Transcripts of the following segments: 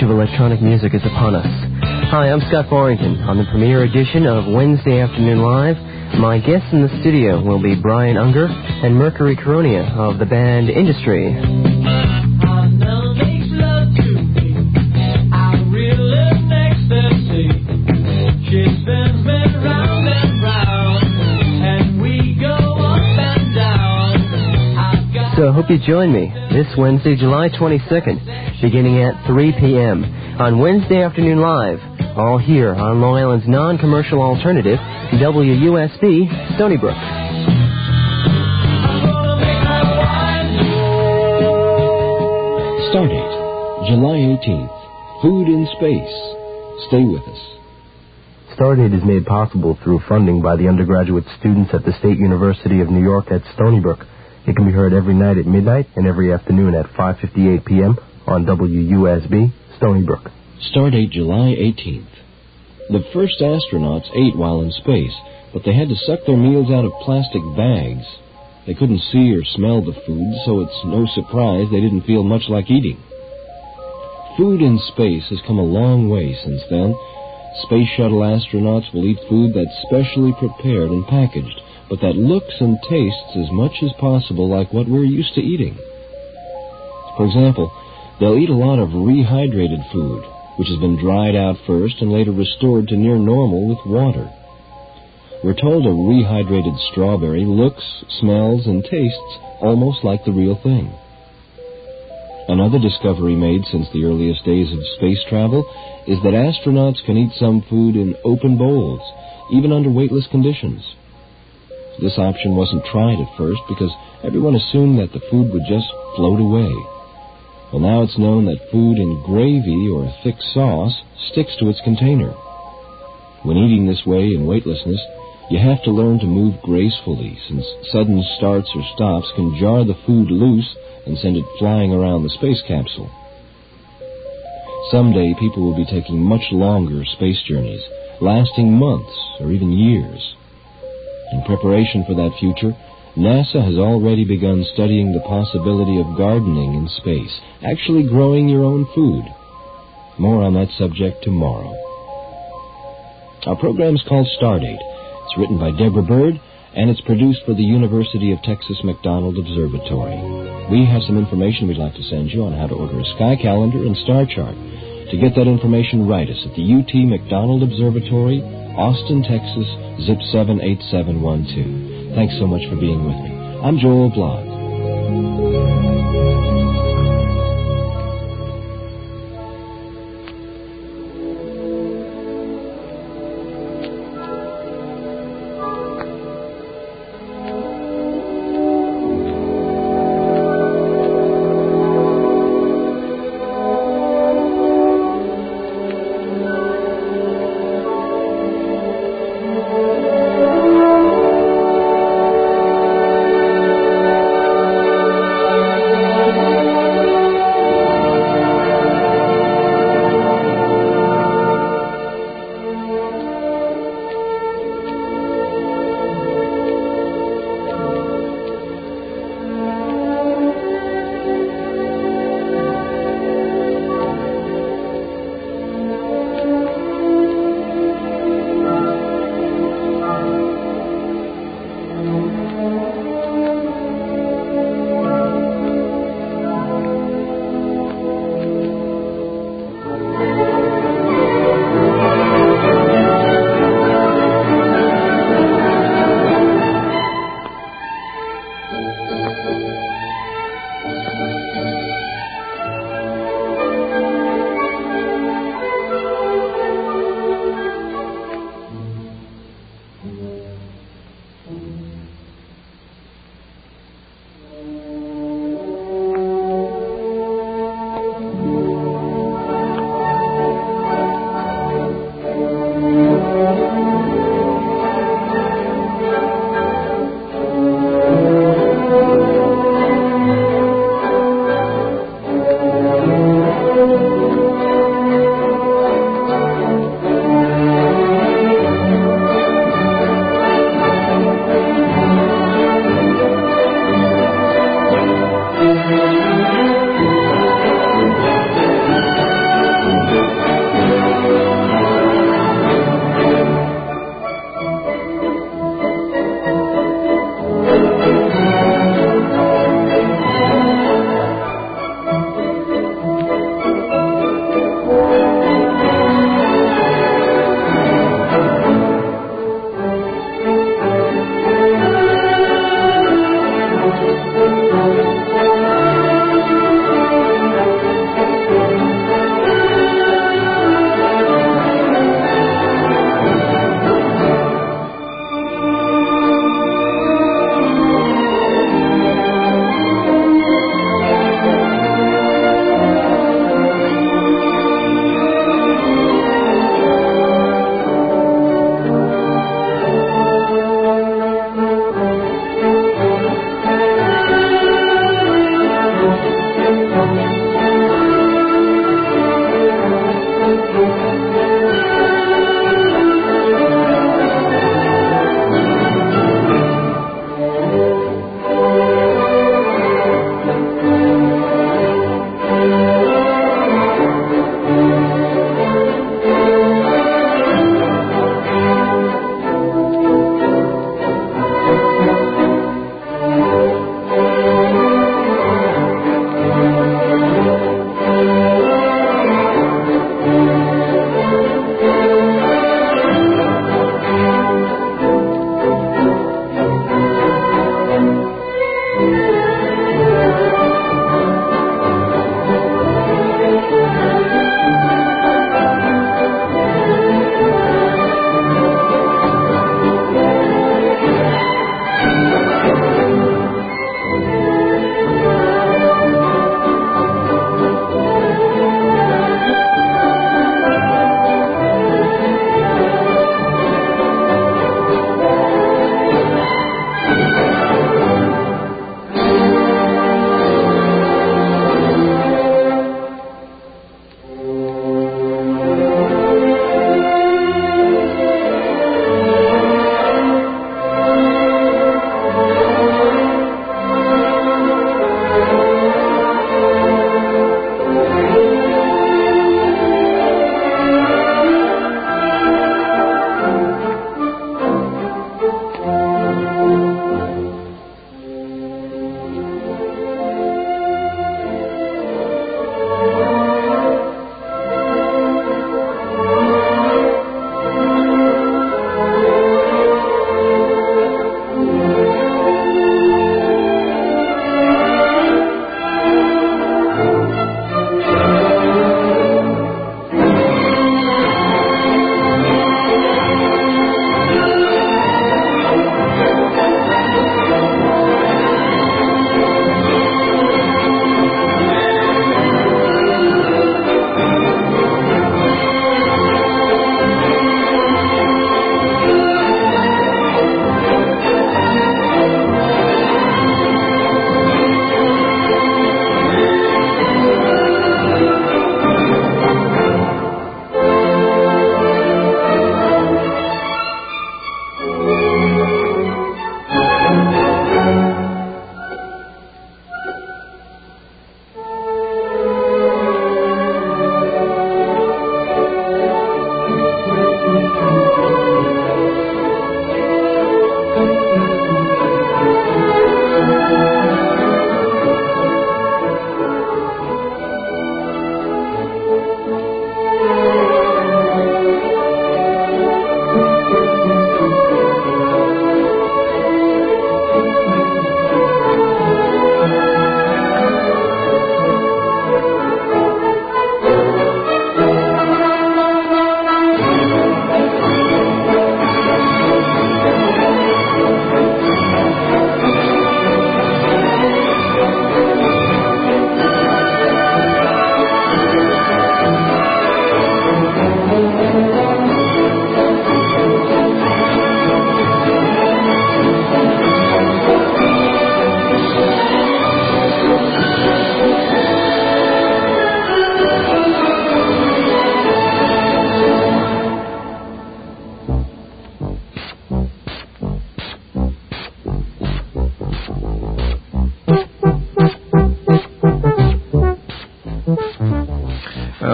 of electronic music is upon us. Hi, I'm Scott Barrington. On the premiere edition of Wednesday Afternoon Live, my guests in the studio will be Brian Unger and Mercury Coronia of the band Industry. So I hope you join me this Wednesday, July 22nd, beginning at 3 p.m. on Wednesday Afternoon Live, all here on Long Island's non-commercial alternative, WUSB, Stony Brook. Stardate, July 18th. Food in space. Stay with us. Stardate is made possible through funding by the undergraduate students at the State University of New York at Stony Brook. It can be heard every night at midnight and every afternoon at 5:58 p.m. on WUSB, Stony Brook. Stardate, July 18th. The first astronauts ate while in space, but they had to suck their meals out of plastic bags. They couldn't see or smell the food, so it's no surprise they didn't feel much like eating. Food in space has come a long way since then. Space shuttle astronauts will eat food that's specially prepared and packaged, but that looks and tastes as much as possible like what we're used to eating. For example, they'll eat a lot of rehydrated food, which has been dried out first and later restored to near normal with water. We're told a rehydrated strawberry looks, smells, and tastes almost like the real thing. Another discovery made since the earliest days of space travel is that astronauts can eat some food in open bowls, even under weightless conditions. This option wasn't tried at first because everyone assumed that the food would just float away. Well, now it's known that food in gravy or thick sauce sticks to its container. When eating this way in weightlessness, you have to learn to move gracefully, since sudden starts or stops can jar the food loose and send it flying around the space capsule. Someday, people will be taking much longer space journeys, lasting months or even years. In preparation for that future, NASA has already begun studying the possibility of gardening in space, actually growing your own food. More on that subject tomorrow. Our program is called Stardate. It's written by Deborah Bird, and it's produced for the University of Texas McDonald Observatory. We have some information we'd like to send you on how to order a sky calendar and star chart. To get that information, write us at the UT McDonald Observatory, Austin, Texas, zip 78712. Thanks so much for being with me. I'm Joel Blogg.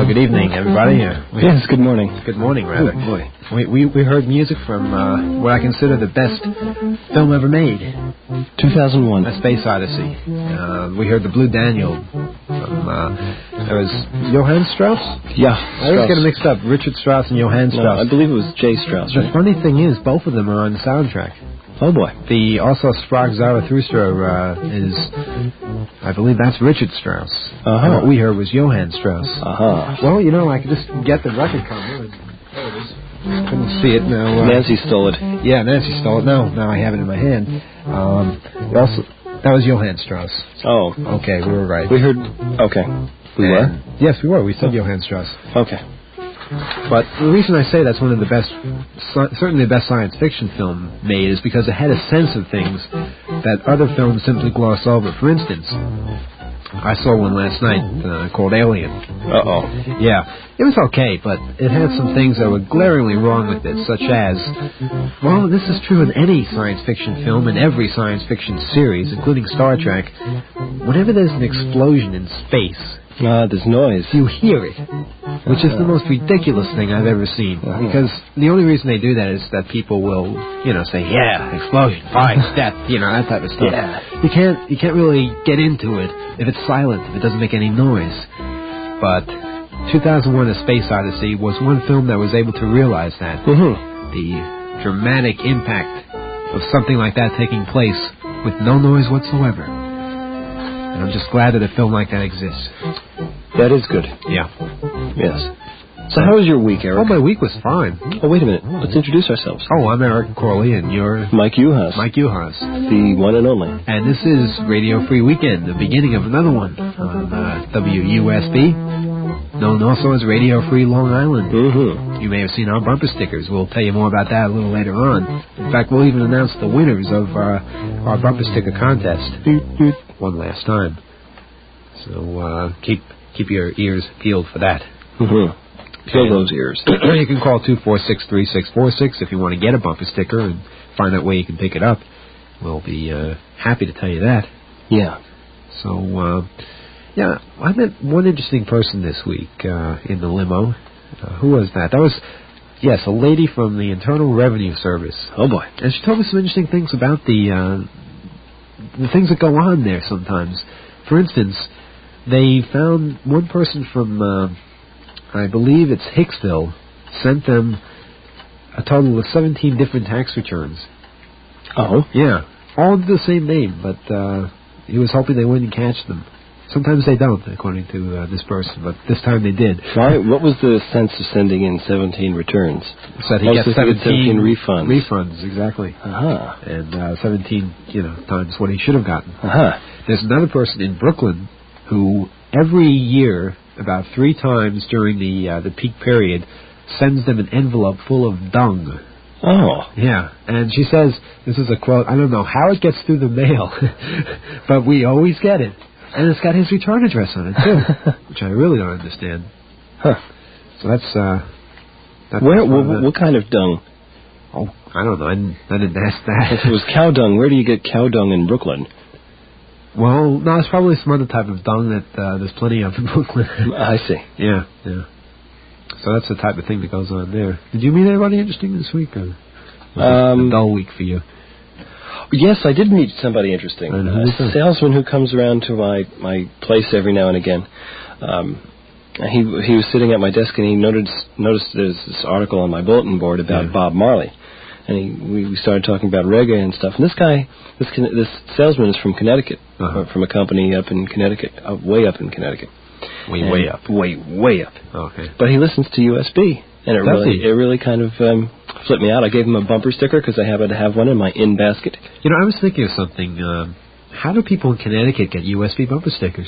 Well, good evening, everybody. Yes, good morning. Good morning, rather. Oh, boy. We heard music from what I consider the best film ever made, 2001. A Space Odyssey. We heard The Blue Daniel from, there was Johann Strauss? Yeah, I always get it mixed up, Richard Strauss and Johann Strauss. No, I believe it was J. Strauss, The right? funny thing is, both of them are on the soundtrack. Oh, boy. The also Sprach Zarathustra is, I believe that's Richard Strauss. And what we heard was Johann Strauss. Well, you know, I could just get the record cover. There it is. Couldn't see it now. Nancy stole it. Yeah, Nancy stole it. Now I have it in my hand. Also, that was Johann Strauss. Oh. Okay, we were right. We heard... Okay. We were? Yes, we were. We said Johann Strauss. Okay. But the reason I say that's one of the best, certainly the best science fiction film made, is because it had a sense of things that other films simply gloss over. For instance, I saw one last night called Alien. Uh-oh. Yeah, it was okay, but it had some things that were glaringly wrong with it, such as, well, this is true in any science fiction film, in every science fiction series, including Star Trek. Whenever there's an explosion in space, there's noise. you hear it, which is the most ridiculous thing I've ever seen. Because the only reason they do that is that people will, say, yeah, explosion, fire, death, that type of stuff. Yeah. You can't really get into it if it's silent, if it doesn't make any noise. But 2001: A Space Odyssey was one film that was able to realize that. The dramatic impact of something like that taking place with no noise whatsoever. And I'm just glad that a film like that exists. That is good. Yeah. Yes. So how was your week, Eric? Oh, my week was fine. Oh, wait a minute. Let's introduce ourselves. Oh, I'm Eric Corley, and you're... Mike Uhas. Mike Uhas. The one and only. And this is Radio Free Weekend, the beginning of another one on WUSB, known also as Radio Free Long Island. You may have seen our bumper stickers. We'll tell you more about that a little later on. In fact, we'll even announce the winners of our bumper sticker contest one last time. So keep your ears peeled for that. Peel those ears. You can call 246-3646 if you want to get a bumper sticker and find out where you can pick it up. We'll be happy to tell you that. Yeah. So, I met one interesting person this week in the limo. Who was that? That was, yes, a lady from the Internal Revenue Service. Oh, boy. And she told me some interesting things about the things that go on there sometimes. For instance, they found one person from... I believe it's Hicksville, sent them a total of 17 different tax returns. Oh? Yeah. All under the same name, but he was hoping they wouldn't catch them. Sometimes they don't, according to this person, but this time they did. Why? What was the sense of sending in 17 returns? So he gets 17 refunds. Refunds, exactly. And 17, times what he should have gotten. There's another person in Brooklyn who every year, about 3 times during the peak period, sends them an envelope full of dung. Oh. Yeah, and she says, this is a quote, I don't know how it gets through the mail, but we always get it. And it's got his return address on it, too, which I really don't understand. So that's what kind of dung? Oh, I don't know. I didn't ask that. If it was cow dung, where do you get cow dung in Brooklyn? Well, no, it's probably some other type of dung that there's plenty of in Brooklyn. I see. Yeah. So that's the type of thing that goes on there. Did you meet anybody interesting this week? Or was it a dull week for you? Yes, I did meet somebody interesting. A salesman who comes around to my place every now and again. He was sitting at my desk and he noticed there's this article on my bulletin board about Bob Marley. And we started talking about reggae and stuff. And this salesman is from Connecticut, from a company up in Connecticut, way up in Connecticut. Way up. Way up. Okay. But he listens to USB, and it really kind of flipped me out. I gave him a bumper sticker because I happen to have one in my in basket. I was thinking of something. How do people in Connecticut get USB bumper stickers?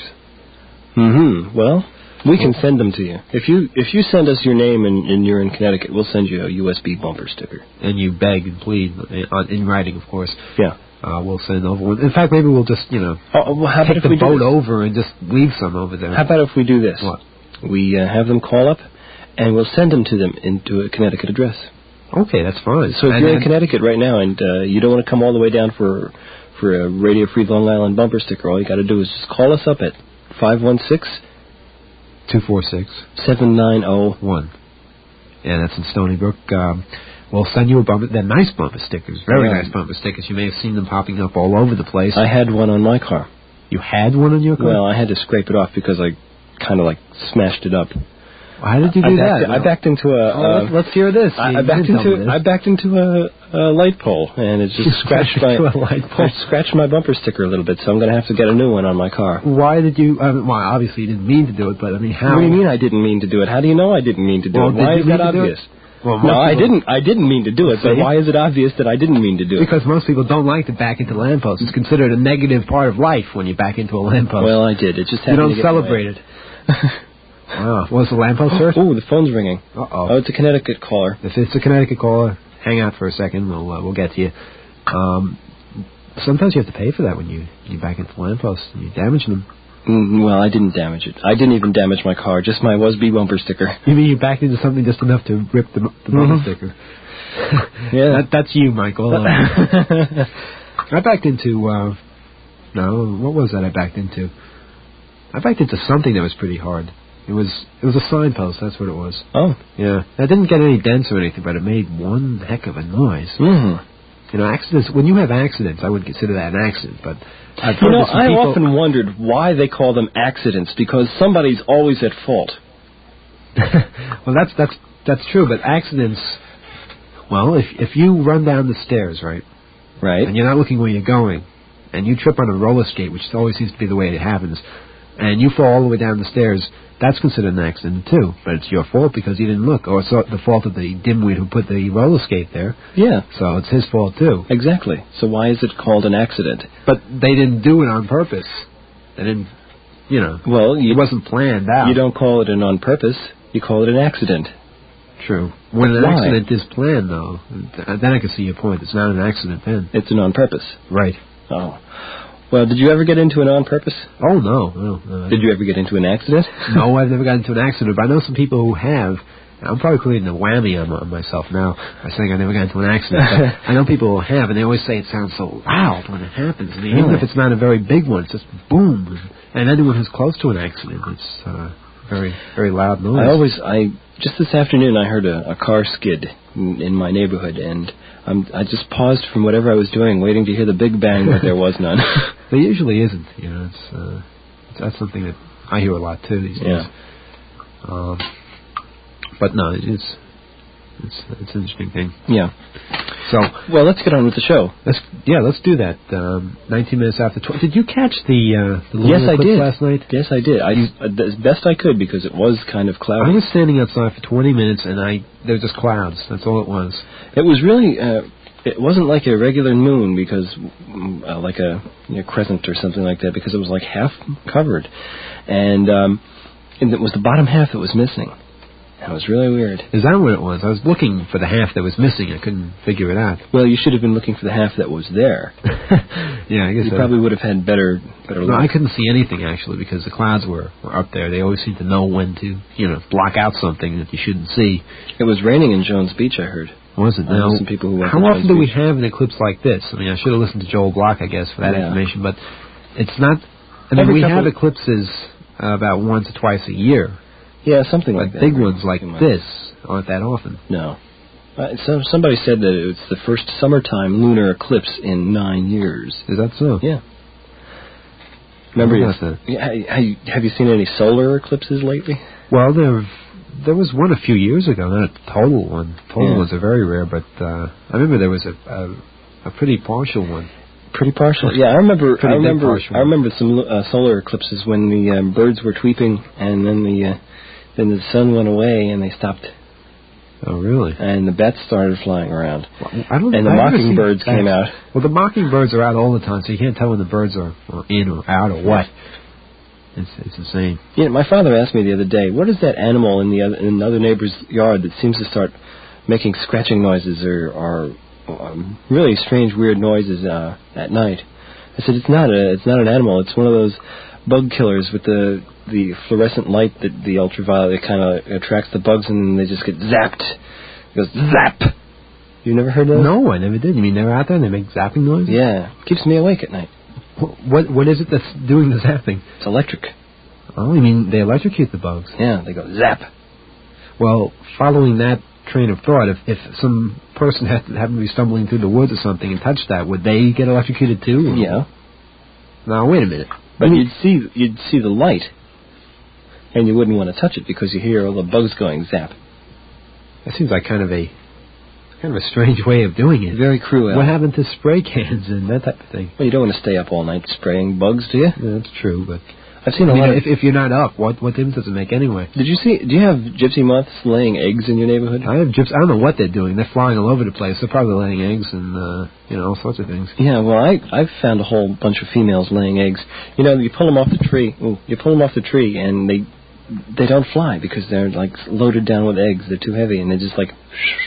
Well, we can send them to you. If you send us your name and you're in Connecticut, we'll send you a USB bumper sticker. And you beg and plead, in writing, of course. Yeah. We'll send over one. In fact, maybe we'll just, how about take if the we boat over and just leave some over there. How about if we do this? What? We have them call up, and we'll send them to them into a Connecticut address. Okay, that's fine. So if you're in Connecticut right now and you don't want to come all the way down for a Radio Free Long Island bumper sticker, all you got to do is just call us up at 516 246 7901. Yeah, that's in Stony Brook. We'll send you a bumper. They're nice bumper stickers. Very nice bumper stickers. You may have seen them popping up all over the place. I had one on my car. You had one on your car? Well, I had to scrape it off because I kind of like smashed it up. How did you do that? I backed into a... let's hear this. I backed into a light pole, and it just scratched my bumper sticker a little bit, so I'm going to have to get a new one on my car. Why did you... well, obviously you didn't mean to do it, but I mean, how... What do you mean I didn't mean to do it? How do you know I didn't mean to do it? Why is that obvious? Well, no, I didn't mean to do it, but why is it obvious that I didn't mean to do it? Because most people don't like to back into lampposts. It's considered a negative part of life when you back into a lamppost. Well, I did. It just happened. You don't celebrate it. Wow. Was the lamppost hurt? Oh, the phone's ringing. Uh-oh. Oh, it's a Connecticut caller. If it's a Connecticut caller, hang out for a second. We'll get to you. Sometimes you have to pay for that when you back into lampposts and you damage them. Well, I didn't damage it. I didn't even damage my car, just my WSB bumper sticker. You mean you backed into something just enough to rip the bumper sticker? Yeah. That's you, Michael. I backed into... what was that I backed into? I backed into something that was pretty hard. It was a signpost, that's what it was. Oh. Yeah. I didn't get any dents or anything, but it made one heck of a noise. Mm-hmm. You know, accidents, when you have accidents, I would consider that an accident, but... I often wondered why they call them accidents, because somebody's always at fault. Well, that's true, but accidents... Well, if you run down the stairs, right? Right. And you're not looking where you're going, and you trip on a roller skate, which always seems to be the way it happens, and you fall all the way down the stairs, that's considered an accident too. But it's your fault because you didn't look, or it's the fault of the dimwit who put the roller skate there. Yeah. So it's his fault too. Exactly. So why is it called an accident? But they didn't do it on purpose. They didn't, Well, it wasn't planned out. You don't call it an on purpose. You call it an accident. True. When an accident is planned, though, then I can see your point. It's not an accident then. It's an on purpose. Right. Oh. Well, did you ever get into an on purpose? Oh, no. Did you ever get into an accident? No, I've never gotten into an accident, but I know some people who have. I'm probably creating a whammy on myself now by saying I never got into an accident. But I know people who have, and they always say it sounds so loud when it happens. I mean, even if it's not a very big one, it's just boom. And anyone who's close to an accident, it's very, very loud noise. Just this afternoon, I heard a car skid in my neighborhood, and I just paused from whatever I was doing, waiting to hear the big bang, but there was none. There usually isn't. That's something that I hear a lot too these days. But no, it's an interesting thing. Yeah. So, well, let's get on with the show. Let's do that. 19 minutes after 12. Did you catch the lunar eclipse last night? Yes, I did. As best I could, because it was kind of cloudy. I was standing outside for 20 minutes, and there were just clouds. That's all it was. It was really... it wasn't like a regular moon, because like a crescent or something like that, because it was like half covered. And it was the bottom half that was missing. That was really weird. Is that what it was? I was looking for the half that was missing. I couldn't figure it out. Well, you should have been looking for the half that was there. Yeah, I guess you probably would have had better No, I couldn't see anything, actually, because the clouds were up there. They always seem to know when to, block out something that you shouldn't see. It was raining in Jones Beach, I heard. Was it? I know some people who went how often do we have an eclipse like this? I mean, I should have listened to Joel Block, I guess, for that information, but it's not... I mean, we have eclipses about once or twice a year. Yeah, something like that. Big ones like this aren't that often. No. Somebody said that it's the first summertime lunar eclipse in 9 years. Is that so? Yeah. Remember, have you seen any solar eclipses lately? Well, there was one a few years ago, not a total one. Total ones are very rare, but I remember there was a pretty partial one. Pretty partial. Yeah, I remember some solar eclipses when the birds were tweeping, and then the sun went away and they stopped. Oh, really? And the bats started flying around. Well, and the mockingbirds came out. Well, the mockingbirds are out all the time, so you can't tell when the birds are in or out or what. It's insane. Yeah, my father asked me the other day, what is that animal in another neighbor's yard that seems to start making scratching noises or really strange, weird noises at night? I said, it's not an animal. It's one of those bug killers with the fluorescent light, that the ultraviolet kind of attracts the bugs, and they just get zapped. It goes zap. You never heard of that? No, I never did. You mean they're out there and they make zapping noises? Yeah, keeps me awake at night. What is it that's doing the zapping? It's electric. Oh, you mean they electrocute the bugs? Yeah, they go zap. Well, following that train of thought, if some person happened to be stumbling through the woods or something and touched that, would they get electrocuted too? Yeah. Now, wait a minute. But you'd see the light, and you wouldn't want to touch it because you hear all the bugs going zap. That seems like kind of a strange way of doing it. Very cruel. What happened to spray cans and that type of thing? Well, you don't want to stay up all night spraying bugs, do you? Yeah, that's true, but I've seen a lot of... If you're not up, what difference does it make anyway? Do you have gypsy moths laying eggs in your neighborhood? I don't know what they're doing. They're flying all over the place. They're probably laying eggs and, all sorts of things. Yeah, well, I've found a whole bunch of females laying eggs. You know, you pull them off the tree. And they don't fly because they're, like, loaded down with eggs. They're too heavy, and they're just like...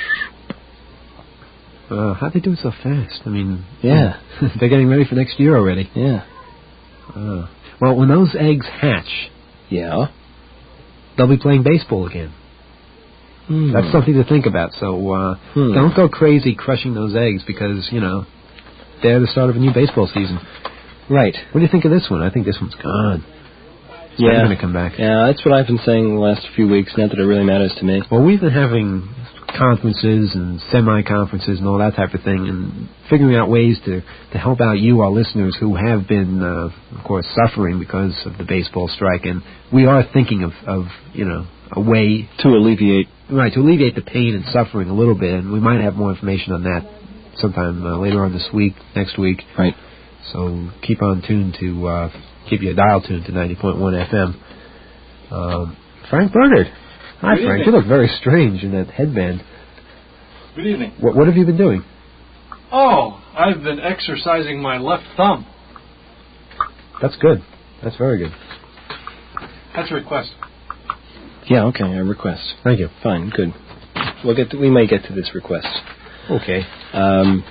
How'd they do it so fast? I mean... Yeah. They're getting ready for next year already. Yeah. Well, when those eggs hatch... Yeah? They'll be playing baseball again. That's something to think about. So, don't go crazy crushing those eggs because, they're the start of a new baseball season. Right. What do you think of this one? I think this one's gone. It's never going to come back. Yeah, that's what I've been saying the last few weeks, not that it really matters to me. Well, we've been having conferences and semi-conferences and all that type of thing, and figuring out ways to help out you, our listeners, who have been, of course, suffering because of the baseball strike. And we are thinking of a way to alleviate the pain and suffering a little bit. And we might have more information on that sometime later on this week, next week. Right. So keep on tuned to keep your dial tuned to 90.1 FM. Frank Bernard. Hi, Good Frank. evening. You look very strange in that headband. Good evening. What have you been doing? Oh, I've been exercising my left thumb. That's good. That's very good. That's a request. Yeah, okay, a request. Thank you. Fine, good. We may get to this request. Okay. And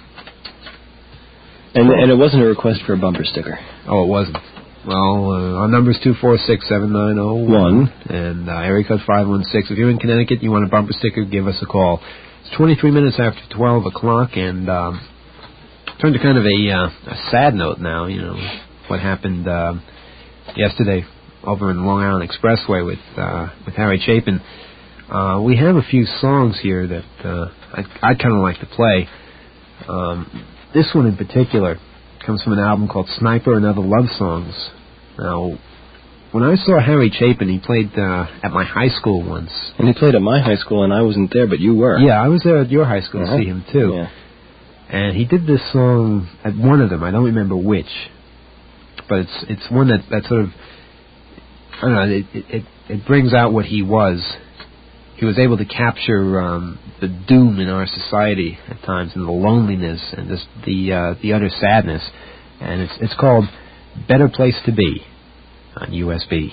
it wasn't a request for a bumper sticker. Oh, it wasn't. Well, our number is 246-7901, and area code 516. If you're in Connecticut, you want a bumper sticker, give us a call. It's 23 minutes after 12 o'clock, and turn to kind of a sad note now. What happened yesterday over in the Long Island Expressway with Harry Chapin. We have a few songs here that I'd kind of like to play. This one in particular comes from an album called Sniper and Other Love Songs. Now, when I saw Harry Chapin, he played at my high school once. And he played at my high school, and I wasn't there, but you were. Yeah, I was there at your high school to see him, too. Yeah. And he did this song at one of them. I don't remember which. But it's one that sort of, I don't know, it brings out what he was. He was able to capture the doom in our society at times, and the loneliness, and just the utter sadness. And it's called "Better Place to Be" on USB.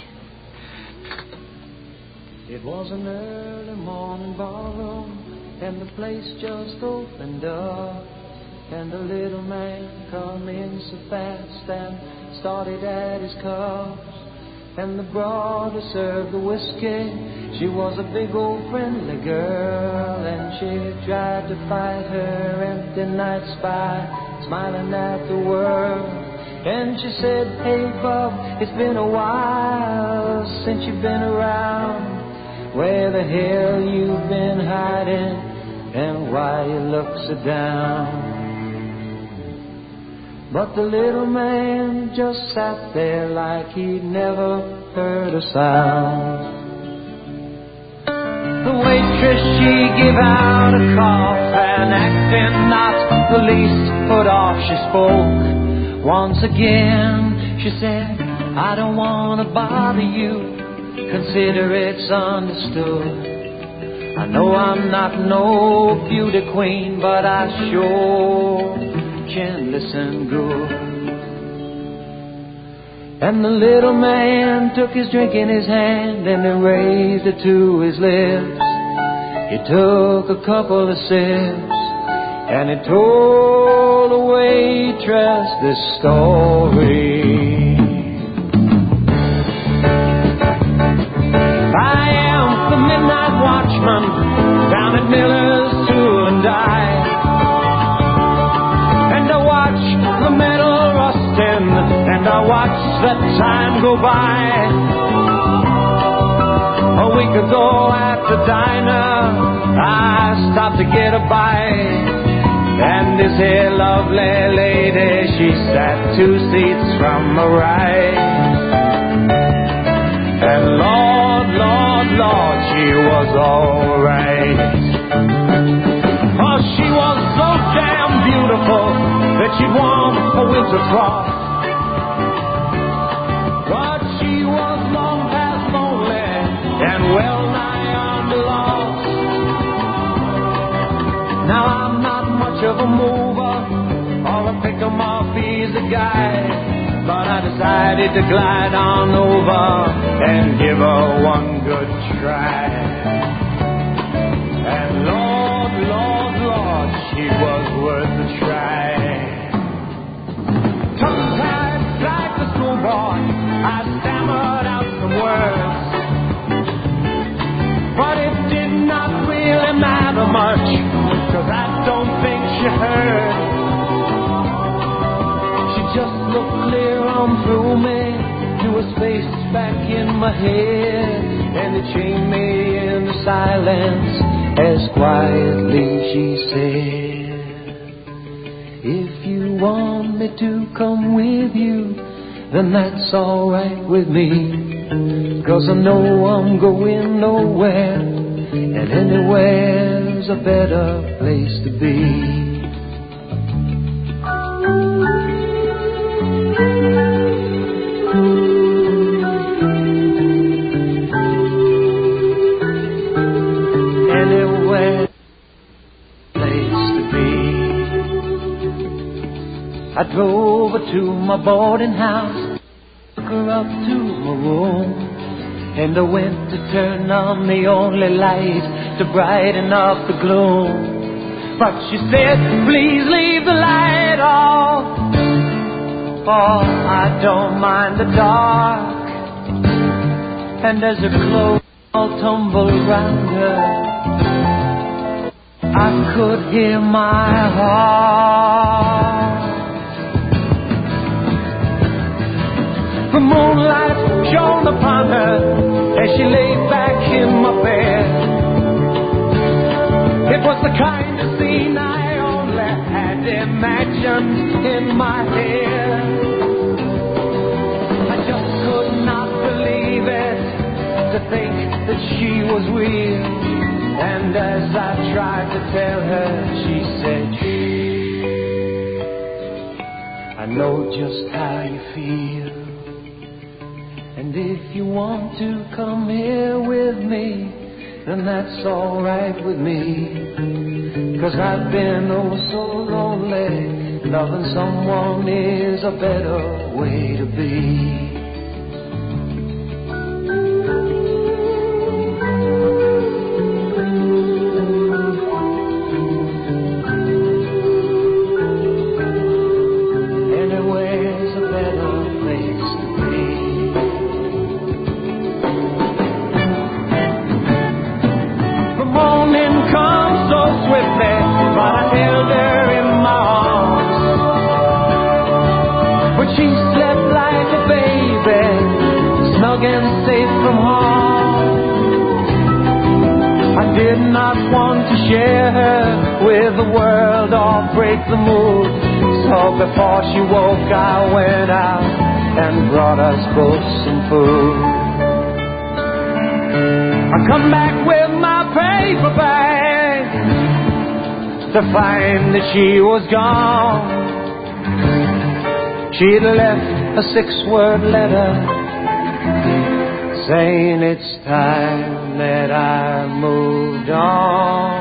It was an early morning ballroom, and the place just opened up, and the little man come in so fast and started at his cups. And the broad who served the whiskey, she was a big old friendly girl, and she tried to fight her empty nights by smiling at the world. And she said, "Hey Bob, it's been a while since you've been around. Where the hell you've been hiding, and why you look so down?" But the little man just sat there like he'd never heard a sound. The waitress, she gave out a cough, and acting not the least put off, she spoke once again. She said, "I don't want to bother you, consider it's understood. I know I'm not no beauty queen, but I sure can listen good." And the little man took his drink in his hand and he raised it to his lips. He took a couple of sips and he told the waitress this story. "I am the midnight watchman down at Miller's Tool and Die. And I watch the metal rusting, and I I watched the time go by. A week ago at the diner, I stopped to get a bite. And this here lovely lady, she sat 2 seats from my right. And Lord, Lord, Lord, she was alright. Oh, she was so damn beautiful that she'd warm a winter frost. But she was long past lonely and well nigh on the lost. Now I'm not much of a mover or a pick-em-off-easy guy, but I decided to glide on over and give her one good try. And Lord, Lord, Lord, she was worth a try. Tongue-tied like a schoolboy, I stammered out some words, but it did not really matter much, 'cause I don't think she heard. She just looked clear on through me to a space back in my head, and it chained me into silence as quietly she said, if you want me to come with you, then that's alright with me, 'cause I know I'm going nowhere, and anywhere's a better place to be. I drove her to my boarding house, took her up to my room, and I went to turn on the only light to brighten up the gloom. But she said, please leave the light off. Oh, I don't mind the dark. And as her clothes all tumbled around her, I could hear my heart. The moonlight shone upon her as she lay back in my bed. It was the kind of scene I only had imagined in my head. I just could not believe it, to think that she was real. And as I tried to tell her, she said, shh, I know just how you feel. And if you want to come here with me, then that's alright with me, 'cause I've been oh so lonely. Loving someone is a better way to be. Share her with the world or break the mood. So before she woke, I went out and brought us both some food. I come back with my paper bag to find that she was gone. She'd left a 6-word letter saying it's time that I moved on.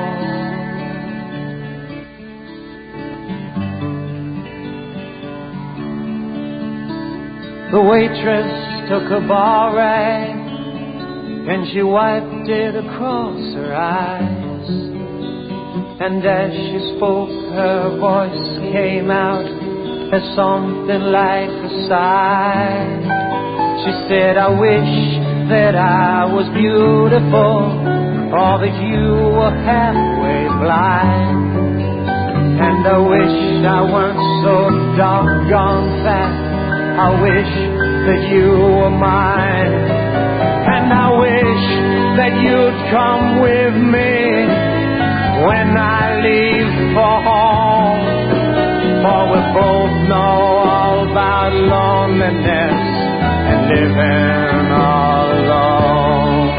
The waitress took a bar rag and she wiped it across her eyes. And as she spoke, her voice came out as something like a sigh. She said, I wish that I was beautiful, or that you were halfway blind. And I wish I weren't so doggone fat, I wish that you were mine, and I wish that you'd come with me when I leave for home. For we both know all about loneliness and living all alone.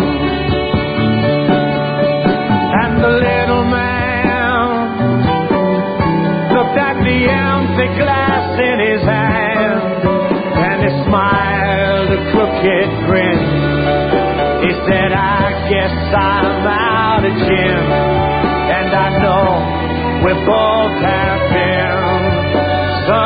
And the little man looked at the empty glass in his hand, and he smiled a crooked grin. He said, I guess I'm out of gin, and I know we both have been so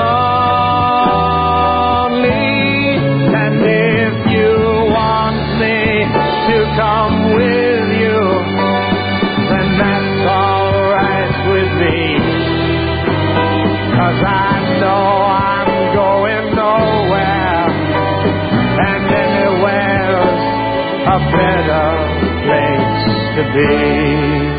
lonely. And if you want me to come with you, then that's alright with me, 'cause I know I'm going nowhere, and anywhere's a better place to be.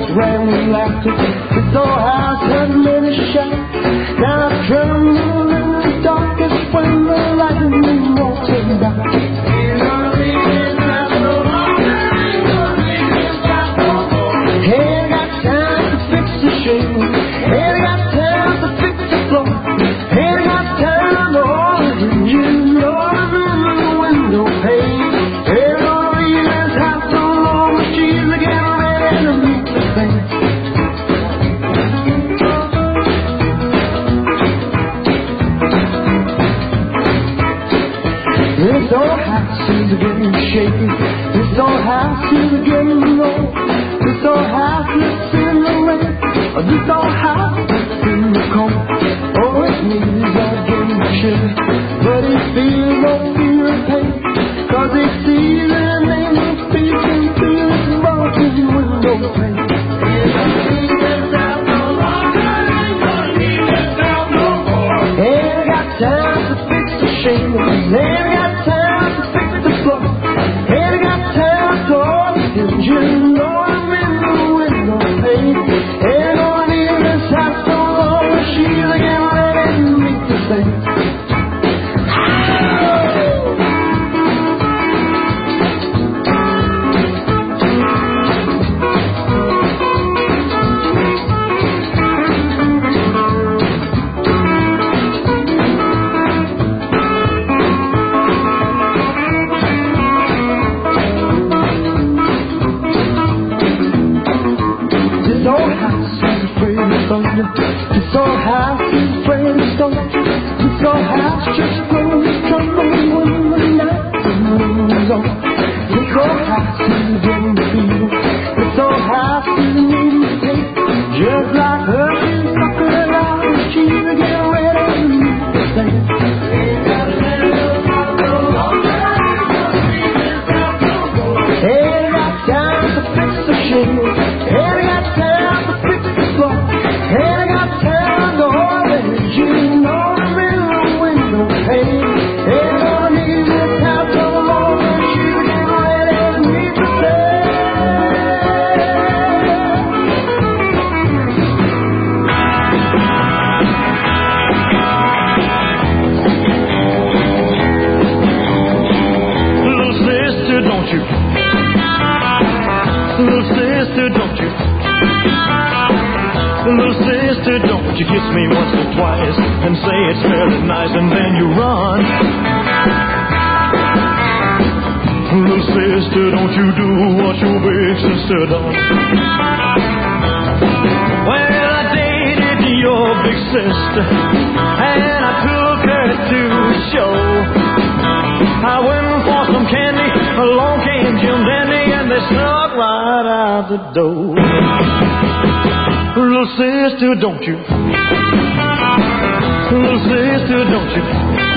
rang with laughter. This old house had many shots. Now I tremble in the darkest when the lightning walks about. Ain't gonna leave this house no longer. Ain't gonna leave this house no more. Ain't got time to fix the shingles. Ain't got time to fix the floor. Ain't got time to hold the hinges or the window pane. Ain't gonna leave this house no more. But she's getting ready to meet the thing. This old house is getting shaky. This old house is getting old. This old house lives in the rain. This old house lives in the cold. Oh, its knees are getting chilly, but it feels no fear of pain. 'Cause it sees an angel speaking through its broken window pane. Ain't gonna leave this house no longer. Ain't gonna leave this house no more. Ain't got time to fix the shingles. Ain't got time to fix the floor. Ain't got time to hold the hinges or in the window pane. Ain't gonna leave this house no longer. She's getting ready to meet the thing. This old house is afraid of thunder. This old house is afraid of storm. This old house just grows trembling when the night moves on. This old house is getting feeble. This old house is needing pain. Just like her, she's sucking it out and she's getting ready to meet the thing. Ain't gotta let it go longer. Ain't got time to fix the shingles. Ain't got time to fix the floor. Ain't got time to hold the hinges or in the window pane. Ain't gonna need this house no more. But she's getting ready to meet the thing. Little sister, don't you? Little sister, don't you? Little sister, don't you kiss me once or twice and say it's very nice and then you run. Little sister, don't you do what your big sister done. Well, I dated your big sister and I took her to the show. I went for some candy, along came Jim Dandy, and they snuck right out the door. Little sister, don't you? Little sister, don't you?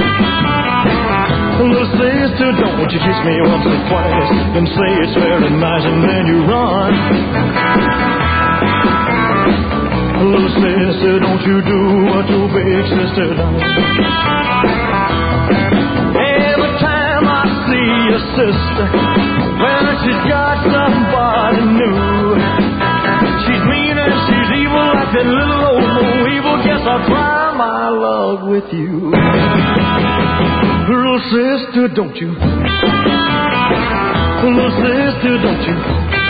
Little sister, don't you kiss me once or twice and say it's very nice and then you run. Little sister, don't you do what your big sister done. Every time I see your sister, well, she's got somebody new. She's mean and she's evil like that little old Mo Evil. Guess I'll try my luck with you. Little sister, don't you? Little sister, don't you?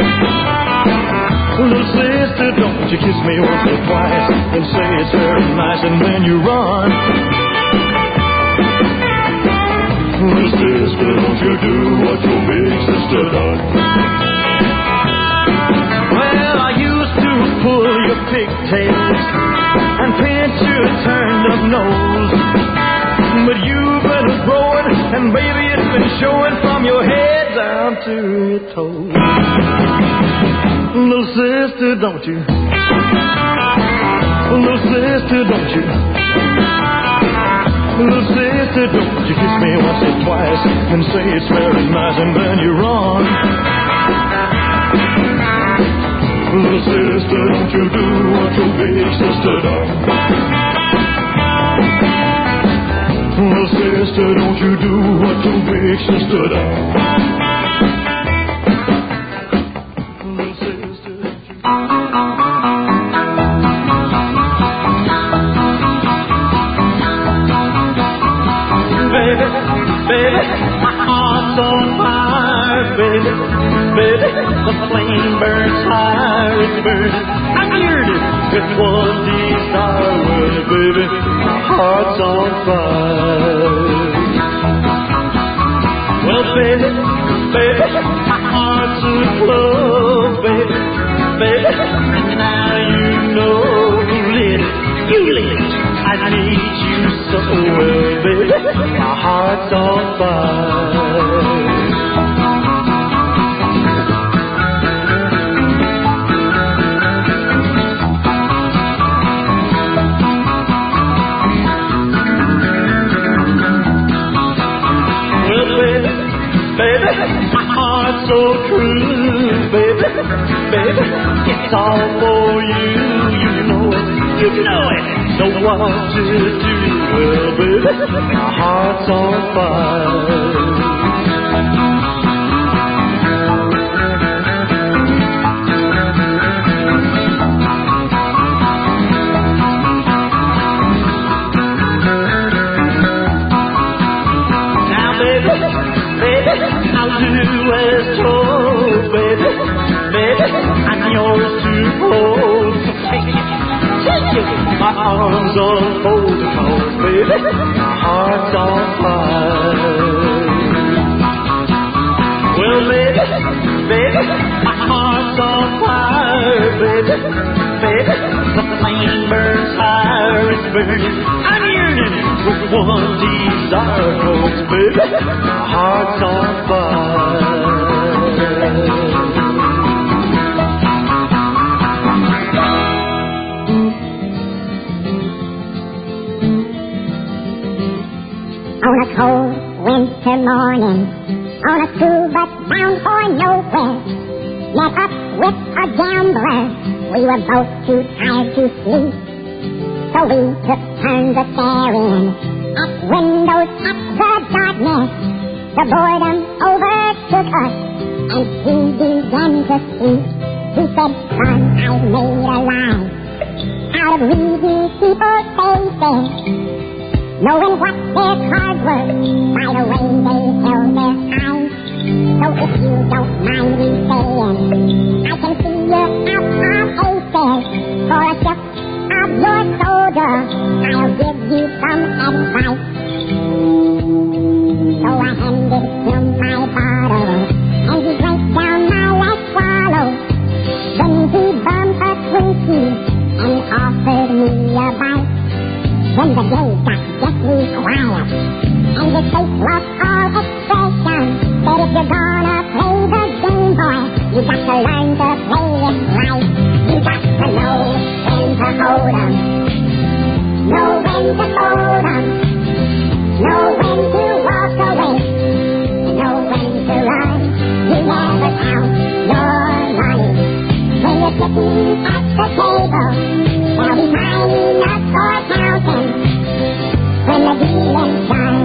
Little sister, don't you kiss me once or twice and say it's very nice and then you run. Little sister, don't you do what your big sister done. Well, I used to pull your pigtails and pinch your turned up nose, but you've been growing and baby it's been showing from your head down to your toes. Little sister, don't you? Little sister, don't you? Little sister, don't you kiss me once or twice and say it's very nice and then you run. Little sister, don't you do what your big sister done. Little sister, don't you do what your big sister done. Little sister, don't you... yearning with one desire. Well, baby, my heart's on fire. Well, baby, my heart's aglow, baby, and now you know who lit it, you lit it. I need you so well, baby, my heart's on fire. So true, baby, it's all for you, you know it. So what to do, well, baby, my heart's on fire. Now, baby, I'll do as told, baby, I'm yours to hold. So take it, my arms unfold, because, baby, my heart's on fire. Well, baby, my heart's on fire, baby, the flame burns higher, it's burning, I'm yearning with one desire, cause, baby, my heart's on fire. On a cold winter morning, on a school bus bound for nowhere, met up with a gambler. We were both too tired to sleep, so we took turns of staring at windows at the darkness. The boredom overtook us, and he began to speak. He said, son, I made a lie out of reading people's faces, knowing what their cards were by the way they held their eyes. So if you don't mind me saying, I can see you're out of aces. For a shift of your soldier, I'll give you some advice. So I handed him my bottle, and he drank down my last swallow. Then he bummed a Twinkie and offered me a bite. Then the day got deathly quiet, and his face lost all expression. Said, if you're gonna play the game, boy, you got to learn to play it right. You got to know when to hold 'em, know when to fold 'em, know when to walk away, and know when to run. You never count your money when you're sitting at the table. There'll be time enough for counting when the dealing's done.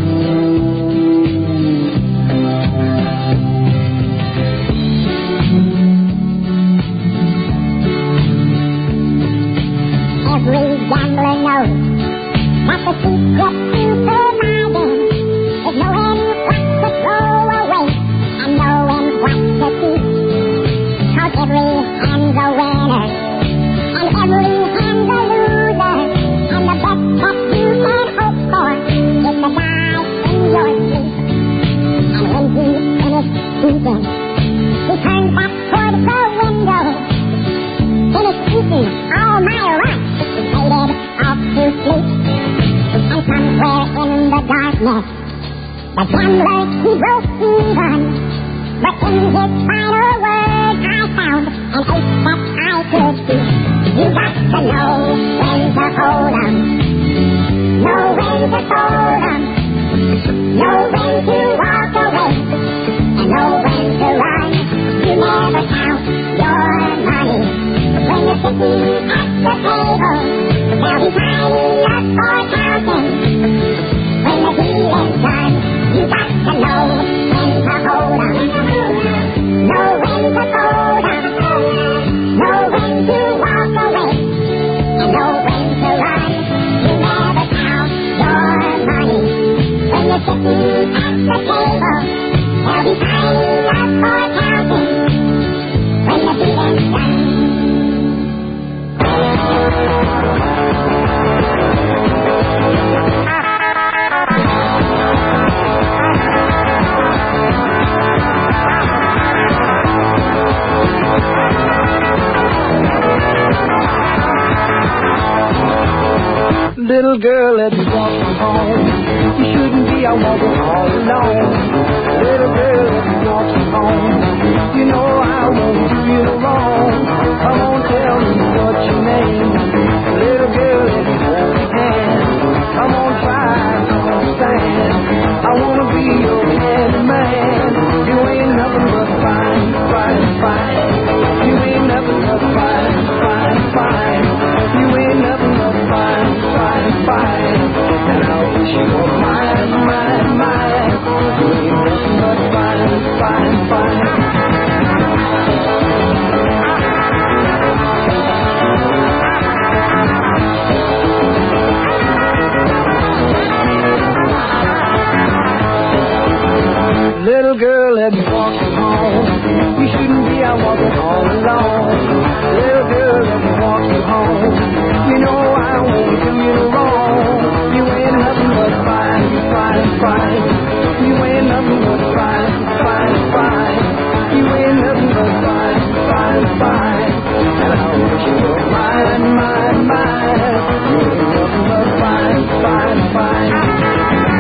Every gambler knows that the secret to surviving is knowing what to throw away and knowing what to keep. 'Cause every hand's a winner and every hand's a loser, and the best that you can hope for is to die in your sleep. And when he finished speaking, he turned back toward the window, finished eating all my lunch, faded off to sleep. And somewhere in the darkness, the gambler, he broke even. But in his final words I found an ace that I could see. You got to know when to hold 'em, know when to fold 'em, know when to walk away, and know when to run. You never count your money when you're sitting at the table. There'll be time enough for counting when the dealing's done. You got to know when to hold 'em, know when to fold 'em, know when to walk away, and know when to run. You never count your money when you're sitting at the table. There'll be time enough for counting when the dealing's done. Little girl, let me walk you home. You shouldn't be out walking all alone. Little girl, let me walk you home. You know I won't do you no wrong. Come on, tell me what's your name. Little girl, let me hold your hand. Come on, try to understand. I wanna be your handy man. You ain't nothing but fine, fine, fine. You ain't nothing but fine, fine, fine. You ain't nothing but fine, fine, fine. And I wish you were mine, mine, mine. You ain't nothing but fine, fine, fine. Little girl, let me walk you home. You shouldn't be out walking all alone. Little girl, let me walk you home. You know I won't do you wrong. You ain't nothing but fine, fine, fine. You ain't nothing but fine, fine, fine. You ain't nothing but fine, fine, fine. And I wish you were mine, mine, mine. You ain't nothing but fine, fine, fine.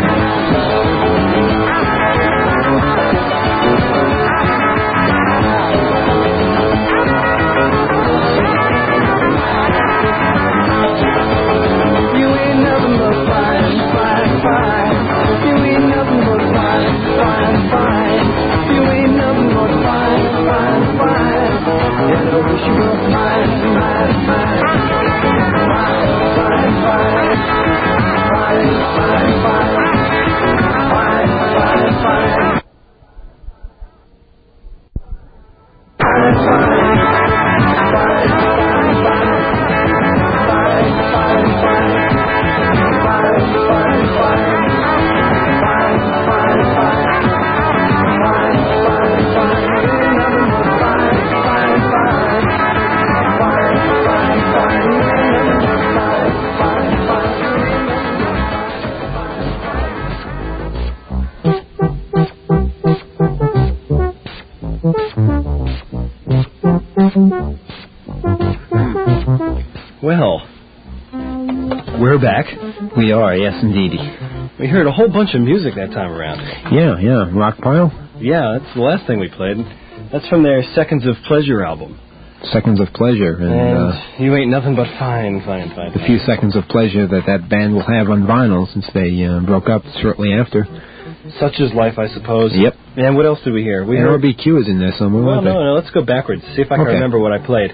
Well, we're back. We are, yes, indeed. We heard a whole bunch of music that time around. Yeah. Rock Pile? Yeah, that's the last thing we played. That's from their Seconds of Pleasure album. Seconds of Pleasure. And You Ain't Nothing But Fine, fine, fine. The few seconds of pleasure that band will have on vinyl since they broke up shortly after. Such is life, I suppose. Yep. And what else did we hear? We heard RBQ is in there somewhere, Well, weren't they? no, let's go backwards. See if I can remember what I played.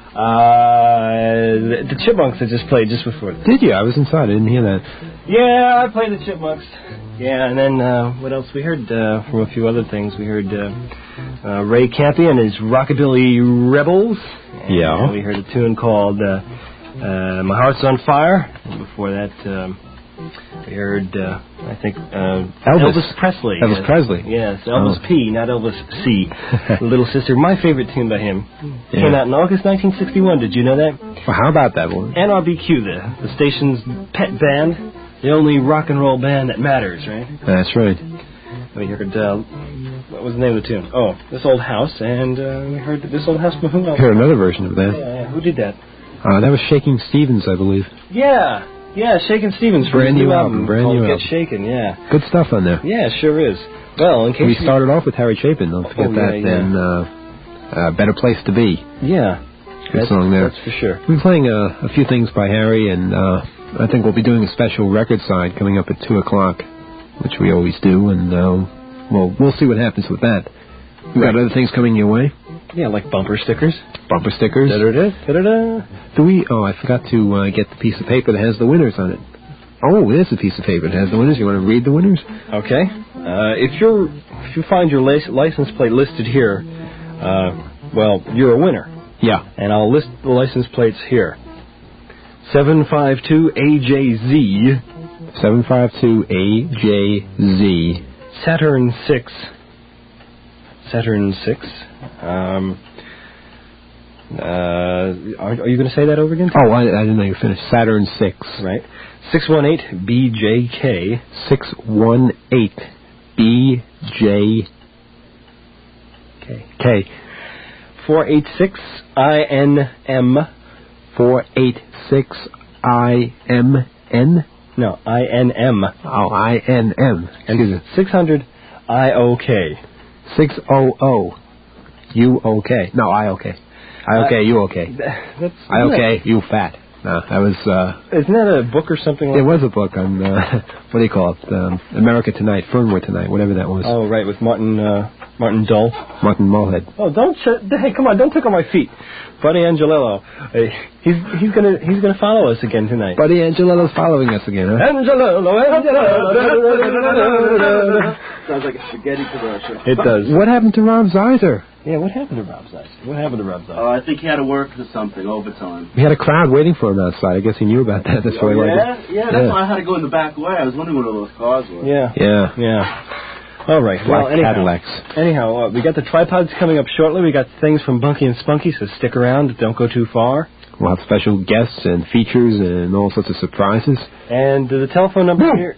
The Chipmunks had just played just before this. Did you? I was inside. I didn't hear that. Yeah, I played the Chipmunks. Yeah, and then what else? We heard from a few other things. We heard Ray Campy and his Rockabilly Rebels. And, yeah. We heard a tune called My Heart's on Fire. And before that, we heard, I think, Elvis Presley. Elvis Presley. Yes, Elvis P, not Elvis C. Little Sister. My favorite tune by him came out in August 1961. Did you know that? Well, how about that one? NRBQ, the station's pet band. The only rock and roll band that matters, right? That's right. We heard, what was the name of the tune? Oh, This Old House, and we heard This Old House from who else? Heard another version of that. Yeah, who did that? That was Shaking Stevens, I believe. Yeah, Shakin' Stevens. Brand new album. Get Shaken, yeah. Good stuff on there. Yeah, sure is. Well, in case we started off with Harry Chapin, don't forget that, and Better Place to Be. Yeah. Good song there. That's for sure. We're playing a few things by Harry, and I think we'll be doing a special record side coming up at 2 o'clock, which we always do, and we'll see what happens with that. We got other things coming your way? Yeah, like bumper stickers. Bumper stickers. I forgot to get the piece of paper that has the winners on it. Oh, there's a piece of paper that has the winners. You want to read the winners? Okay. If you find your license plate listed here, you're a winner. Yeah. And I'll list the license plates here. 752AJZ. 752AJZ. Saturn 6. Saturn 6. Are you going to say that over again? Oh, I didn't know you finished. Saturn 6. Right. 618BJK. 618BJK. 486INM. 486INM. N? No, INM. Oh, INM. And 600 IOK. 600 UOK. No, IOK. IOK, UOK. That's IOK, you fat. No, that was... Isn't that a book or something like It was a book on, what do you call it? America Tonight, Fernwood Tonight, whatever that was. Oh, right, with Martin Dull. Martin Mulhead. Oh, hey, come on, don't tickle my feet. Buddy Angelillo. He's gonna follow us again tonight. Buddy Angelillo's following us again, huh? Angelillo. Sounds like a spaghetti commercial. It does. What happened to Rob Zeiser? Yeah, what happened to Rob Zeiser? I think he had to work for something overtime. We had a crowd waiting for him outside. I guess he knew about that. That's why. Yeah, that's why I had to go in the back way. I was wondering what all those cars were. Yeah. All right. Black Cadillacs. Anyhow, we got the tripods coming up shortly. We got things from Bunky and Spunky, so stick around. Don't go too far. We'll have special guests and features and all sorts of surprises. And the telephone number here.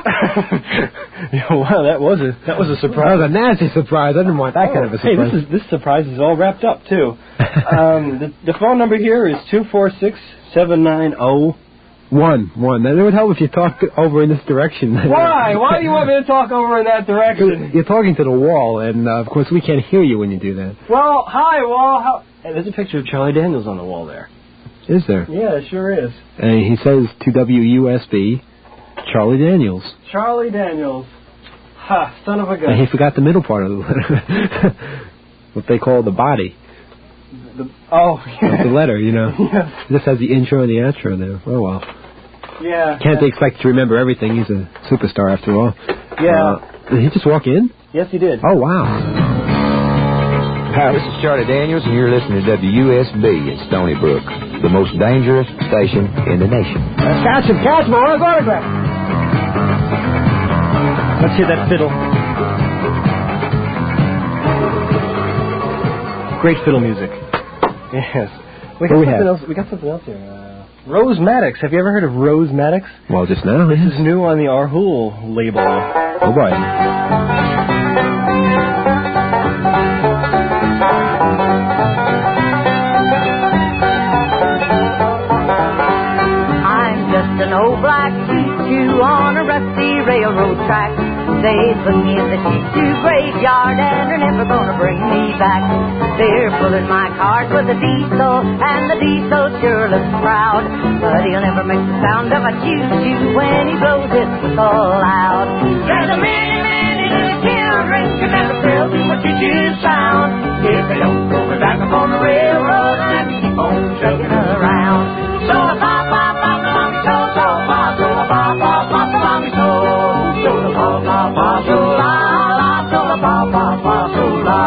Wow, that was a surprise. That was a nasty surprise. I didn't want that kind of a surprise. Hey, this surprise is all wrapped up too. The phone number here is 246-790. One. Then it would help if you talked over in this direction. Why? Why do you want me to talk over in that direction? You're talking to the wall, and of course we can't hear you when you do that. Well, hi, wall. Hey, there's a picture of Charlie Daniels on the wall there. Is there? Yeah, it sure is. And he says to WUSB, Charlie Daniels. Charlie Daniels. Ha, son of a gun. And he forgot the middle part of the letter. What they call the body. The letter, you know. Yes. This has the intro and the outro there. Oh, well. Yeah. Can't expect to remember everything. He's a superstar after all. Yeah. Did he just walk in? Yes, he did. Oh, wow. Hi, this is Charlie Daniels, and you're listening to WUSB in Stony Brook, the most dangerous station in the nation. Catch him, boys, autograph. Let's hear that fiddle. Great fiddle music. Yes. We got something else here. Rose Maddox. Have you ever heard of Rose Maddox? Well, just now. This is new on the Arhul label. Oh, boy. An old black choo-choo on a rusty railroad track. They put me in the choo-choo graveyard and they're never gonna bring me back. They're pulling my cart with a diesel, and the diesel sure looks proud. But he'll never make the sound of a choo-choo when he blows his whistle loud. There's a many, many little children can never tell me what choo-choo sound. If they don't throw me back up on the railroad, let me keep on chugging around. So I pop, pop, pop, so so pop, so I pop, pop, pop, so I pop, pop, pop, so la la, so I pop, pop, pop, so la.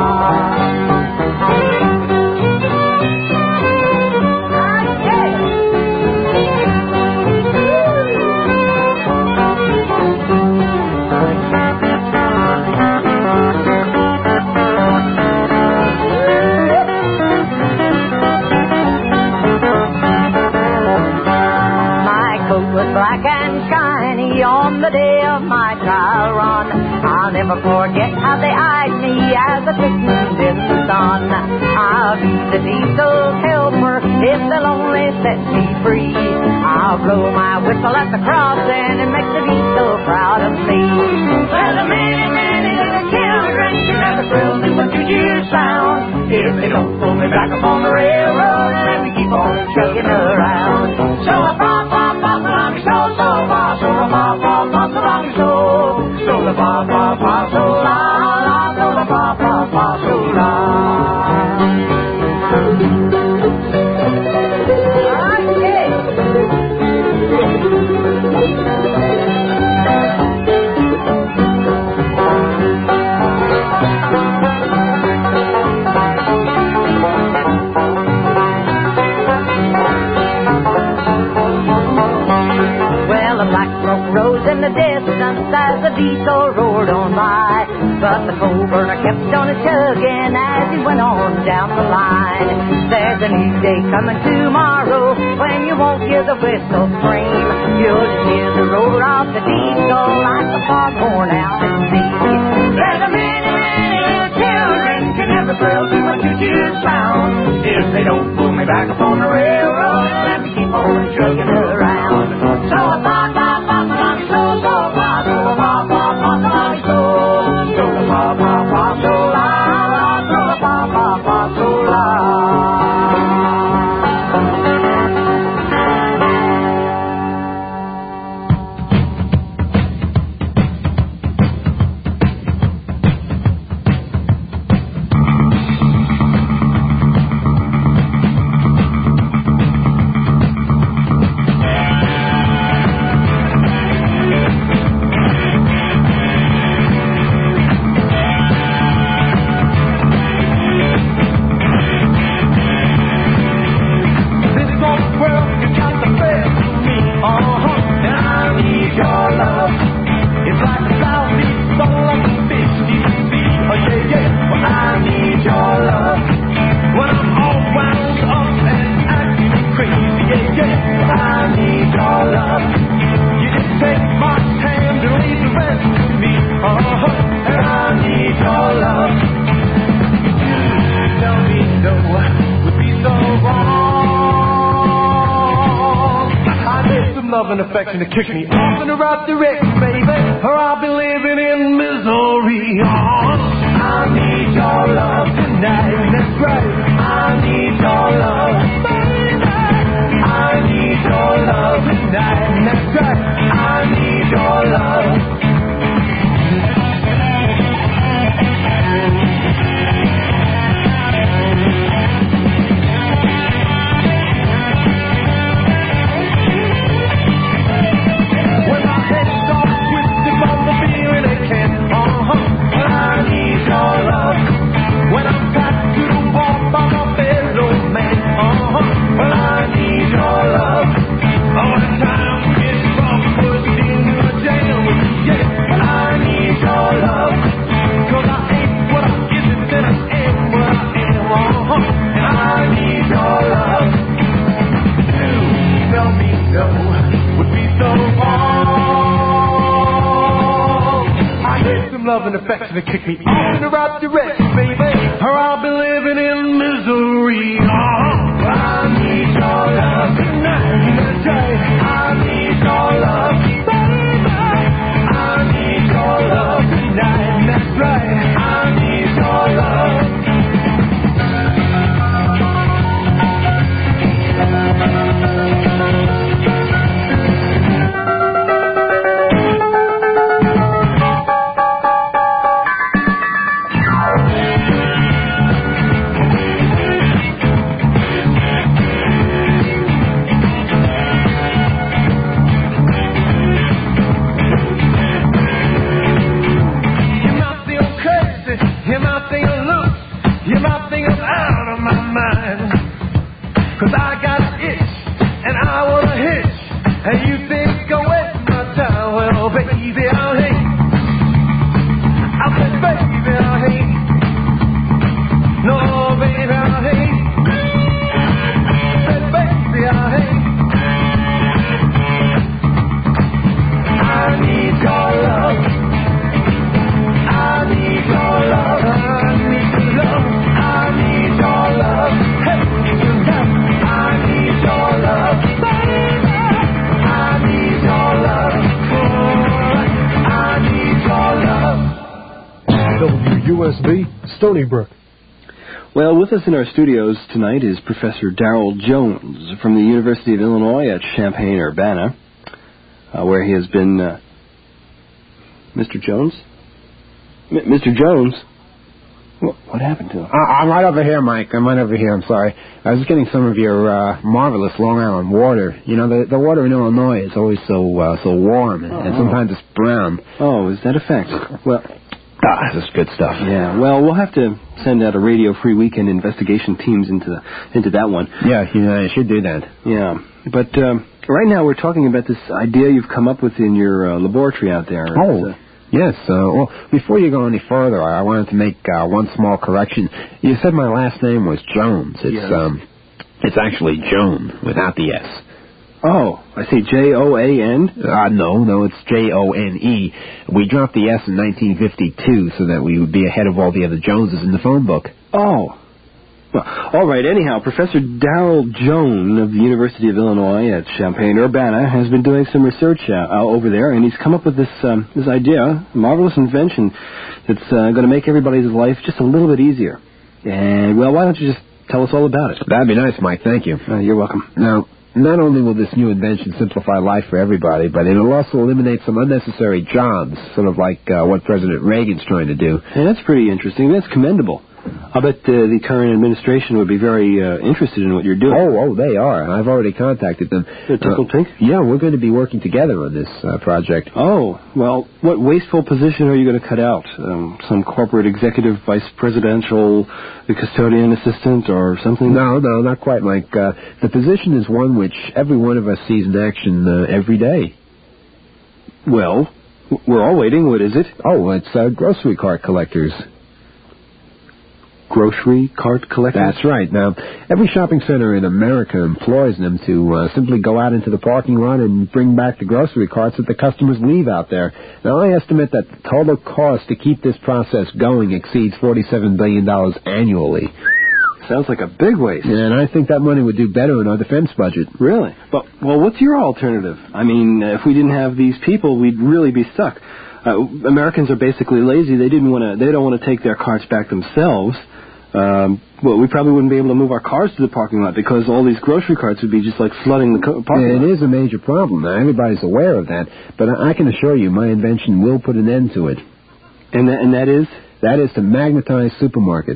Black and shiny on the day of my trial run. I'll never forget how they eyed me as I glistened in the sun. I'll be the diesel's helper if they'll only set me free. I'll blow my whistle at the crossing and make the diesel proud of me. Well, the many, many little children can never tell me what you sound. If they don't pull me back up on the railroad, let me keep on chugging around. So I pop, pop, pop, so so pa so pa pa pa so la pa pa pa so la la so la pa pa pa so la. Rose in the distance as the diesel roared on by, but the coal burner kept on chugging as he went on down the line. There's a new day coming tomorrow when you won't hear the whistle scream. You'll just hear the roar of the diesel like the foghorn out at sea. There's a many, many little children can never tell me what you sound. If they don't pull me back up on the railroad, let me keep on chugging around. So and affection to kick me off in the right direction, baby, or I'll be living in misery. I need your love tonight, that's right. I need your love, baby. I need your love tonight, that's right. I need your love. Love and affection to kick me off in the right direction, baby, or I'll be living in misery. I need your love tonight, that's right. I need your love, baby. I need your love tonight, that's right. I need your love. Stony Brook. Well, with us in our studios tonight is Professor Darrell Jones from the University of Illinois at Champaign-Urbana, where he has been... Mr. Jones? Mr. Jones? What happened to him? I'm right over here, Mike. I'm right over here. I'm sorry. I was getting some of your marvelous Long Island water. You know, the water in Illinois is always so warm, and sometimes it's brown. Oh, is that a fact? Well... this is good stuff. Yeah, well, we'll have to send out a Radio Free Weekend investigation teams into that one. Yeah, you should do that. Yeah, but right now we're talking about this idea you've come up with in your laboratory out there. Oh, yes. Well, before you go any further, I wanted to make one small correction. You said my last name was Jones. It's actually Joan without the S. Oh, I see. J-O-A-N? No, it's J-O-N-E. We dropped the S in 1952 so that we would be ahead of all the other Joneses in the phone book. Oh. Well, all right. Anyhow, Professor Darrell Jones of the University of Illinois at Champaign-Urbana has been doing some research over there, and he's come up with this idea, a marvelous invention that's going to make everybody's life just a little bit easier. And, well, why don't you just tell us all about it? That'd be nice, Mike. Thank you. You're welcome. Now, not only will this new invention simplify life for everybody, but it'll also eliminate some unnecessary jobs, sort of like what President Reagan's trying to do. Yeah, that's pretty interesting. That's commendable. I bet the current administration would be very interested in what you're doing. Oh, they are. I've already contacted them. Tickled pink? Yeah, we're going to be working together on this project. Oh, well, what wasteful position are you going to cut out? Some corporate executive vice presidential, the custodian assistant, or something? No, not quite, Mike. The position is one which every one of us sees in action every day. Well, we're all waiting. What is it? Oh, it's grocery cart collectors. Grocery cart collectors? That's right. Now, every shopping center in America employs them to simply go out into the parking lot and bring back the grocery carts that the customers leave out there. Now, I estimate that the total cost to keep this process going exceeds $47 billion annually. Sounds like a big waste. Yeah, and I think that money would do better in our defense budget. Really? But, well, what's your alternative? I mean, if we didn't have these people, we'd really be stuck. Americans are basically lazy. They don't want to take their carts back themselves. Well, we probably wouldn't be able to move our cars to the parking lot because all these grocery carts would be just like flooding the parking lot. It is a major problem. Now, everybody's aware of that, but I can assure you my invention will put an end to it. And that is? That is to magnetize supermarkets.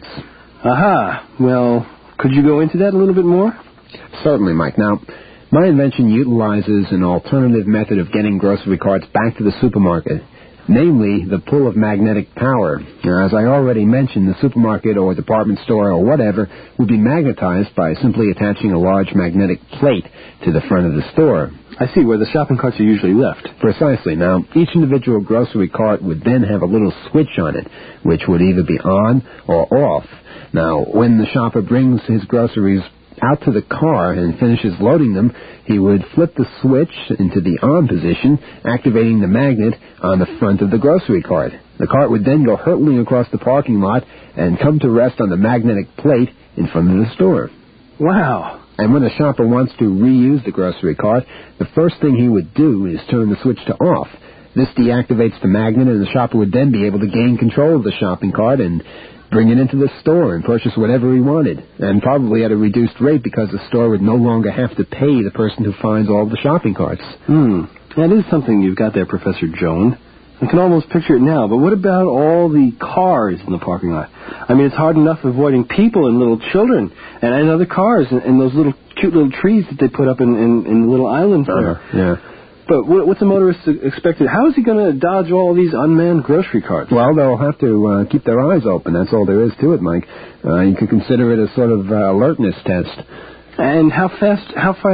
Aha. Well, could you go into that a little bit more? Certainly, Mike. Now, my invention utilizes an alternative method of getting grocery carts back to the supermarket, namely the pull of magnetic power. Now, as I already mentioned, the supermarket or department store or whatever would be magnetized by simply attaching a large magnetic plate to the front of the store. I see, where the shopping carts are usually left. Precisely. Now, each individual grocery cart would then have a little switch on it, which would either be on or off. Now, when the shopper brings his groceries out to the car and finishes loading them, he would flip the switch into the on position, activating the magnet on the front of the grocery cart. The cart would then go hurtling across the parking lot and come to rest on the magnetic plate in front of the store. Wow. And when the shopper wants to reuse the grocery cart, the first thing he would do is turn the switch to off. This deactivates the magnet, and the shopper would then be able to gain control of the shopping cart and bring it into the store and purchase whatever he wanted, and probably at a reduced rate because the store would no longer have to pay the person who finds all the shopping carts. That is something you've got there, Professor Joan. I can almost picture it now, but what about all the cars in the parking lot? I mean, it's hard enough avoiding people and little children and other cars and those little cute little trees that they put up in the little islands there. Yeah. But what's a motorist expected? How is he going to dodge all these unmanned grocery carts? Well, they'll have to keep their eyes open. That's all there is to it, Mike. You can consider it a sort of alertness test. And how fast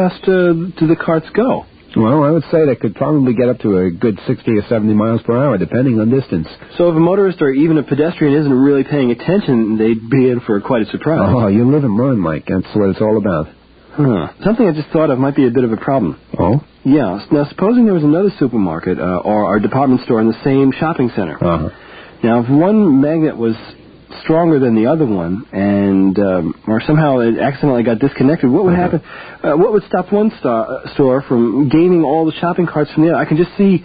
do the carts go? Well, I would say they could probably get up to a good 60 or 70 miles per hour, depending on distance. So if a motorist or even a pedestrian isn't really paying attention, they'd be in for quite a surprise. Oh, you live and learn, Mike. That's what it's all about. Something I just thought of might be a bit of a problem. Oh? Yeah. Now, supposing there was another supermarket or department store in the same shopping center. Now, if one magnet was stronger than the other one, and or somehow it accidentally got disconnected, what would happen? What would stop one store from gaining all the shopping carts from the other? I can just see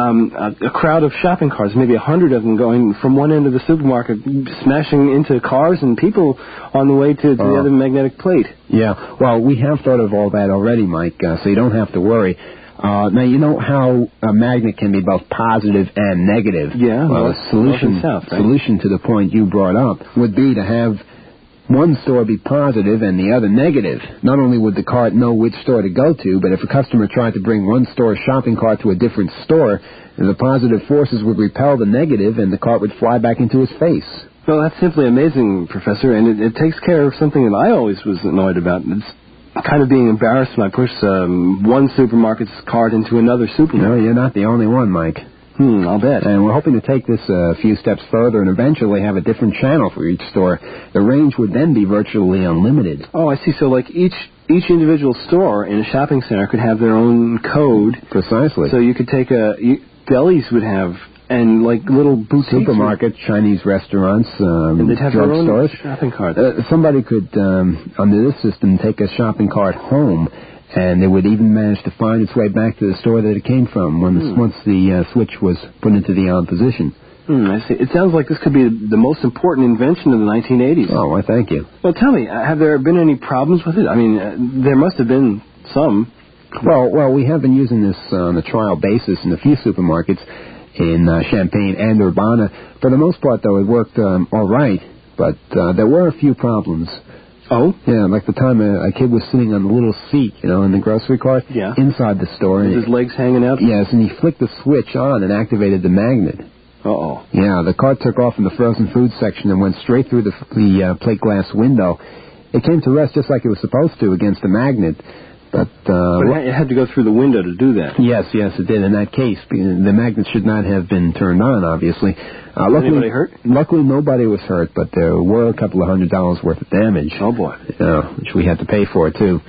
a crowd of shopping carts, maybe 100 of them, going from one end of the supermarket, smashing into cars and people on the way to the other magnetic plate. Yeah, well, we have thought of all that already, Mike, so you don't have to worry. Now, you know how a magnet can be both positive and negative. Yeah, well, a solution to the point you brought up would be to have one store be positive and the other negative. Not only would the cart know which store to go to, but if a customer tried to bring one store's shopping cart to a different store, the positive forces would repel the negative and the cart would fly back into his face. Well, that's simply amazing, Professor, and it takes care of something that I always was annoyed about. It's kind of being embarrassed when I push one supermarket's cart into another supermarket. No, you're not the only one, Mike. I'll bet. And we're hoping to take this a few steps further and eventually have a different channel for each store. The range would then be virtually unlimited. Oh, I see. So, like, each individual store in a shopping center could have their own code. Precisely. So you could take delis would have, and like little boutiques. Supermarkets, Chinese restaurants, and they'd have their own drugstores. shopping carts. Somebody could, under this system, take a shopping cart home, and it would even manage to find its way back to the store that it came from once the switch was put into the on position. I see. It sounds like this could be the most important invention of the 1980s. Oh, I thank you. Well, tell me, have there been any problems with it? I mean, there must have been some. Well, we have been using this on a trial basis in a few supermarkets in Champaign and Urbana. For the most part, though, it worked all right, but there were a few problems. Oh? Yeah, like the time a kid was sitting on the little seat, in the grocery cart inside the store. With his legs hanging out? Yes, and he flicked the switch on and activated the magnet. Uh-oh. Yeah, the cart took off in the frozen food section and went straight through the plate glass window. It came to rest just like it was supposed to against the magnet. But it had to go through the window to do that. Yes, it did. In that case, the magnet should not have been turned on, obviously. Was anybody hurt? Luckily, nobody was hurt, but there were a couple of $100 worth of damage. Oh, boy. Which we had to pay for, too.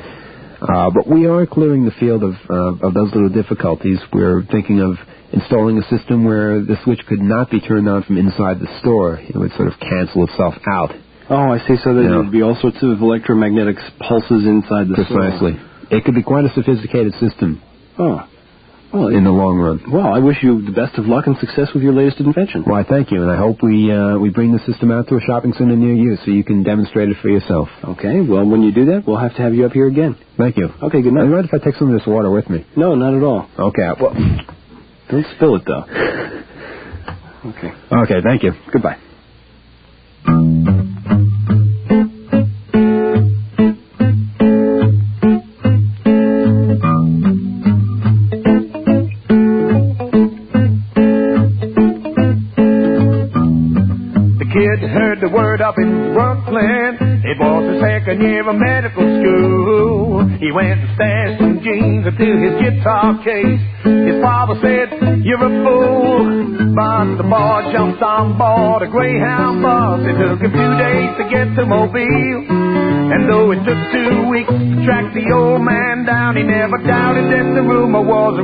But we are clearing the field of those little difficulties. We're thinking of installing a system where the switch could not be turned on from inside the store. It would sort of cancel itself out. Oh, I see. So there would be all sorts of electromagnetic pulses inside the Precisely. soil. It could be quite a sophisticated system. Oh. Well, in the long run. Well, I wish you the best of luck and success with your latest invention. Why, thank you, and I hope we bring the system out to a shopping center near you so you can demonstrate it for yourself. Okay, well, when you do that, we'll have to have you up here again. Thank you. Okay, good night. Are you mind if I take some of this water with me? No, not at all. Okay, well... Don't spill it, though. Okay. Okay, thank you. Goodbye. Heard the word up in Brooklyn. It was his second year of medical school. He went and stashed some jeans into his guitar case. His father said, "You're a fool." But the boy jumped on board a Greyhound bus. It took a few days to get to Mobile. And though it took 2 weeks to track the old man down, he never doubted that the rumor was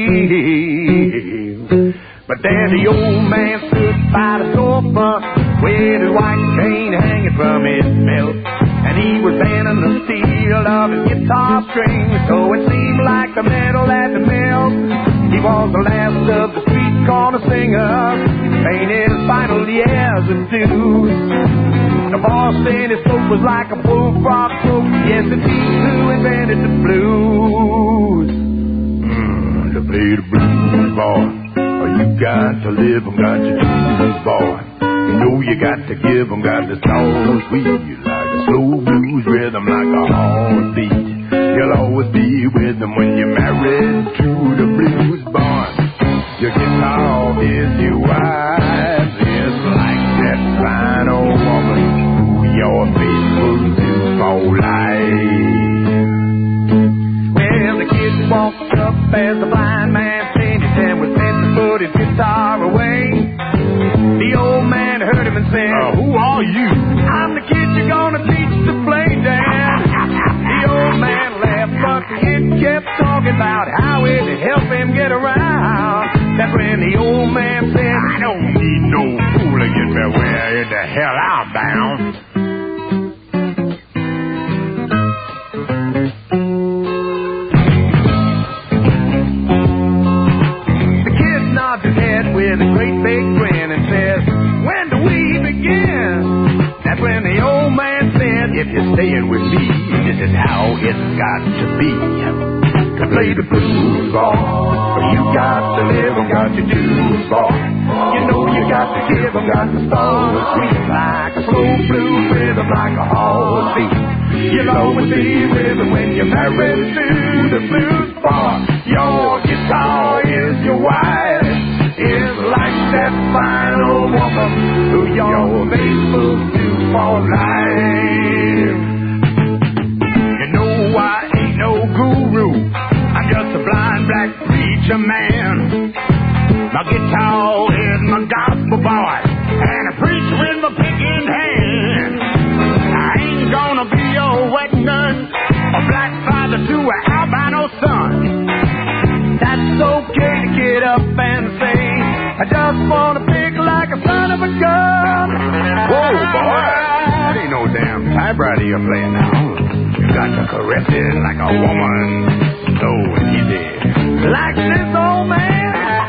real. But then the old man stood by the storefront with his white chain hanging from his belt, and he was bending the steel of his guitar strings, so it seemed like the metal at the melt. He was the last of the street corner singers, painted his final years in dues. The boss in his coat was like a bullfrog coat. Yes, it's he who invented the blues. To play the blues, boy. You got to live and got to do, boy. You know you got to give them, got to soul sweet, like a slow blues rhythm, like a heartbeat. You'll always be with them when you're married to the blues, boy. Your guitar is your wife, is like that fine old woman who you're faithful to for life. Well, the kid walked up as the blind man finished and was bent to put his guitar away. The old man heard him and said, "Who are you?" "I'm the kid you're gonna teach to play, Dad." The old man laughed, but the kid kept talking about how it'd help him get around. That's when the old man said, "I don't need no fool to get me where the hell I'm bound." With a great big grin and says, "When do we begin?" That's when the old man said, "If you're staying with me, this is how it's got to be. To play the blues, boy, you got to live and got to do, boy. You know you got to give and got to soul sweet, like a slow blues rhythm, like a heartbeat. You'll always be with them when you're married to the blues, boy. Your guitar is your wife, is like that fine old woman who you're faithful to for life. You know I ain't no guru, I'm just a blind black preacher man. My guitar is my gospel boy, and I preach with my pick in hand. I ain't gonna be your wet nurse, a black father to an albino son. That's okay to get up and say, "I just want to pick like a son of a gun." Whoa, boy, that ain't no damn typewriter you're playing now. You got to caress it like a woman, slow and easy, like this old man.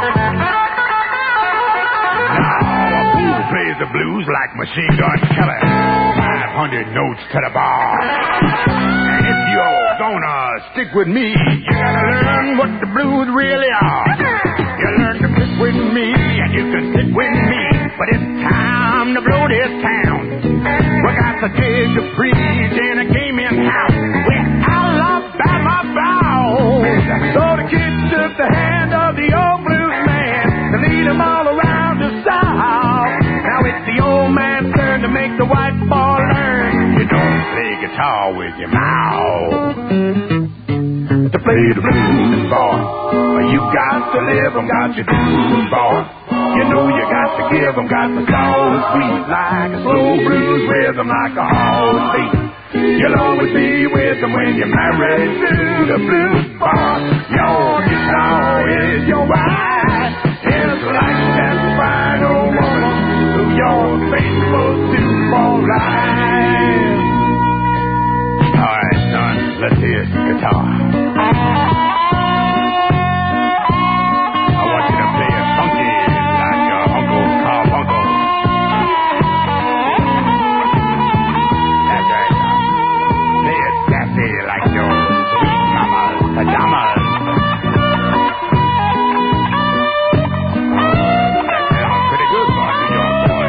Now, a fool plays the blues like Machine Gun Kelly, 500 notes to the bar. And if you're gonna stick with me, you gotta learn what the blues really are. You learn to pick with me, and you can sit with me, but it's time to blow this town. We got to dig the preach in a gaming house with Alabama bound. So the kids took the hand of the old blues man to lead them all around the South. Now it's the old man's turn to make the white boy learn. You don't play guitar with your mouth. To play the blues, boy, you got to live and got to do, boy. You know you got to give them, got to soul sweet, like a slow blues rhythm, like a heartbeat. You'll always be with them when you're married to the blues, boy. Your guitar is your wife, it's like that fine old woman who you're faithful to for life. guitar. I want you to play it funky like your Uncle Carbuncle. That's right. Play it sassy like your sweet mama's pajamas. That sounds pretty good for a New York boy.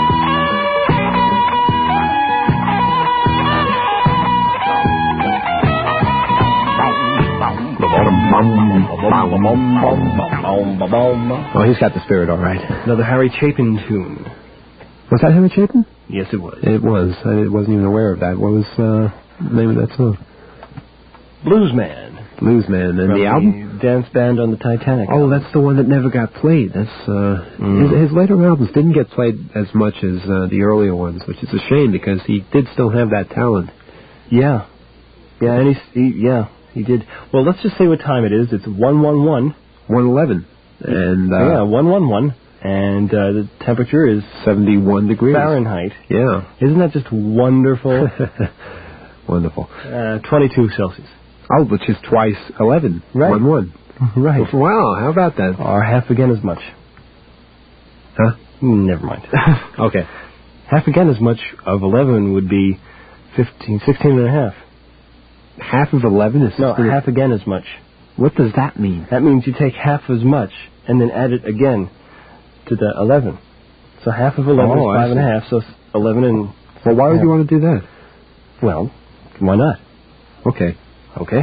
Oh, he's got the spirit, all right. Another Harry Chapin tune. Was that Harry Chapin? Yes, it was. It was. I wasn't even aware of that. What was the name of that song? Bluesman. Bluesman. And the album? Dance Band on the Titanic. Oh, that's the one that never got played. That's his later albums didn't get played as much as the earlier ones, which is a shame because he did still have that talent. Yeah. Yeah, and he did. Well, let's just say what time it is. It's 1:11. 1:11. And 1:11. And the temperature is 71 degrees Fahrenheit. Yeah. Isn't that just wonderful? Wonderful. 22 Celsius. Oh, which is twice 11. Right. 1:1. Right. Wow, how about that? Or half again as much. Huh? Never mind. Okay. Half again as much of 11 would be 16 and a half. Half of 11 is... No, half again as much. What does that mean? That means you take half as much and then add it again to the 11. So half of 11 is 5 and a half, so 11 and... Well, why would you want to do that? Well, why not? Okay. Okay.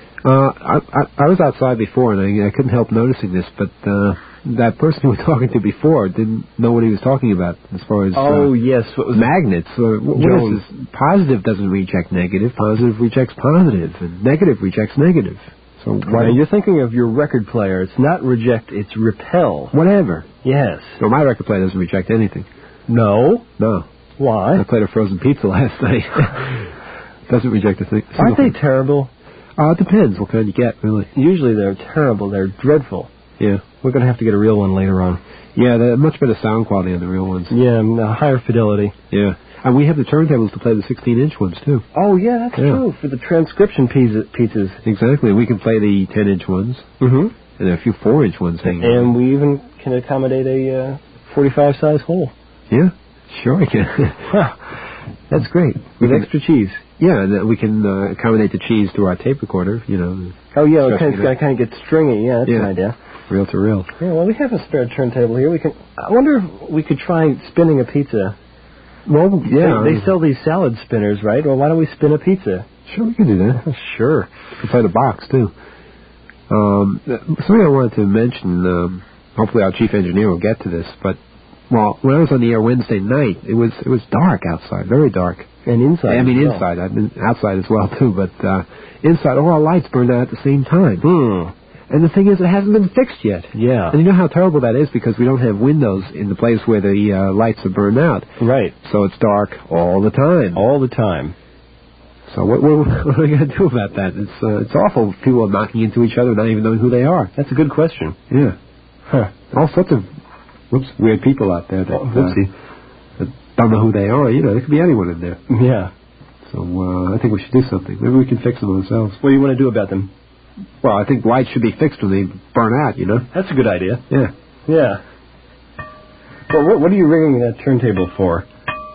I was outside before, and I couldn't help noticing this, but that person we were talking to before didn't know what he was talking about as far as... yes. What was magnets. What is this? Positive doesn't reject negative. Positive rejects positive. And negative rejects negative. So now you're thinking of your record player. It's not reject, it's repel. Whatever. Yes. No, my record player doesn't reject anything. No? No. Why? I played a frozen pizza last night. Doesn't reject a thing. Aren't they terrible? It depends what kind you get, really. Usually they're terrible. They're dreadful. Yeah. We're going to have to get a real one later on. Yeah, they're much better sound quality on the real ones. Yeah, higher fidelity. Yeah. And we have the turntables to play the 16-inch ones, too. Oh, yeah, that's true, for the transcription pizzas. Exactly. We can play the 10-inch ones. Mm-hmm. And there are a few 4-inch ones hanging And around. we even can accommodate a 45-size hole. Yeah, sure we can. That's great. With extra cheese. Yeah, and we can accommodate the cheese to our tape recorder, you know. Oh, yeah, it's going to kind of get stringy. Yeah, that's an idea. Reel to reel. Yeah, well, we have a spare turntable here. I wonder if we could try spinning a pizza. Well, yeah. They sell these salad spinners, right? Well, why don't we spin a pizza? Sure, we can do that. Sure. We can play the box, too. Something I wanted to mention, hopefully our chief engineer will get to this, but, well, when I was on the air Wednesday night, it was dark outside, very dark. And inside inside. I've been outside as well, too, but inside, all our lights burned out at the same time. And the thing is, it hasn't been fixed yet. Yeah. And you know how terrible that is because we don't have windows in the place where the lights are burned out. Right. So it's dark all the time. All the time. So what are we going to do about that? It's awful. People are knocking into each other, not even knowing who they are. That's a good question. Yeah. Huh. All sorts of weird people out there that don't know who they are. You know, there could be anyone in there. Yeah. So I think we should do something. Maybe we can fix them ourselves. What do you want to do about them? Well, I think lights should be fixed when they burn out, you know? That's a good idea. Yeah. Yeah. Well, what are you ringing that turntable for?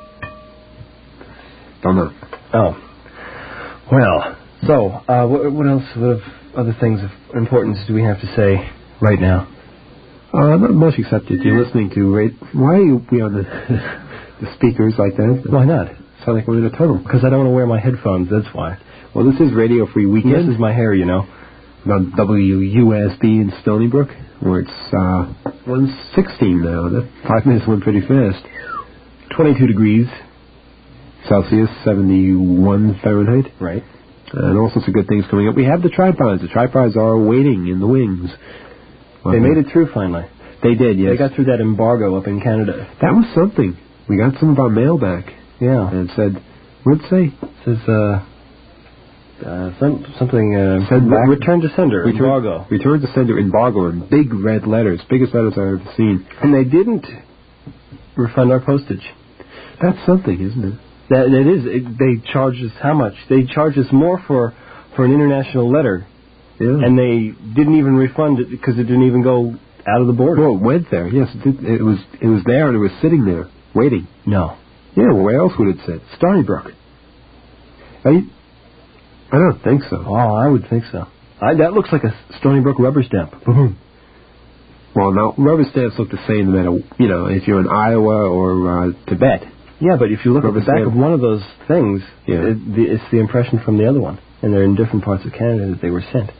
Don't know. Oh. Well, so, what else, what other things of importance do we have to say right now? Not much except that you're listening to... Why are we on the speakers like that? Why not? Sound like we're in a tunnel. Because I don't want to wear my headphones, that's why. Well, this is Radio Free Weekend. This is my hair, you know. On WUSB in Stony Brook, where it's 1:16 now. That 5 minutes went pretty fast. 22 degrees Celsius, 71 Fahrenheit. Right. And all sorts of good things coming up. We have the tripods. The tripods are waiting in the wings. They made it through finally. They did, yes. They got through that embargo up in Canada. That was something. We got some of our mail back. Yeah. And it said, what did it say? It says, something, return to sender, embargo. Return to sender, embargo, in big red letters, biggest letters I've ever seen. And they didn't refund our postage. That's something, isn't it? That it is. They charge us how much? They charge us more for for an international letter, and they didn't even refund it because it didn't even go out of the border. Well, it went there. Yes, it was there and it was sitting there waiting. No. Yeah, well, where else would it sit? Stony Brook. I don't think so. Oh, I would think so. That looks like a Stony Brook rubber stamp. Well, no, rubber stamps look the same no matter, if you're in Iowa or Tibet. Yeah, but if you look at the back of one of those things, it's the impression from the other one. And they're in different parts of Canada that they were sent.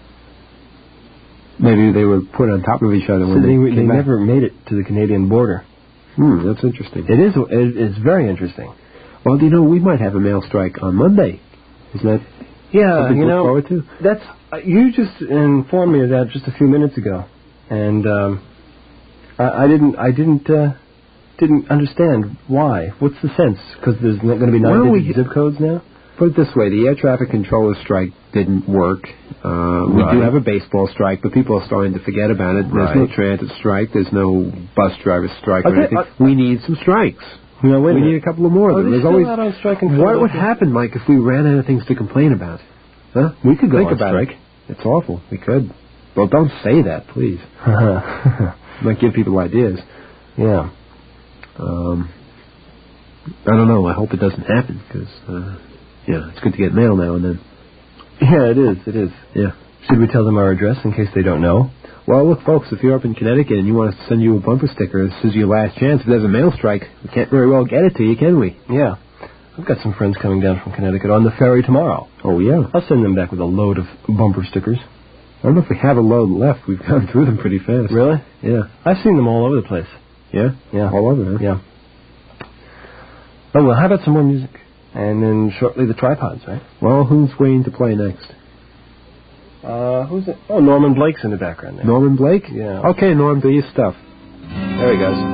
Maybe they were put on top of each other when they never made it to the Canadian border. That's interesting. It's very interesting. Well, we might have a mail strike on Monday. Isn't that something to look forward to? You just informed me of that just a few minutes ago. And I didn't understand why. What's the sense? Because there's not going to be 9 zip codes now? Put it this way, the air traffic controller strike didn't work. We do have a baseball strike, but people are starting to forget about it. There's no transit strike. There's no bus driver strike or anything. We need some strikes. We need a couple of more of them. There's always out on strike in what would happen, Mike, if we ran out of things to complain about? Huh? We could go Think on about strike. It. It's awful. We could. Well, don't say that, please. Might give people ideas. Yeah. I don't know. I hope it doesn't happen because, it's good to get mail now and then. Yeah, it is. It is. Yeah. Should we tell them our address in case they don't know? Well, look, folks, if you're up in Connecticut and you want us to send you a bumper sticker, this is your last chance. If there's a mail strike, we can't very well get it to you, can we? Yeah. I've got some friends coming down from Connecticut on the ferry tomorrow. Oh, yeah? I'll send them back with a load of bumper stickers. I don't know if we have a load left. We've gone through them pretty fast. Really? Yeah. I've seen them all over the place. Yeah? Yeah. All over, huh? Yeah. Oh, well, how about some more music? And then shortly the tripods, right? Well, who's waiting to play next? Who's it? Oh, Norman Blake's in the background there. Norman Blake? Yeah. Okay, Norm, do your stuff. There he goes.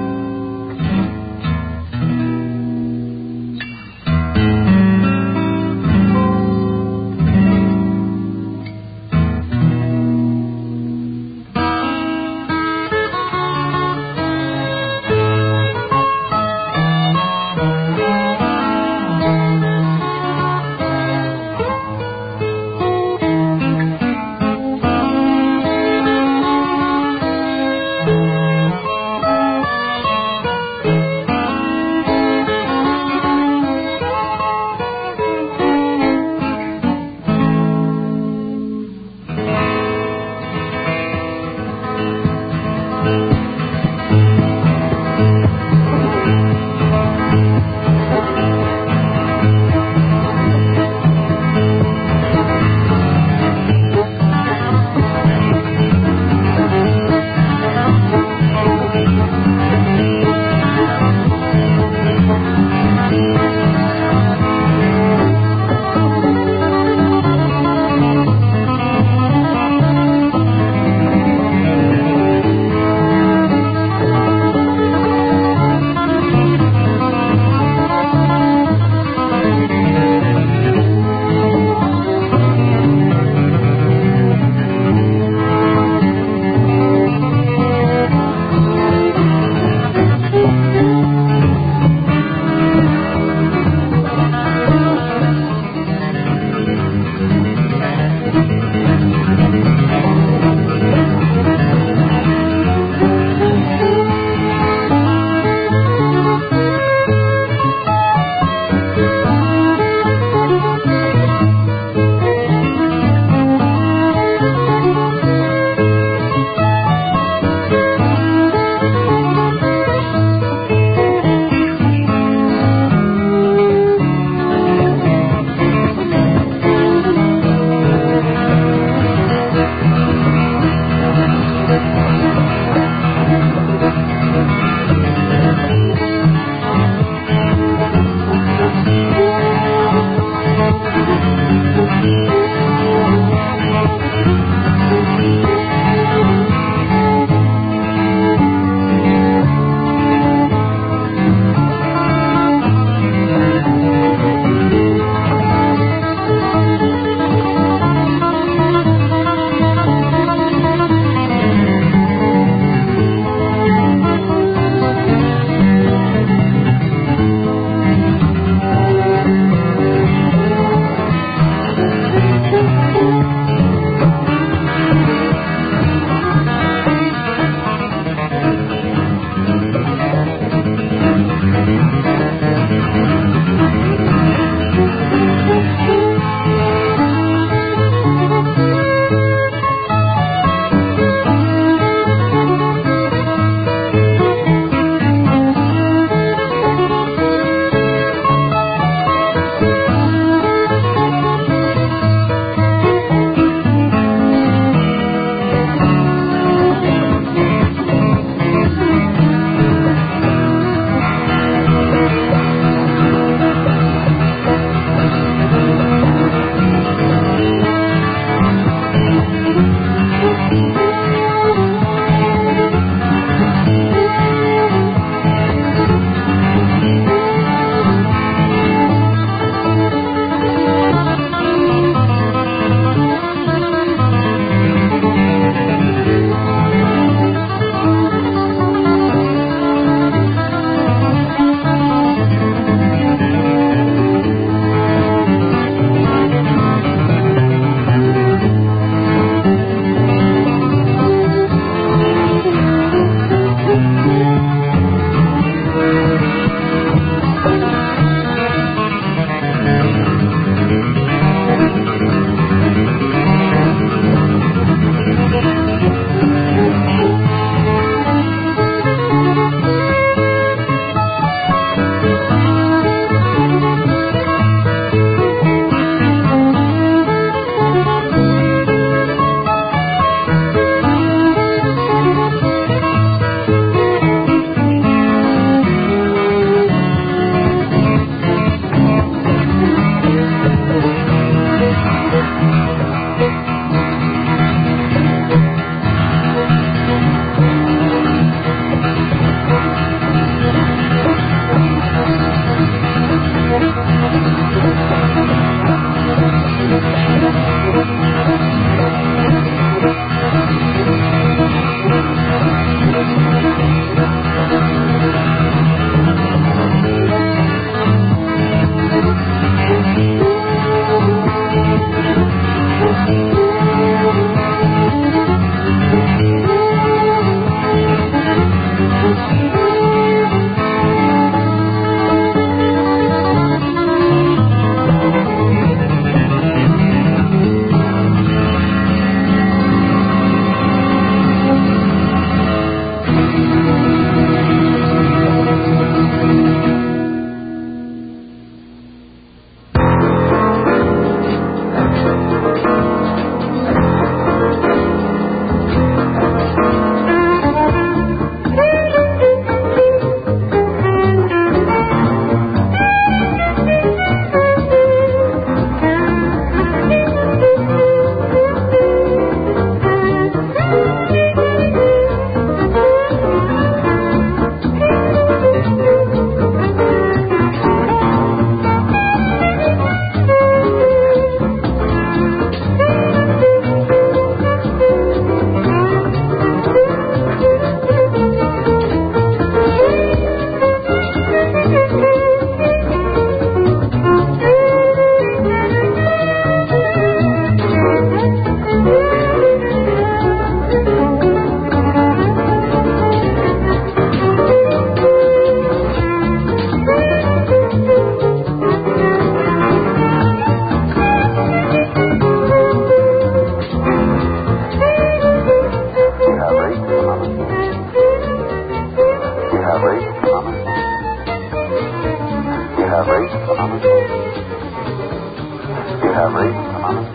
You have reached Anonymous.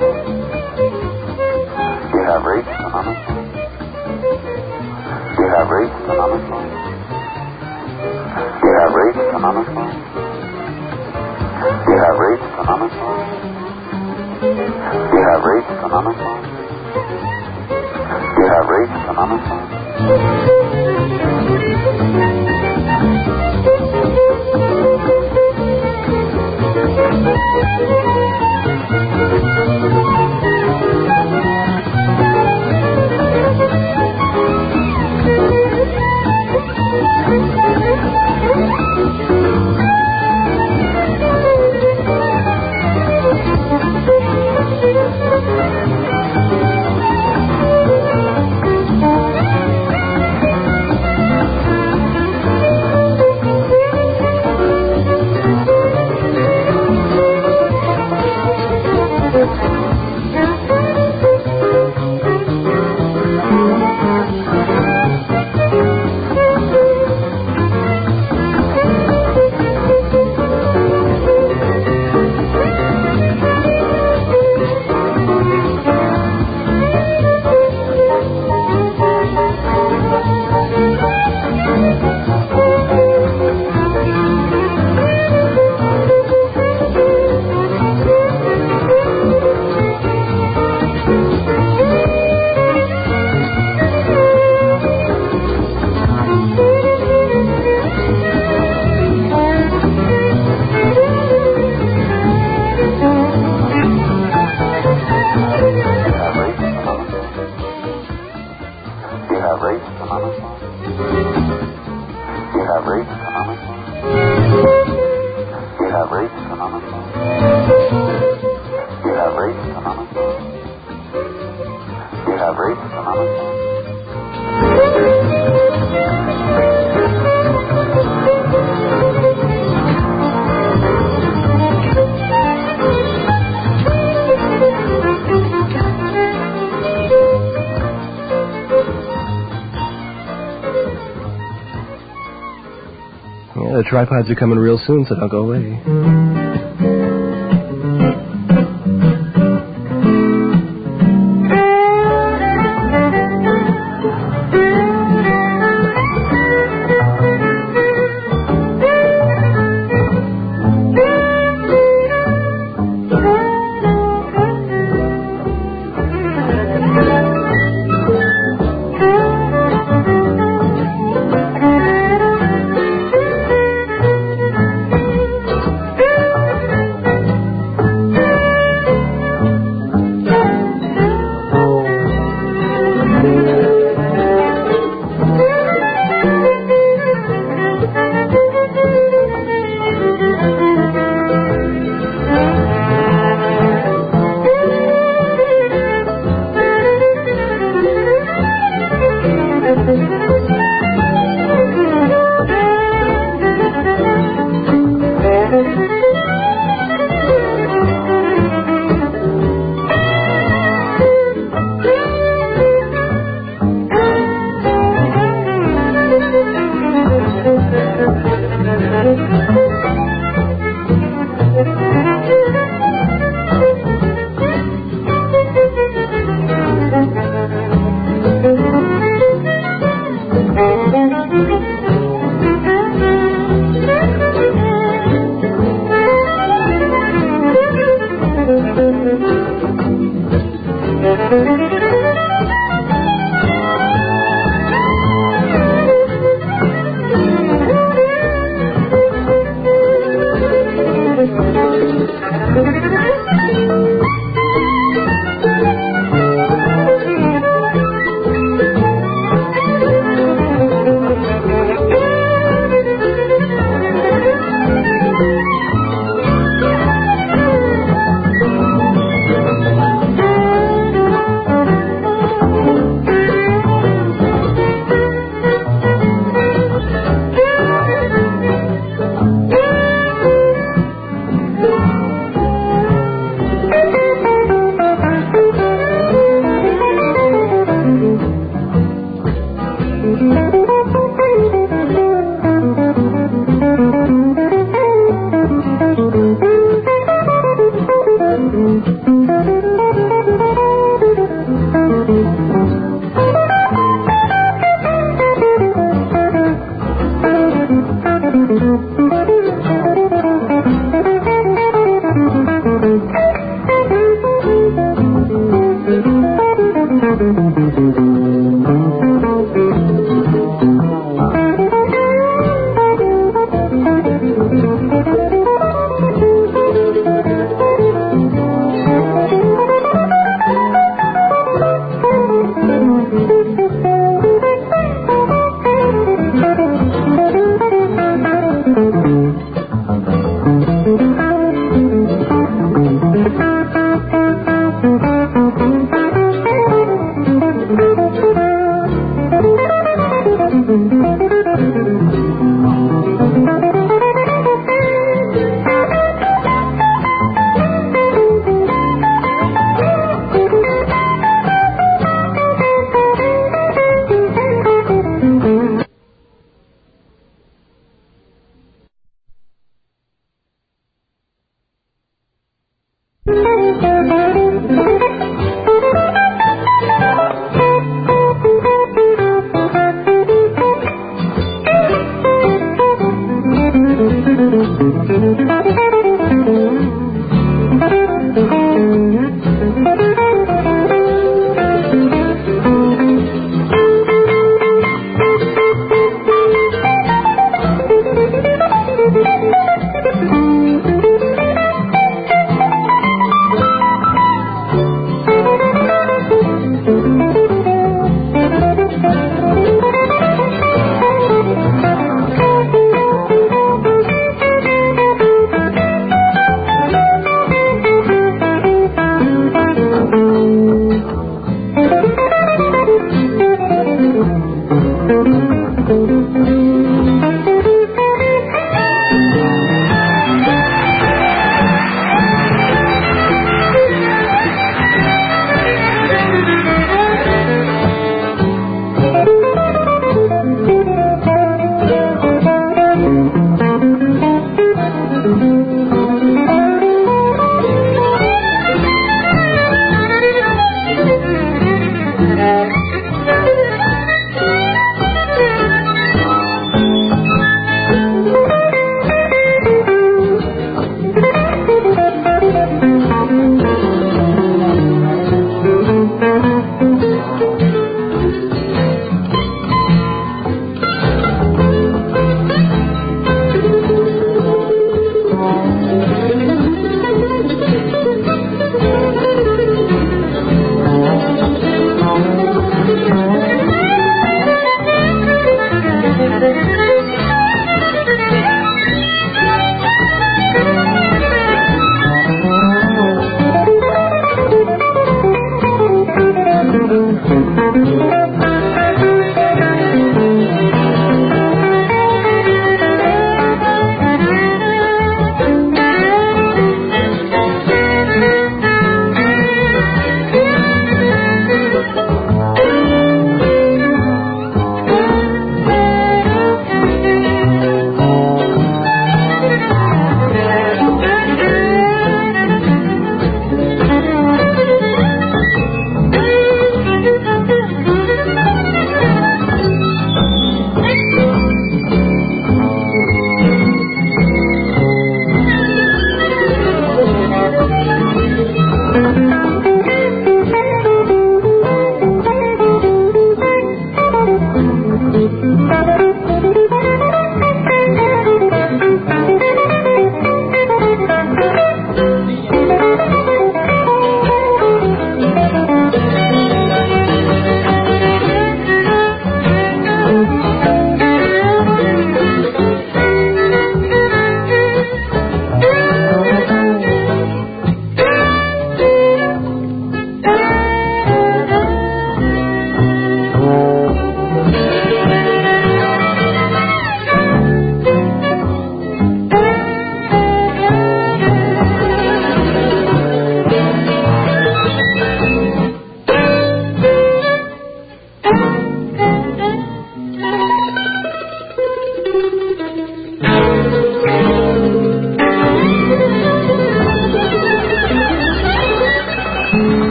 You have reached Anonymous. You have reached Anonymous. You have reached Anonymous. You have reached Anonymous. You have reached Anonymous. You have reached Anonymous. The tripods are coming real soon, so don't go away.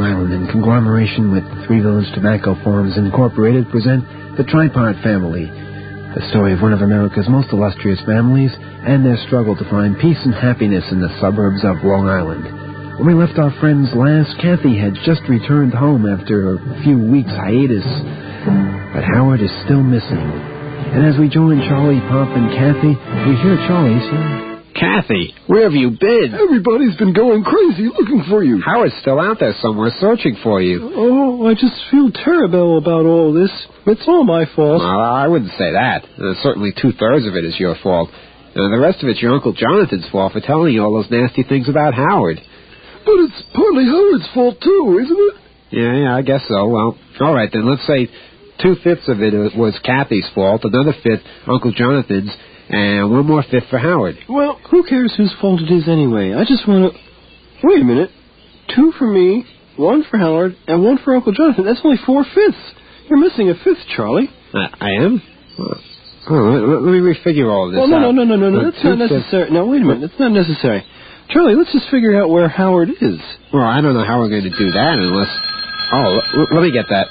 Island, in conglomeration with Three Village Tobacco Farms Incorporated, present The Tripod Family, the story of one of America's most illustrious families and their struggle to find peace and happiness in the suburbs of Long Island. When we left our friends last, Kathy had just returned home after a few weeks' hiatus, but Howard is still missing. And as we join Charlie, Pop, and Kathy, we hear Charlie say, Kathy, where have you been? Everybody's been going crazy looking for you. Howard's still out there somewhere searching for you. Oh, I just feel terrible about all this. It's all my fault. Well, I wouldn't say that. Certainly 2/3 of it is your fault. The rest of it's your Uncle Jonathan's fault for telling you all those nasty things about Howard. But it's partly Howard's fault, too, isn't it? Yeah, I guess so. Well, all right, then let's say 2/5 of it was Kathy's fault, another 5th Uncle Jonathan's, and 1 more 5th for Howard. Well, who cares whose fault it is anyway? I just want to... Wait a minute. 2 for me, 1 for Howard, and 1 for Uncle Jonathan. That's only 4/5. You're missing a 5th, Charlie. I am? Let me refigure all of this out. No. That's not 2/5. necessary. Now, wait a minute. That's not necessary. Charlie, let's just figure out where Howard is. Well, I don't know how we're going to do that unless... Oh, let me get that.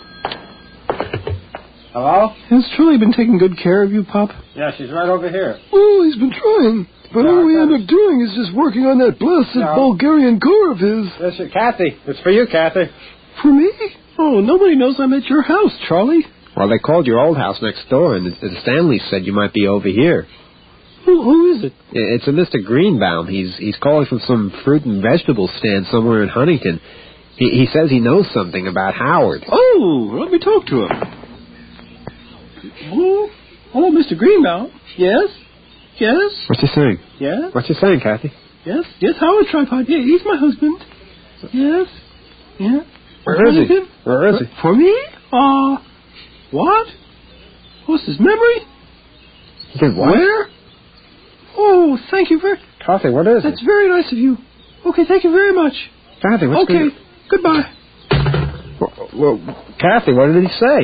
Hello? Has Charlie been taking good care of you, Pop? Yeah, she's right over here. Well, he's been trying. But all we end up doing is just working on that blessed Bulgarian car of his. Listen, Kathy. It's for you, Kathy. For me? Oh, nobody knows I'm at your house, Charlie. Well, they called your old house next door, and the Stanleys said you might be over here. Who is it? It's a Mr. Greenbaum. He's calling from some fruit and vegetable stand somewhere in Huntington. He says he knows something about Howard. Oh, let me talk to him. Hello, Mr. Greenbaum. Yes? What's he saying? Yes? What's he saying, Kathy? Yes, Howard Tripod. Yeah, he's my husband. Yes? Yeah? Where is he? Where is he? For me? What? What's his memory? He did what? Where? Oh, thank you very... Kathy, what is it? That's very nice of you. Okay, thank you very much. Kathy, what's Okay, goodbye. Well, Kathy, what did he say?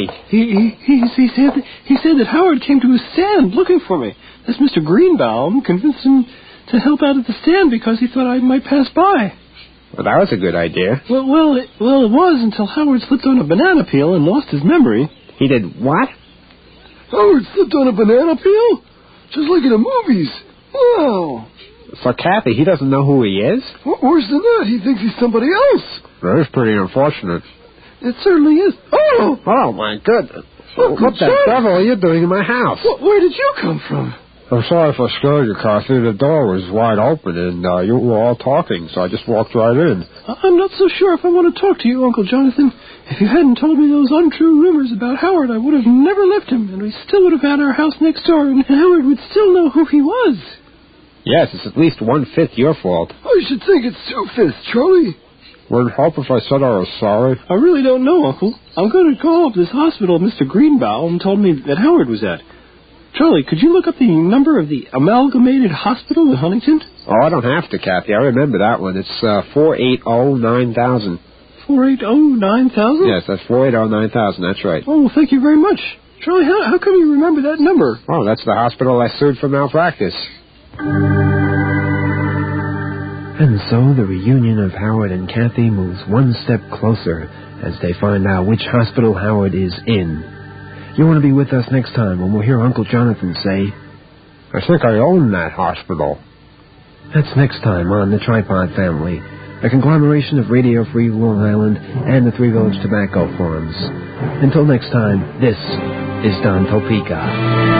He said that Howard came to his stand looking for me. This Mr. Greenbaum convinced him to help out at the stand because he thought I might pass by. Well, that was a good idea. Well, it was until Howard slipped on a banana peel and lost his memory. He did what? Howard slipped on a banana peel? Just like in the movies. Wow. So, Kathy, he doesn't know who he is? Worse than that, he thinks he's somebody else. That is pretty unfortunate. It certainly is. Oh, my goodness. What the devil are you doing in my house? Where did you come from? I'm sorry if I scared you, Kathy. The door was wide open, and you were all talking, so I just walked right in. I'm not so sure if I want to talk to you, Uncle Jonathan. If you hadn't told me those untrue rumors about Howard, I would have never left him, and we still would have had our house next door, and Howard would still know who he was. Yes, it's at least 1/5 your fault. I should think it's 2/5, Charlie. Would it help if I said I was sorry? I really don't know, Uncle. I'm going to call up this hospital Mr. Greenbaum told me that Howard was at. Charlie, could you look up the number of the Amalgamated Hospital in Huntington? Oh, I don't have to, Kathy. I remember that one. It's 480-9000. 480-9000? Yes, that's 480-9000. That's right. Oh, thank you very much. Charlie, how come you remember that number? Oh, that's the hospital I sued for malpractice. And so the reunion of Howard and Kathy moves one step closer as they find out which hospital Howard is in. You want to be with us next time when we'll hear Uncle Jonathan say, I think I own that hospital. That's next time on The Tripod Family, a conglomeration of Radio Free Long Island and the Three Village Tobacco Farms. Until next time, this is Don Topeka.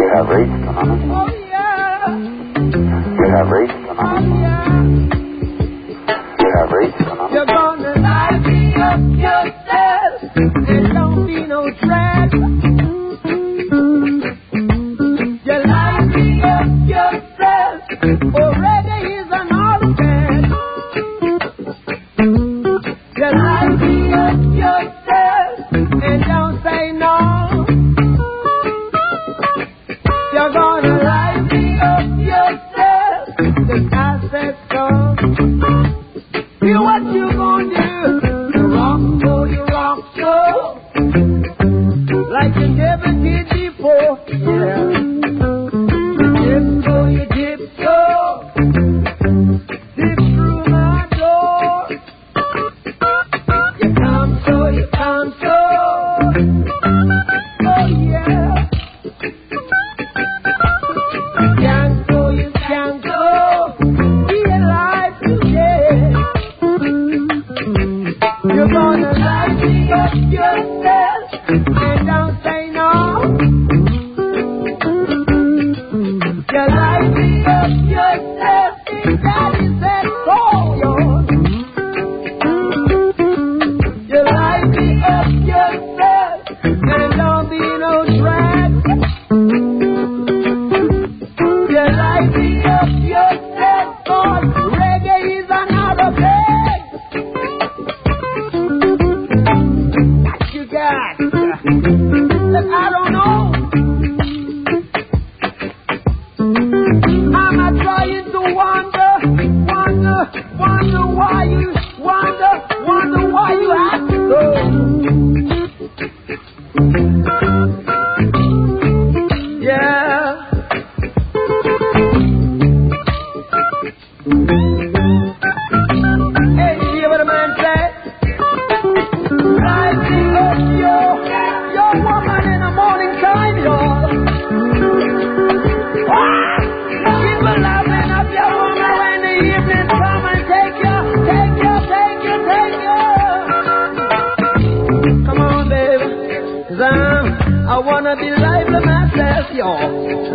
You have reached Anonymous. You have reached Anonymous. You have reached Anonymous. You're gonna lie me up yourself. There don't be no trap. You lie me up yourself. Already is an automat. You lie me up yourself and don't say no. You're gonna lie me up yourself. The I said so. You what you gonna do? You rock so, like you never did before. Yeah. You dip so, dip through my door. You come so, oh yeah. You can go, be alive today. You're gonna lie me up yourself and don't say no. You lie me up yourself and daddy said so, yours. You lie me up yourself and don't be no drag. You lie me up yourself, cause reggae is another bed. What you got? That I don't know. I'm not trying to wonder why you wonder why you have to go. Yeah. Hey, you hear what a man said? Rising up your woman in the morning time, y'all. People loving up your woman when the evening come and take you. Come on, baby, 'cause I wanna be lively myself, y'all.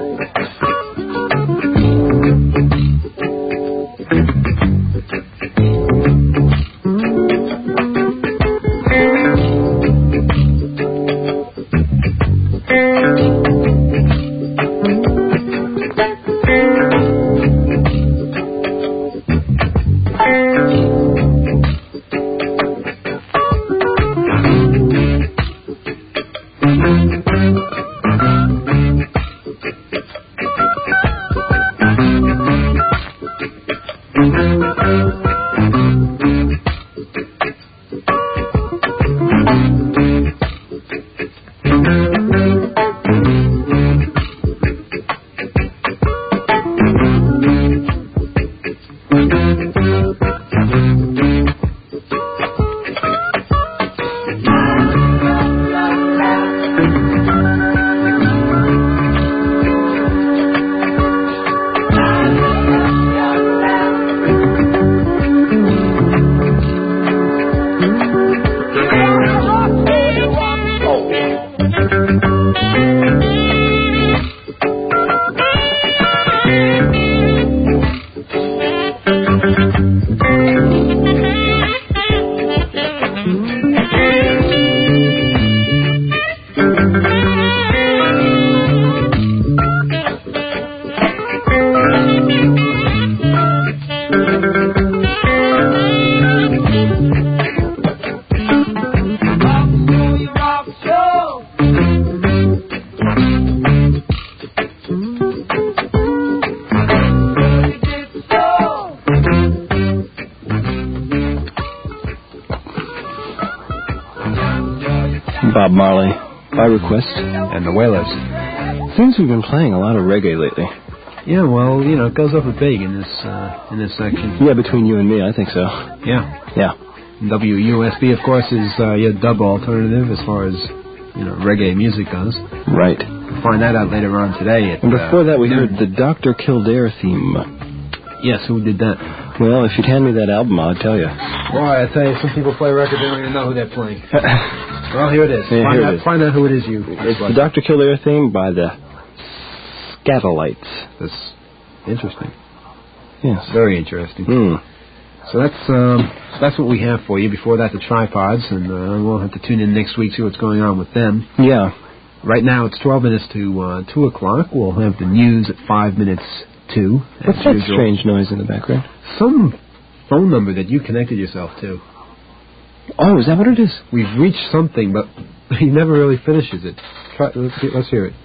Bob Marley, by request. And the Wailers. Seems we've been playing a lot of reggae lately. Yeah, well, you know, it goes over big in this section. Yeah, between you and me, I think so. Yeah. WUSB, of course, is your dub alternative as far as, you know, reggae music goes. Right. We'll find that out later on today. And before that, we heard the Dr. Kildare theme. Yes, who did that? Well, if you'd hand me that album, I'd tell you. Boy, I tell you, some people play records, they don't even know who they're playing. Well, here it is. Yeah, Find out who it is you. It's the Dr. Kildare theme by the Scatolites. That's interesting. Yes. Very interesting. So that's what we have for you. Before that, the Tripods, and we'll have to tune in next week, see what's going on with them. Yeah. Right now, it's 12 minutes to 2 o'clock. We'll have the news at 5 minutes to. What's that strange noise in the background? Some phone number that you connected yourself to. Oh, is that what it is? We've reached something, but he never really finishes it. Let's hear it.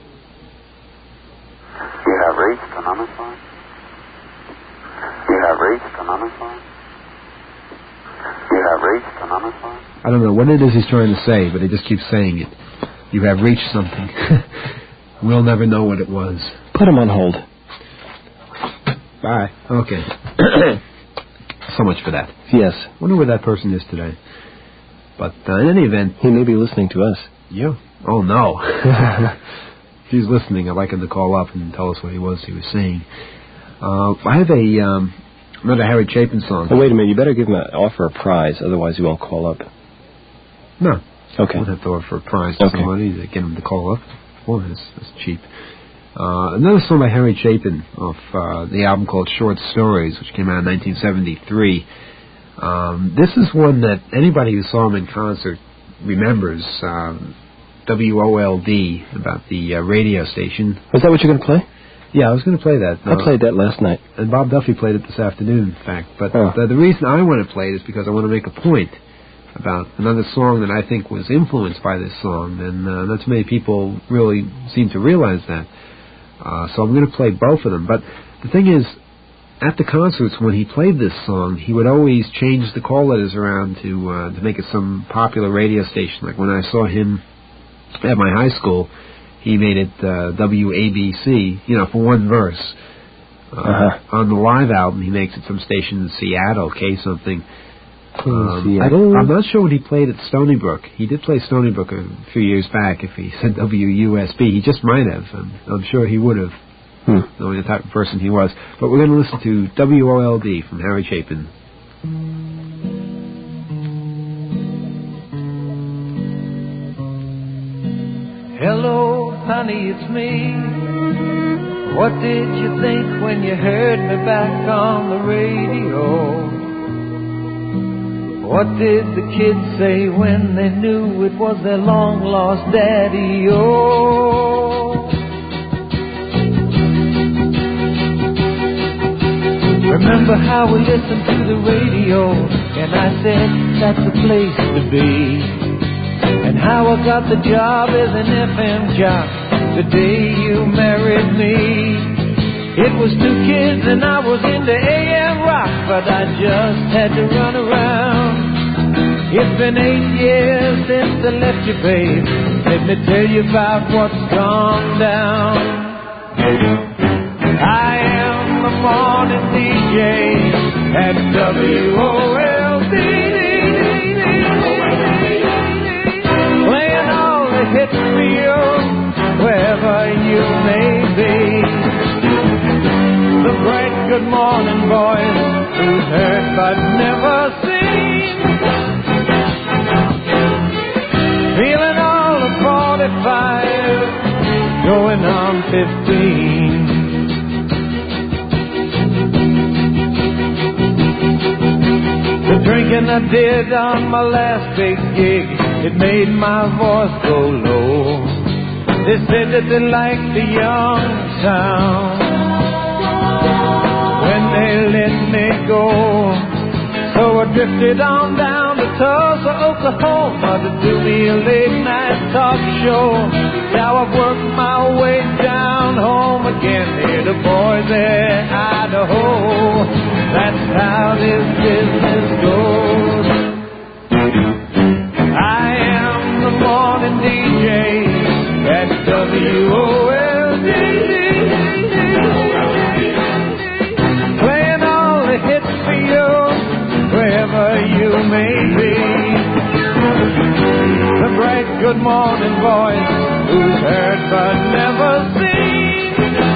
You have reached an unassigned. You have reached an unassigned. You have reached an unassigned. I don't know what it is he's trying to say, but he just keeps saying it. You have reached something. We'll never know what it was. Put him on hold. Bye. Okay. So much for that. Yes. Wonder where that person is today. But in any event... He may be listening to us. Yeah. Oh, no. If he's listening, I'd like him to call up and tell us what he was saying. I have another Harry Chapin song. Oh, wait a minute. You better give him offer a prize, otherwise he won't call up. No. Okay. We'll have to offer a prize to somebody to get him to call up. Well, that's cheap. Another song by Harry Chapin off the album called Short Stories, which came out in 1973. This is one that anybody who saw him in concert remembers. WOLD, about the radio station. Is that what you're going to play? Yeah, I was going to play that. I played that last night. And Bob Duffy played it this afternoon, in fact. But the reason I want to play it is because I want to make a point about another song that I think was influenced by this song, and not too many people really seem to realize that. So I'm going to play both of them. But the thing is, at the concerts, when he played this song, he would always change the call letters around to make it some popular radio station. Like when I saw him at my high school, he made it WABC, for one verse. On the live album, he makes it some station in Seattle, K something. I'm not sure what he played at Stony Brook. He did play Stony Brook a few years back. If he said WUSB, he just might have. I'm sure he would have, knowing the type of person he was. But we're going to listen to WOLD from Harry Chapin. Hello, honey, it's me. What did you think when you heard me back on the radio? What did the kids say when they knew it was their long-lost daddy-o? Remember how we listened to the radio, and I said, that's the place to be. And how I got the job as an FM jock the day you married me. It was 2 kids and I was into AM rock, but I just had to run around. It's been 8 years since I left you, babe. Let me tell you about what's gone down. I am the morning DJ at WOLD, playing all the hits for you, wherever you may be. The bright good morning voice who's heard but never seen. Feeling all of 45, going on 15. The drinking I did on my last big gig, it made my voice go low. They said that they liked the young sound when they let me go. So I drifted on down to Tulsa, Oklahoma to do me a late night talk show. Now I've worked my way down home again here to Boise, Idaho. That's how this business goes. I am the morning DJ at WOLD, playing all the hits for you, wherever you may be. The bright good morning voice who's heard but never seen.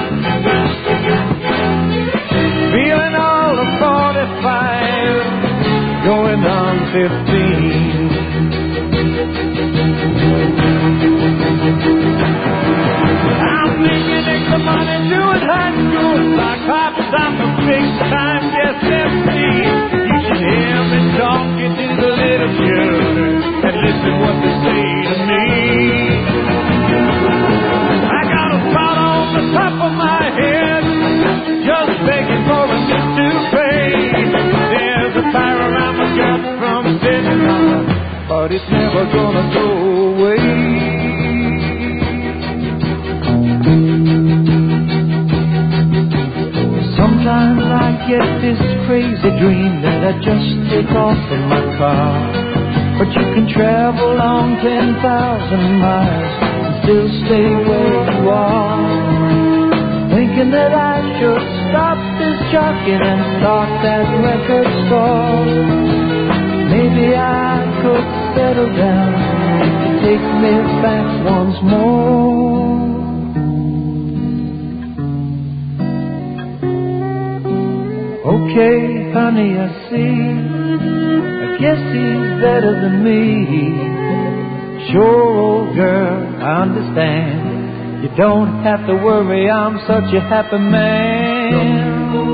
Feeling all of 45, going on 15. I'm thinking it's the never gonna go away. Sometimes I get this crazy dream that I just take off in my car. But you can travel on 10,000 miles and still stay where you are. Thinking that I should stop this jockeying and start that record store. Maybe I could settle down to take me back once more. Okay, honey, I see. I guess he's better than me. Sure, old girl, I understand. You don't have to worry, I'm such a happy man.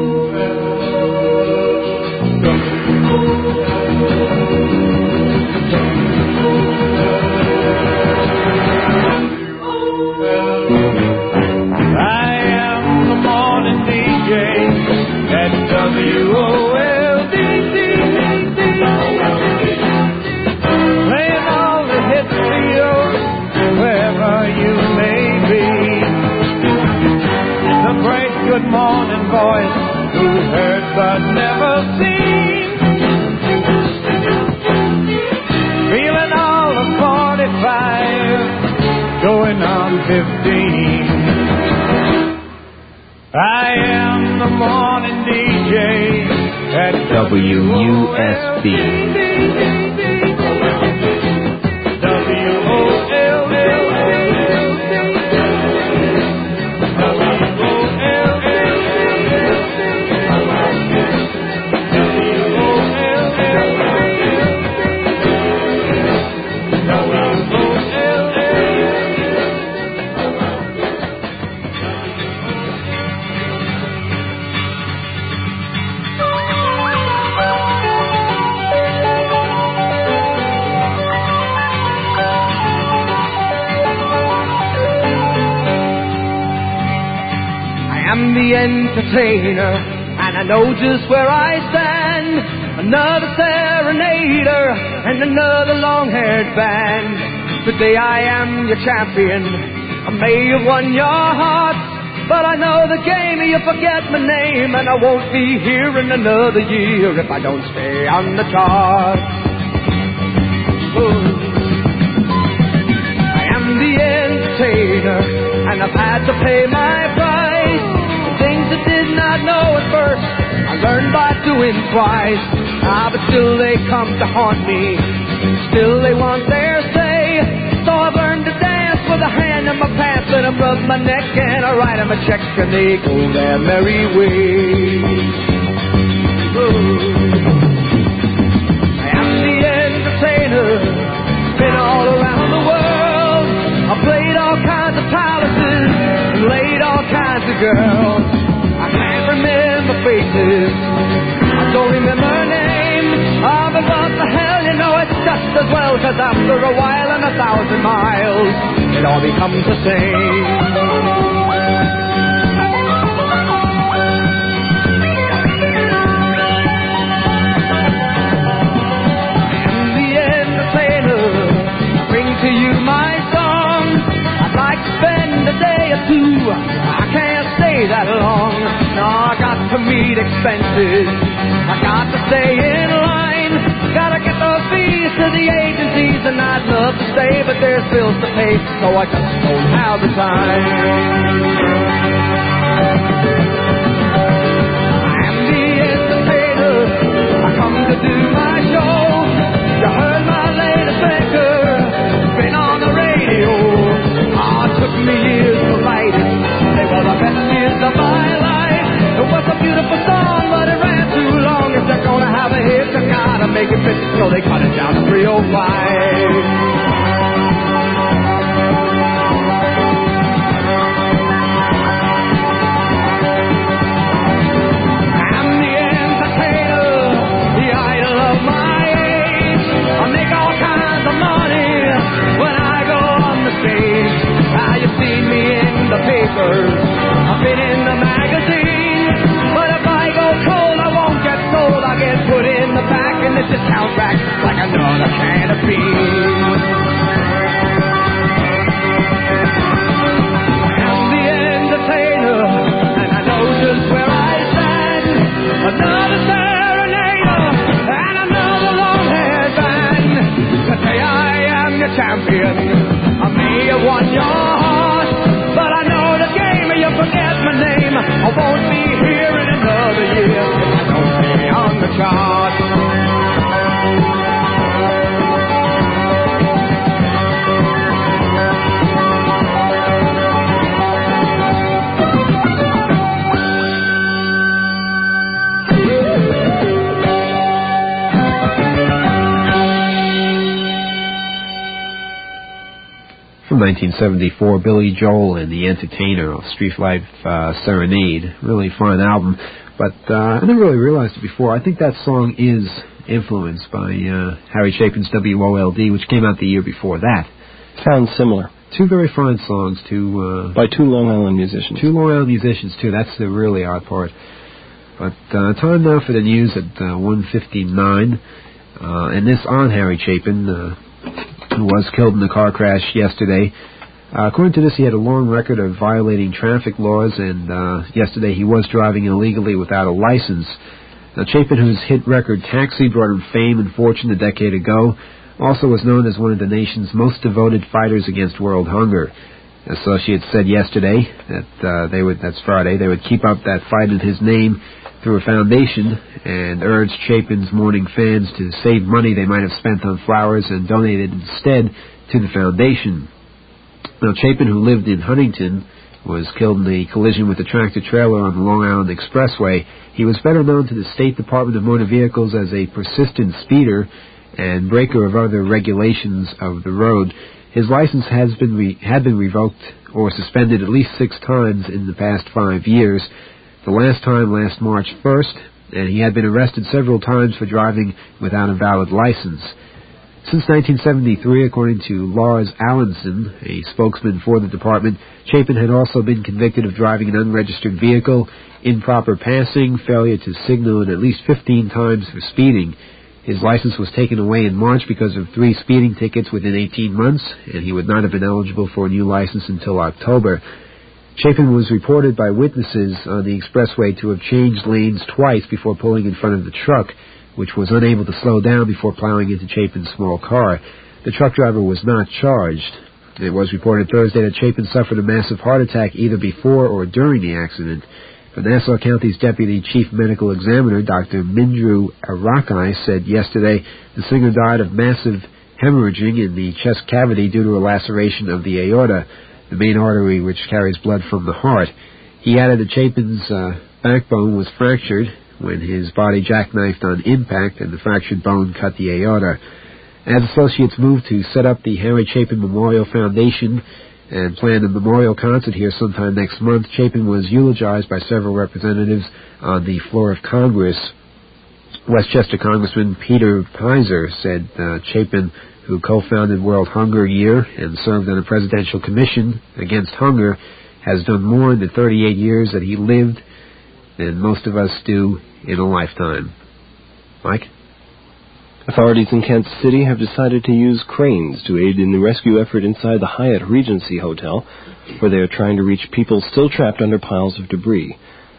I am the morning DJ at WOLDD, playing all the hits for you, wherever you may be. The bright good morning voice who's heard but never seen. Feeling all of 45, going on 15. I am the morning DJ at WUSB. The entertainer, and I know just where I stand. Another serenader and another long-haired band. Today I am your champion. I may have won your heart, but I know the game. You forget my name, and I won't be here in another year if I don't stay on the chart. I am the entertainer, and I've had to pay my price. Things I did not know at first, I learned by doing twice. But still they come to haunt me, still they want their say. So I've learned to dance with a hand in my pants, and I rub my neck and I write them a check, and they go their merry way. I am the entertainer, been all around the world. I played all kinds of palaces and laid all kinds of girls. I can't remember faces, I don't remember names. But what the hell, you know it's just as well, 'cause after a while and 1,000 miles, it all becomes the same. To you my song, I'd like to spend a day or two. I can't stay that long. No, I got to meet expenses, I got to stay in line, gotta get those fees to the agencies, and I'd love to stay, but there's bills to pay, so I just don't have the time. I am the entertainer, I come to do my show. You heard my latest record, been on the radio. It took me years to write it. They were the best years of my life. It was a beautiful song, but it ran too long. If they're gonna have a hit, they gotta make it fit, so they cut it down to 305. I'm the entertainer, the idol of my age. I make all kinds of money when I go on the stage. You've seen me in the papers, I've been in the magazines, but if I go cold, I won't get sold. I get put in the back in the discount rack like another can of beans. 1974, Billy Joel and the Entertainer, Street Life Serenade. Really fine album. But I never really realized it before. I think that song is influenced by Harry Chapin's WOLD, which came out the year before that. Sounds similar. Two very fine songs by two Long Island musicians. Two Long Island musicians, too. That's the really odd part. But time now for the news at 1:59. And this on Harry Chapin, who was killed in a car crash yesterday. According to this, he had a long record of violating traffic laws, and yesterday he was driving illegally without a license. Now, Chapin, whose hit record Taxi brought him fame and fortune a decade ago, also was known as one of the nation's most devoted fighters against world hunger. Associates said yesterday that that's Friday, they would keep up that fight in his name through a foundation, and urged Chapin's mourning fans to save money they might have spent on flowers and donate it instead to the foundation. Now, Chapin, who lived in Huntington, was killed in a collision with a tractor-trailer on the Long Island Expressway. He was better known to the State Department of Motor Vehicles as a persistent speeder and breaker of other regulations of the road. His license had been revoked or suspended at least 6 times in the past 5 years. The last time last March 1st, and he had been arrested several times for driving without a valid license. Since 1973, according to Lars Allenson, a spokesman for the department, Chapin had also been convicted of driving an unregistered vehicle, improper passing, failure to signal, and at least 15 times for speeding. His license was taken away in March because of 3 speeding tickets within 18 months, and he would not have been eligible for a new license until October. Chapin was reported by witnesses on the expressway to have changed lanes twice before pulling in front of the truck, which was unable to slow down before plowing into Chapin's small car. The truck driver was not charged. It was reported Thursday that Chapin suffered a massive heart attack either before or during the accident. But Nassau County's Deputy Chief Medical Examiner, Dr. Mindru Arakai, said yesterday the singer died of massive hemorrhaging in the chest cavity due to a laceration of the aorta, the main artery which carries blood from the heart. He added that Chapin's backbone was fractured when his body jackknifed on impact, and the fractured bone cut the aorta. As associates moved to set up the Harry Chapin Memorial Foundation and planned a memorial concert here sometime next month, Chapin was eulogized by several representatives on the floor of Congress. Westchester Congressman Peter Pizer said Chapin, who co-founded World Hunger Year and served on a presidential commission against hunger, has done more in the 38 years that he lived than most of us do in a lifetime. Mike? Authorities in Kansas City have decided to use cranes to aid in the rescue effort inside the Hyatt Regency Hotel, where they are trying to reach people still trapped under piles of debris.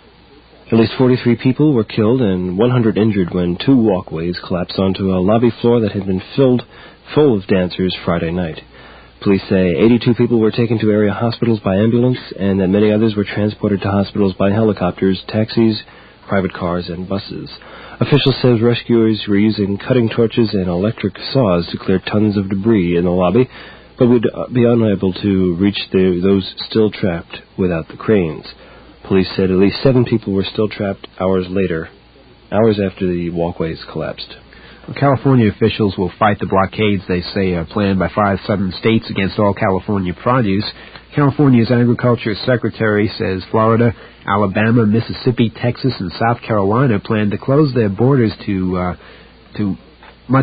At least 43 people were killed and 100 injured when 2 walkways collapsed onto a lobby floor that had been filled full of dancers Friday night. Police say 82 people were taken to area hospitals by ambulance and that many others were transported to hospitals by helicopters, taxis, private cars, and buses. Officials said rescuers were using cutting torches and electric saws to clear tons of debris in the lobby, but would be unable to reach those still trapped without the cranes. Police said at least 7 people were still trapped hours after the walkways collapsed. California officials will fight the blockades they say are planned by 5 southern states against all California produce. California's Agriculture Secretary says Florida, Alabama, Mississippi, Texas, and South Carolina plan to close their borders to much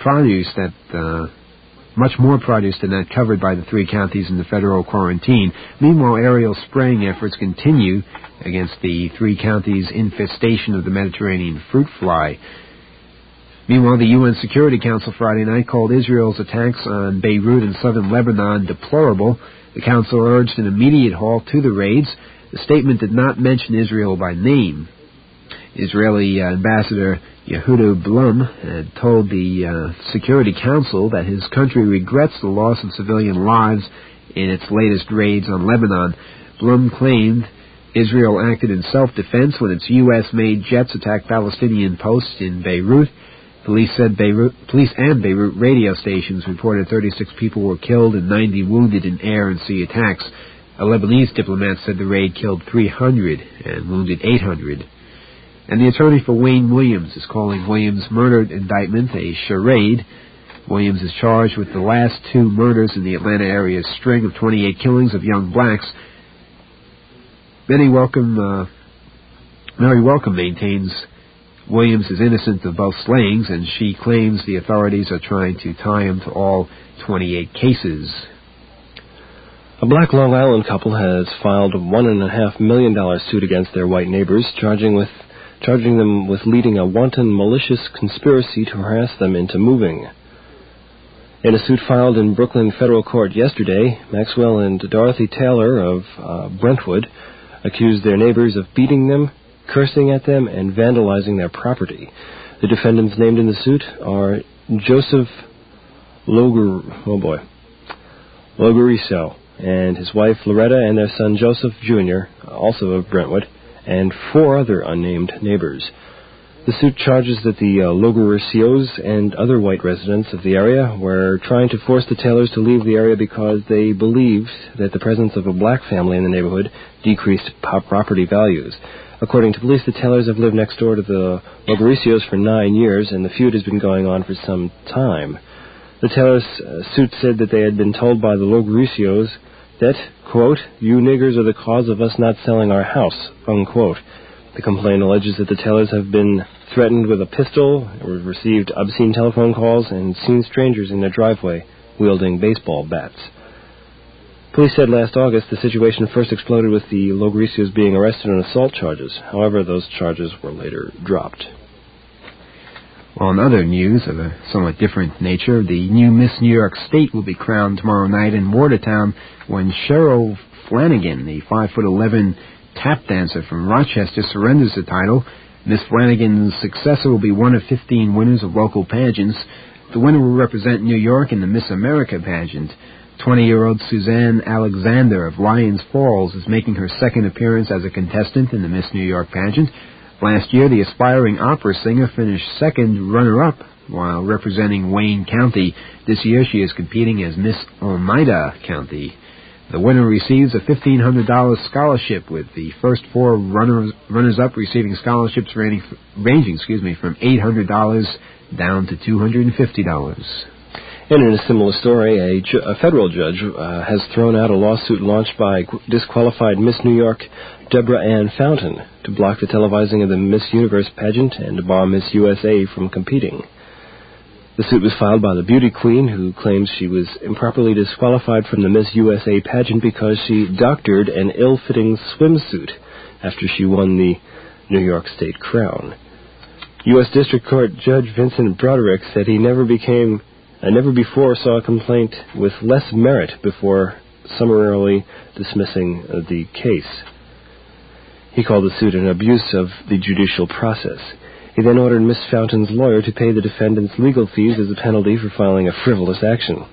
more produce than that covered by the 3 counties in the federal quarantine. Meanwhile, aerial spraying efforts continue against the 3 counties' infestation of the Mediterranean fruit fly. Meanwhile, the UN Security Council Friday night called Israel's attacks on Beirut and southern Lebanon deplorable. The Council urged an immediate halt to the raids. The statement did not mention Israel by name. Israeli Ambassador Yehuda Blum had told the Security Council that his country regrets the loss of civilian lives in its latest raids on Lebanon. Blum claimed Israel acted in self-defense when its U.S.-made jets attacked Palestinian posts in Beirut. Police and Beirut radio stations reported 36 people were killed and 90 wounded in air and sea attacks. A Lebanese diplomat said the raid killed 300 and wounded 800. And the attorney for Wayne Williams is calling Williams' murder indictment a charade. Williams is charged with the last 2 murders in the Atlanta area's string of 28 killings of young blacks. Mary Welcome maintains Williams is innocent of both slayings, and she claims the authorities are trying to tie him to all 28 cases. A black Long Island couple has filed a $1.5 million suit against their white neighbors, charging them with leading a wanton, malicious conspiracy to harass them into moving. In a suit filed in Brooklyn federal court yesterday, Maxwell and Dorothy Taylor of Brentwood accused their neighbors of beating them, cursing at them, and vandalizing their property. The defendants named in the suit are Joseph Logariso and his wife Loretta and their son Joseph Jr., also of Brentwood, and 4 other unnamed neighbors. The suit charges that the Logarisos and other white residents of the area were trying to force the Taylors to leave the area because they believed that the presence of a black family in the neighborhood decreased property values. According to police, the Taylors have lived next door to the Logarisos for 9 years, and the feud has been going on for some time. The Taylors' suit said that they had been told by the Logarisos that, quote, "You niggers are the cause of us not selling our house," unquote. The complaint alleges that the Taylors have been threatened with a pistol, received obscene telephone calls, and seen strangers in their driveway wielding baseball bats. Police said last August the situation first exploded with the Logarisos being arrested on assault charges. However, those charges were later dropped. Well, in other news of a somewhat different nature, the new Miss New York State will be crowned tomorrow night in Watertown when Cheryl Flanagan, the 5'11" tap dancer from Rochester, surrenders the title. Miss Flanagan's successor will be one of 15 winners of local pageants. The winner will represent New York in the Miss America pageant. 20-year-old Suzanne Alexander of Lyons Falls is making her second appearance as a contestant in the Miss New York pageant. Last year, the aspiring opera singer finished second runner-up while representing Wayne County. This year, she is competing as Miss Oneida County. The winner receives a $1,500 scholarship, with the first 4 runners-up receiving scholarships ranging from $800 down to $250. And in a similar story, a federal judge has thrown out a lawsuit launched by disqualified Miss New York Deborah Ann Fountain to block the televising of the Miss Universe pageant and to bar Miss USA from competing. The suit was filed by the beauty queen, who claims she was improperly disqualified from the Miss USA pageant because she doctored an ill-fitting swimsuit after she won the New York State crown. U.S. District Court Judge Vincent Broderick said he never before saw a complaint with less merit before summarily dismissing the case. He called the suit an abuse of the judicial process. He then ordered Miss Fountain's lawyer to pay the defendant's legal fees as a penalty for filing a frivolous action.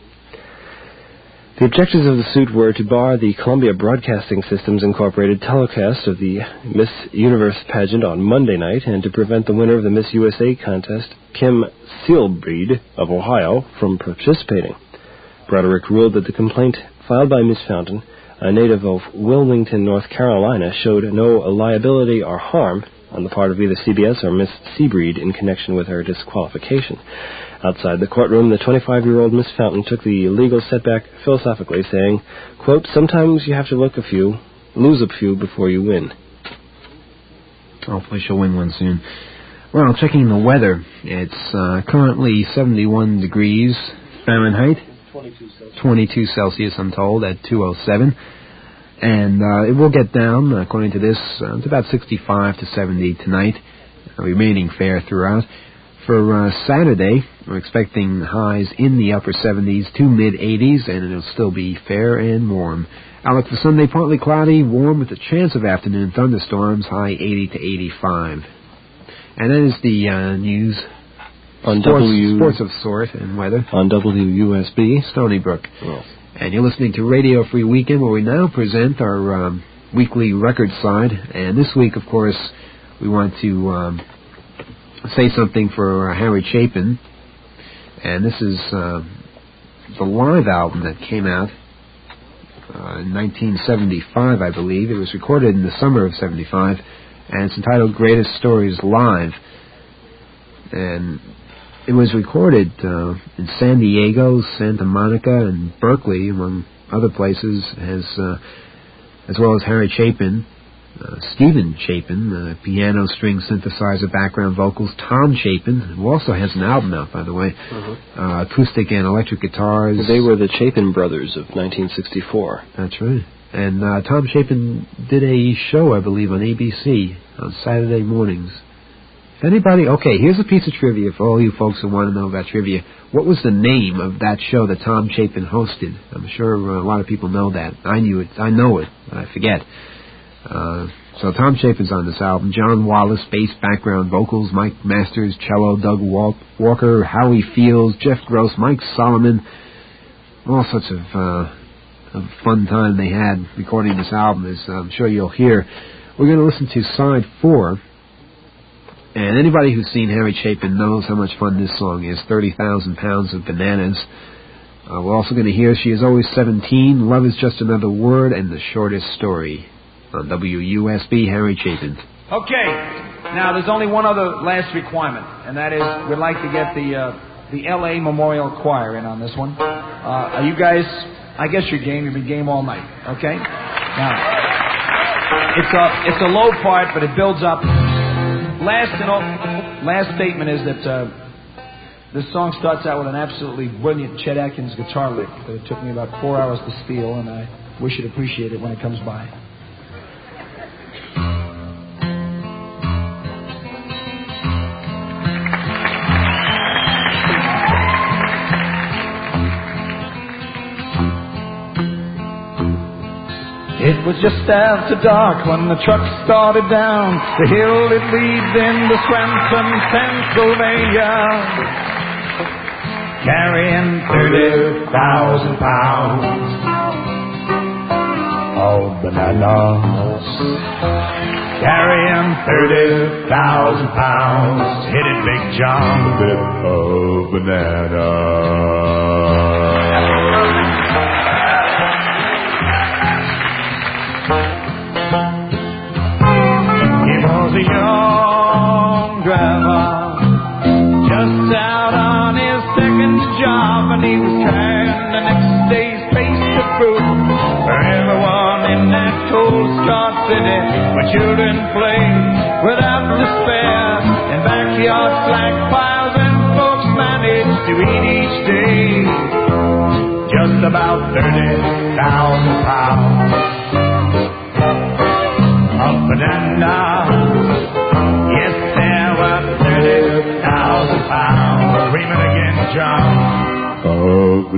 The objectives of the suit were to bar the Columbia Broadcasting Systems Incorporated telecast of the Miss Universe pageant on Monday night and to prevent the winner of the Miss USA contest, Kim Seelbreed of Ohio, from participating. Broderick ruled that the complaint filed by Miss Fountain, a native of Wilmington, North Carolina, showed no liability or harm on the part of either CBS or Miss Seabreed in connection with her disqualification. Outside the courtroom, the 25-year-old Miss Fountain took the legal setback philosophically, saying, quote, "Sometimes you have to lose a few before you win." Hopefully she'll win one soon. Well, checking the weather, it's currently 71 degrees Fahrenheit, 22 Celsius, I'm told, at 2:07. And it will get down, according to this, to about 65 to 70 tonight, remaining fair throughout. For Saturday, we're expecting highs in the upper 70s to mid-80s, and it'll still be fair and warm. Outlook for Sunday, partly cloudy, warm with a chance of afternoon thunderstorms, high 80 to 85. And that is the news. On sports of sort and weather. On WUSB. Stony Brook. Oh. And you're listening to Radio Free Weekend, where we now present our weekly record side. And this week, of course, we want to say something for Harry Chapin. And this is the live album that came out in 1975, I believe. It was recorded in the summer of 75, and it's entitled Greatest Stories Live. And It was recorded in San Diego, Santa Monica, and Berkeley, among other places, as well as Harry Chapin, Stephen Chapin, piano, string synthesizer, background vocals, Tom Chapin, who also has an album out, by the way, acoustic and electric guitars. They were the Chapin brothers of 1964. That's right. And Tom Chapin did a show, I believe, on ABC on Saturday mornings. If anybody... Okay, here's a piece of trivia for all you folks who want to know about trivia. What was the name of that show that Tom Chapin hosted? I'm sure a lot of people know that. I knew it. I know it, but I forget. So Tom Chapin's on this album. John Wallace, bass, background vocals. Mike Masters, cello. Doug Walker, Howie Fields, Jeff Gross, Mike Solomon. All sorts of fun time they had recording this album, as I'm sure you'll hear. We're going to listen to side 4. And anybody who's seen Harry Chapin knows how much fun this song is. 30,000 Pounds of Bananas. We're also going to hear She Is Always 17, Love Is Just Another Word, and The Shortest Story. On WUSB, Harry Chapin. Okay, now there's only one other last requirement, and that is we'd like to get the L.A. Memorial Choir in on this one. Are you guys, I guess you're game, you've been game all night, okay? Now, it's a low part, but it builds up. Last statement is that this song starts out with an absolutely brilliant Chet Atkins guitar lick that it took me about 4 hours to steal, and I wish you'd appreciate it when it comes by. It was just after dark when the truck started down the hill that leads into Scranton, Pennsylvania, carrying 30,000 pounds of bananas. Carrying 30,000 pounds, hit it, Big John. A bit of bananas. A young driver, just out on his second job, and he was trying the next day's pace to prove for everyone in that cold Scott city where children play without despair in backyard slack piles, and folks manage to eat each day just about 30,000 pounds of bananas. Yes, there were 30,000 pounds. Dreaming again, John. Of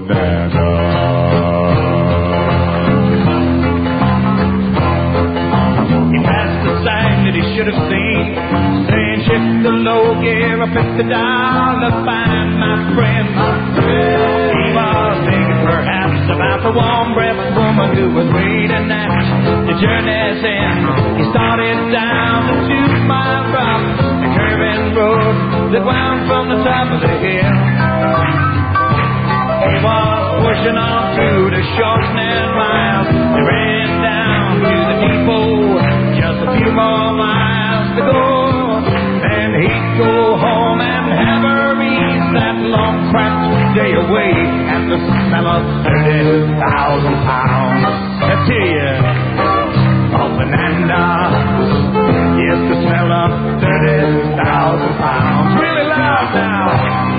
bananas. He passed the sign that he should have seen, saying, shift the low gear up $50 fine, my friend. He was thinking perhaps about the warm-breathed woman who was waiting at the journey's end. He started down the 2-mile drop, the curving road that wound from the top of the hill. He was pushing on through the shortening miles. He ran down to the depot, just a few more miles to go. And he'd go home and have her ease that long cramped day away at the smell of 30,000 pounds. Let's hear you. Of bananas. Yes, the smell of 30,000 pounds. Really loud now.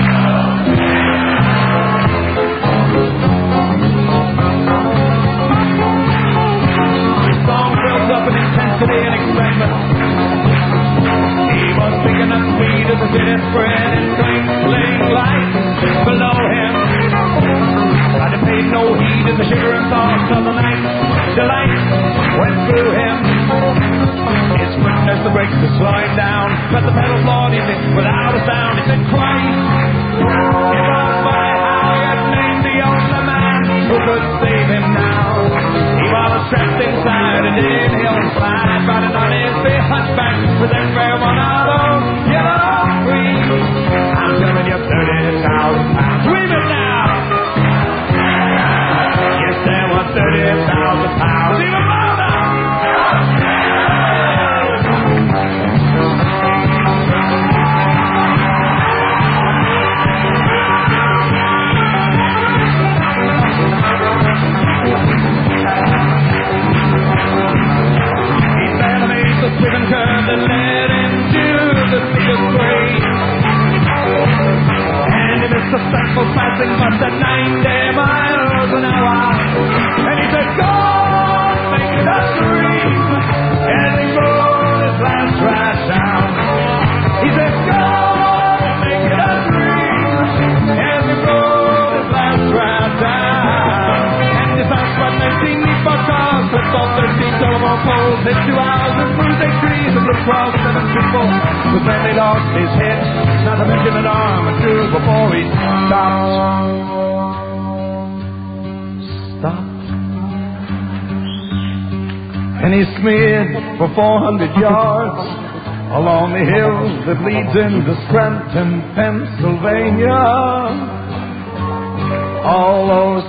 This song builds up in intensity and excitement. He was picking up speed as the city spread in twinkling lights below him. But he paid no heed as the shivering thoughts of the night delight went through him. His foot as the brakes were slowing down, but the pedal floored him without a sound. He said, Christ, it was by how he had named the only man who could save him now. He was trapped inside a dead hillside, riding on his big hunchback with everyone of those yellow wings. I'm telling you, 30,000 pounds. Read it now. Yes, there were 30,000 pounds. Even louder. across 7 people who barely lost his head, not to mention an arm or two before he stopped. And he smeared for 400 yards along the hill that leads into Scranton, Pennsylvania. All those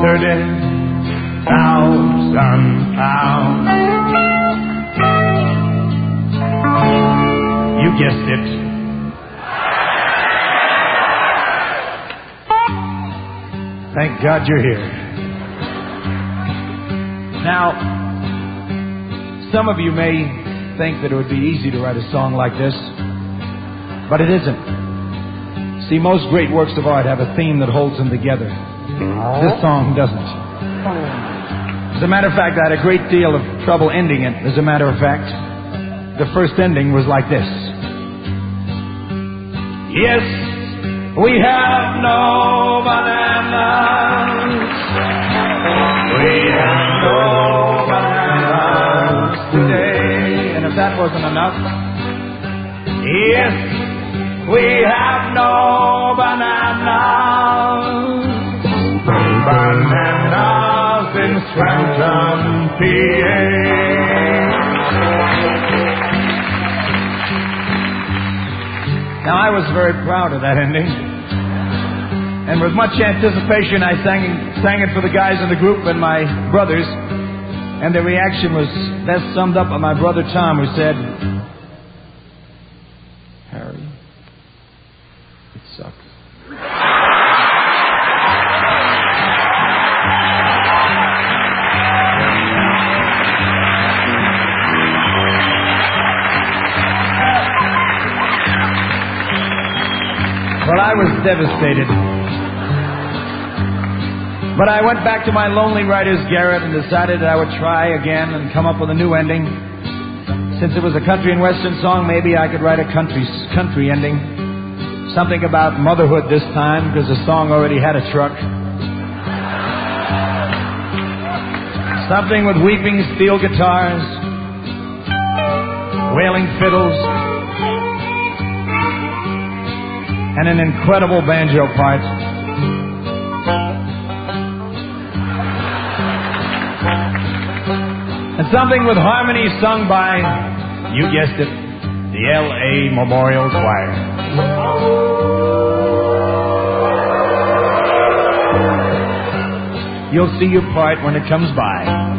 30,000 pounds. You guessed it. Thank God you're here. Now, some of you may think that it would be easy to write a song like this, but it isn't. See, most great works of art have a theme that holds them together. This song doesn't. As a matter of fact, I had a great deal of trouble ending it. As a matter of fact, the first ending was like this. Yes, we have no bananas. We have no bananas today. And if that wasn't enough, yes, we have no bananas. Bananas in Scranton, PA. Now, I was very proud of that ending. And with much anticipation, I sang it for the guys in the group and my brothers. And the reaction was best summed up by my brother Tom, who said, Harry, it sucks. Well, I was devastated. But I went back to my lonely writer's garret and decided that I would try again and come up with a new ending. Since it was a country and western song, maybe I could write a country ending. Something about motherhood this time, because the song already had a truck. Something with weeping steel guitars, wailing fiddles, and an incredible banjo part. And something with harmony sung by, you guessed it, the L.A. Memorial Choir. You'll see your part when it comes by.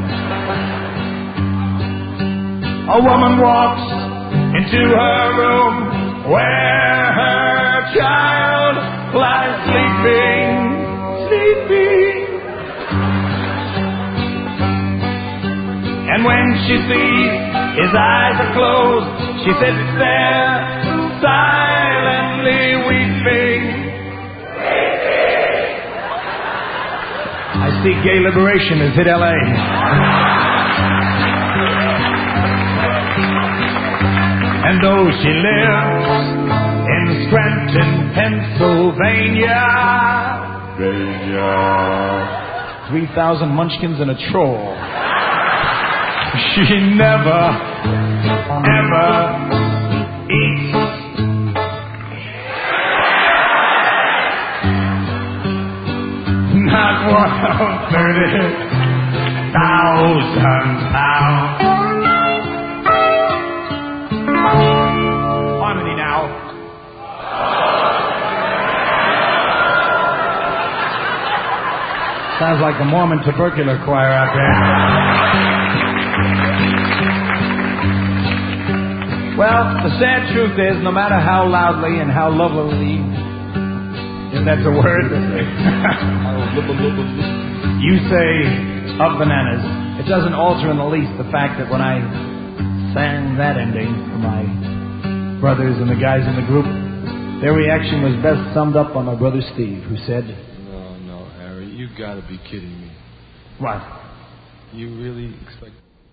A woman walks into her room where her child lies sleeping. And when she sees his eyes are closed, she sits there silently weeping. I see gay liberation has hit L.A. And though she lives in Scranton, Pennsylvania, 3,000 munchkins and a troll, she never, ever eats. Not 130,000 pounds. Harmony now. Sounds like the Mormon tubercular choir out there. Well, the sad truth is, no matter how loudly and how lovelily, if that's a word, you say of bananas, it doesn't alter in the least the fact that when I sang that ending for my brothers and the guys in the group, their reaction was best summed up by my brother Steve, who said, No, Harry, you gotta be kidding me. What? You really expect...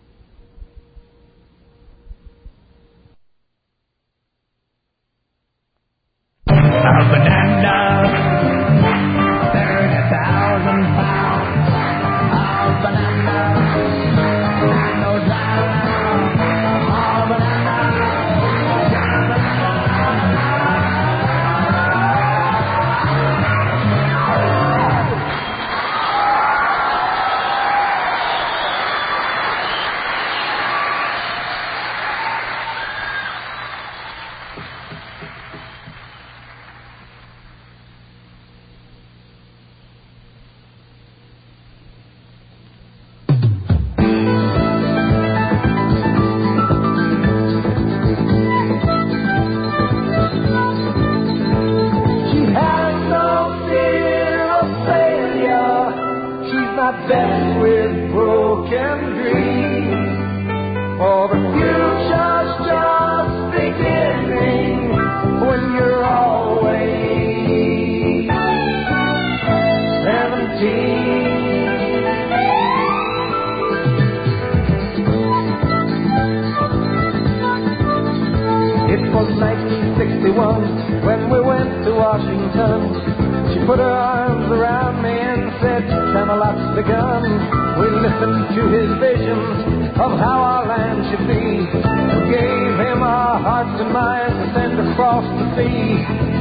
A banana, 30,000 pounds. A banana, no doubt. A banana, was 1961 when we went to Washington. She put her arms around me and said, Camelot's begun. We listened to his visions of how our land should be. We gave him our hearts and minds to send across the sea.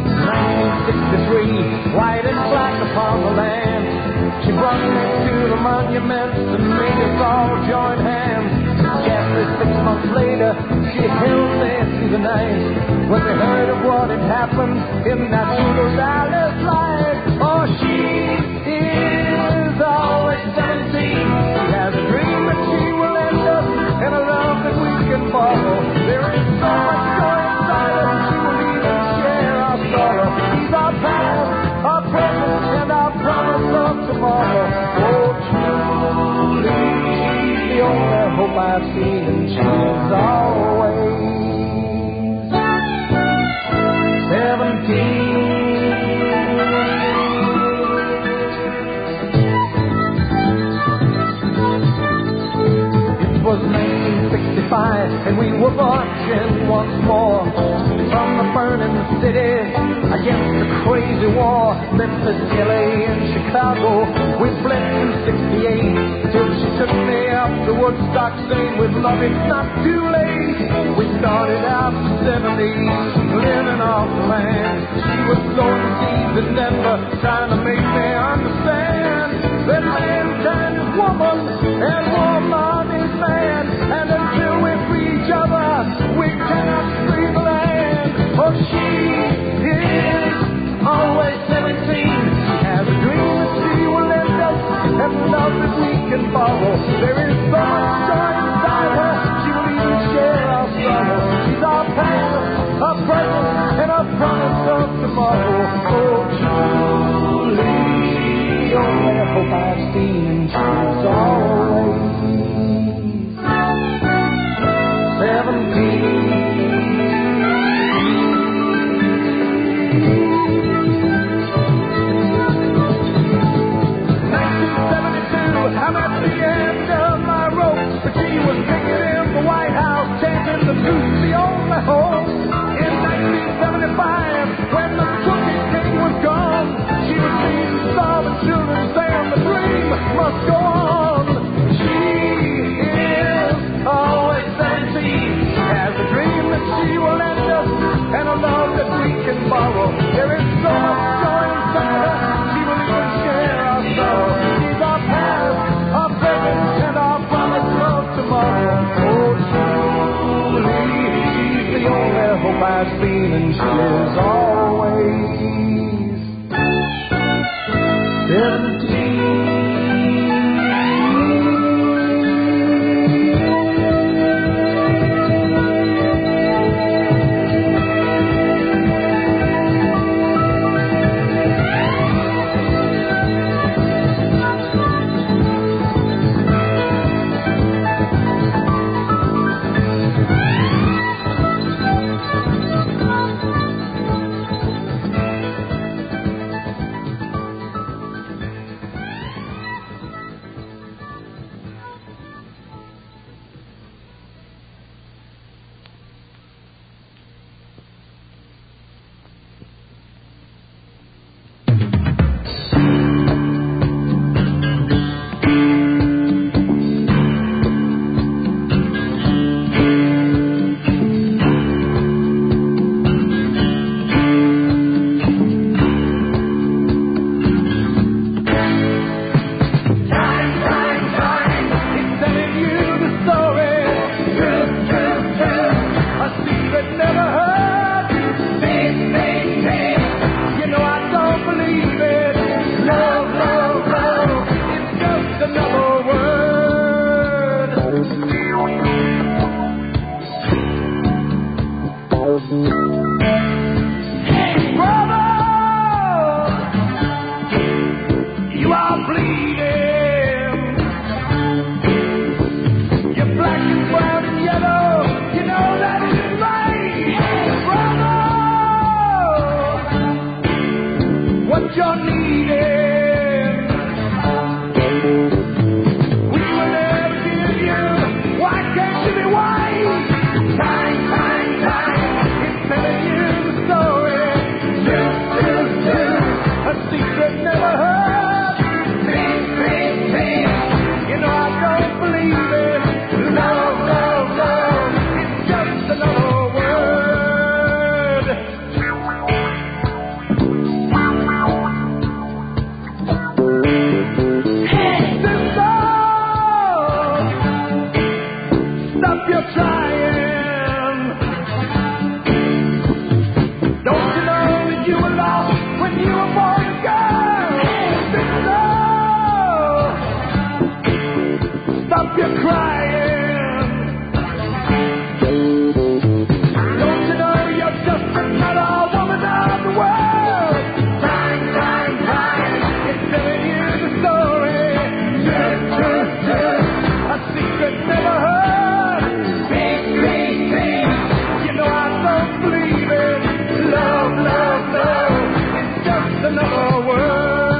1963, white and black upon the land. She brought me to the monuments and made us all join hands. Exactly 6 months later, she held me through the night. When we heard of what had happened in that brutal Dallas life. Oh, she is always 17. She has a dream that she will end up in a love that we can borrow. There is so much joy inside us, she will even share our sorrow. She's our past, our present, and our promise of tomorrow. Oh, truly, she's the only hope I've seen, and she's always 17. It was 1965, and we were marching once more from the burning city against the crazy war. Memphis, LA, and Chicago. We blitzed in 68 till she took me up to Woodstock, saying with love it's not too late. We started out in the 70s, living off the land. She was sowing seeds in Denver, trying to make me understand that mankind is woman and woman is man. And until we free each other, we cannot free the land. Oh, she is always 17. She has a dream that she will end up and love that we can borrow. There is so much joy inside her, she will even share our sorrow. She's our past, our present, and our promise of tomorrow. Oh, truly, the only hope I've seen, and she's always 17. I'm at the end of my rope, but she was singing in the White House, chanting the truth, the only hope. In 1975, when the cookie king was gone, she was feeding starving children, saying the dream must go on. She is always 17. She has a dream that she will end us, and a love that we can borrow. There is so much joy inside her, she will even share our sorrow. She's our past, our present, and our promise of tomorrow. Oh, truly, she's the only hope I've seen, and she is always 17. Stop your trying. Don't you know that you were lost when you were born a girl? Sister, stop your crying. Don't you know you're just another woman of the world? Time, time, time, it's telling you the story. A secret never heard. Big, big, big. You know I don't believe it. Love, love, love. It's just another word.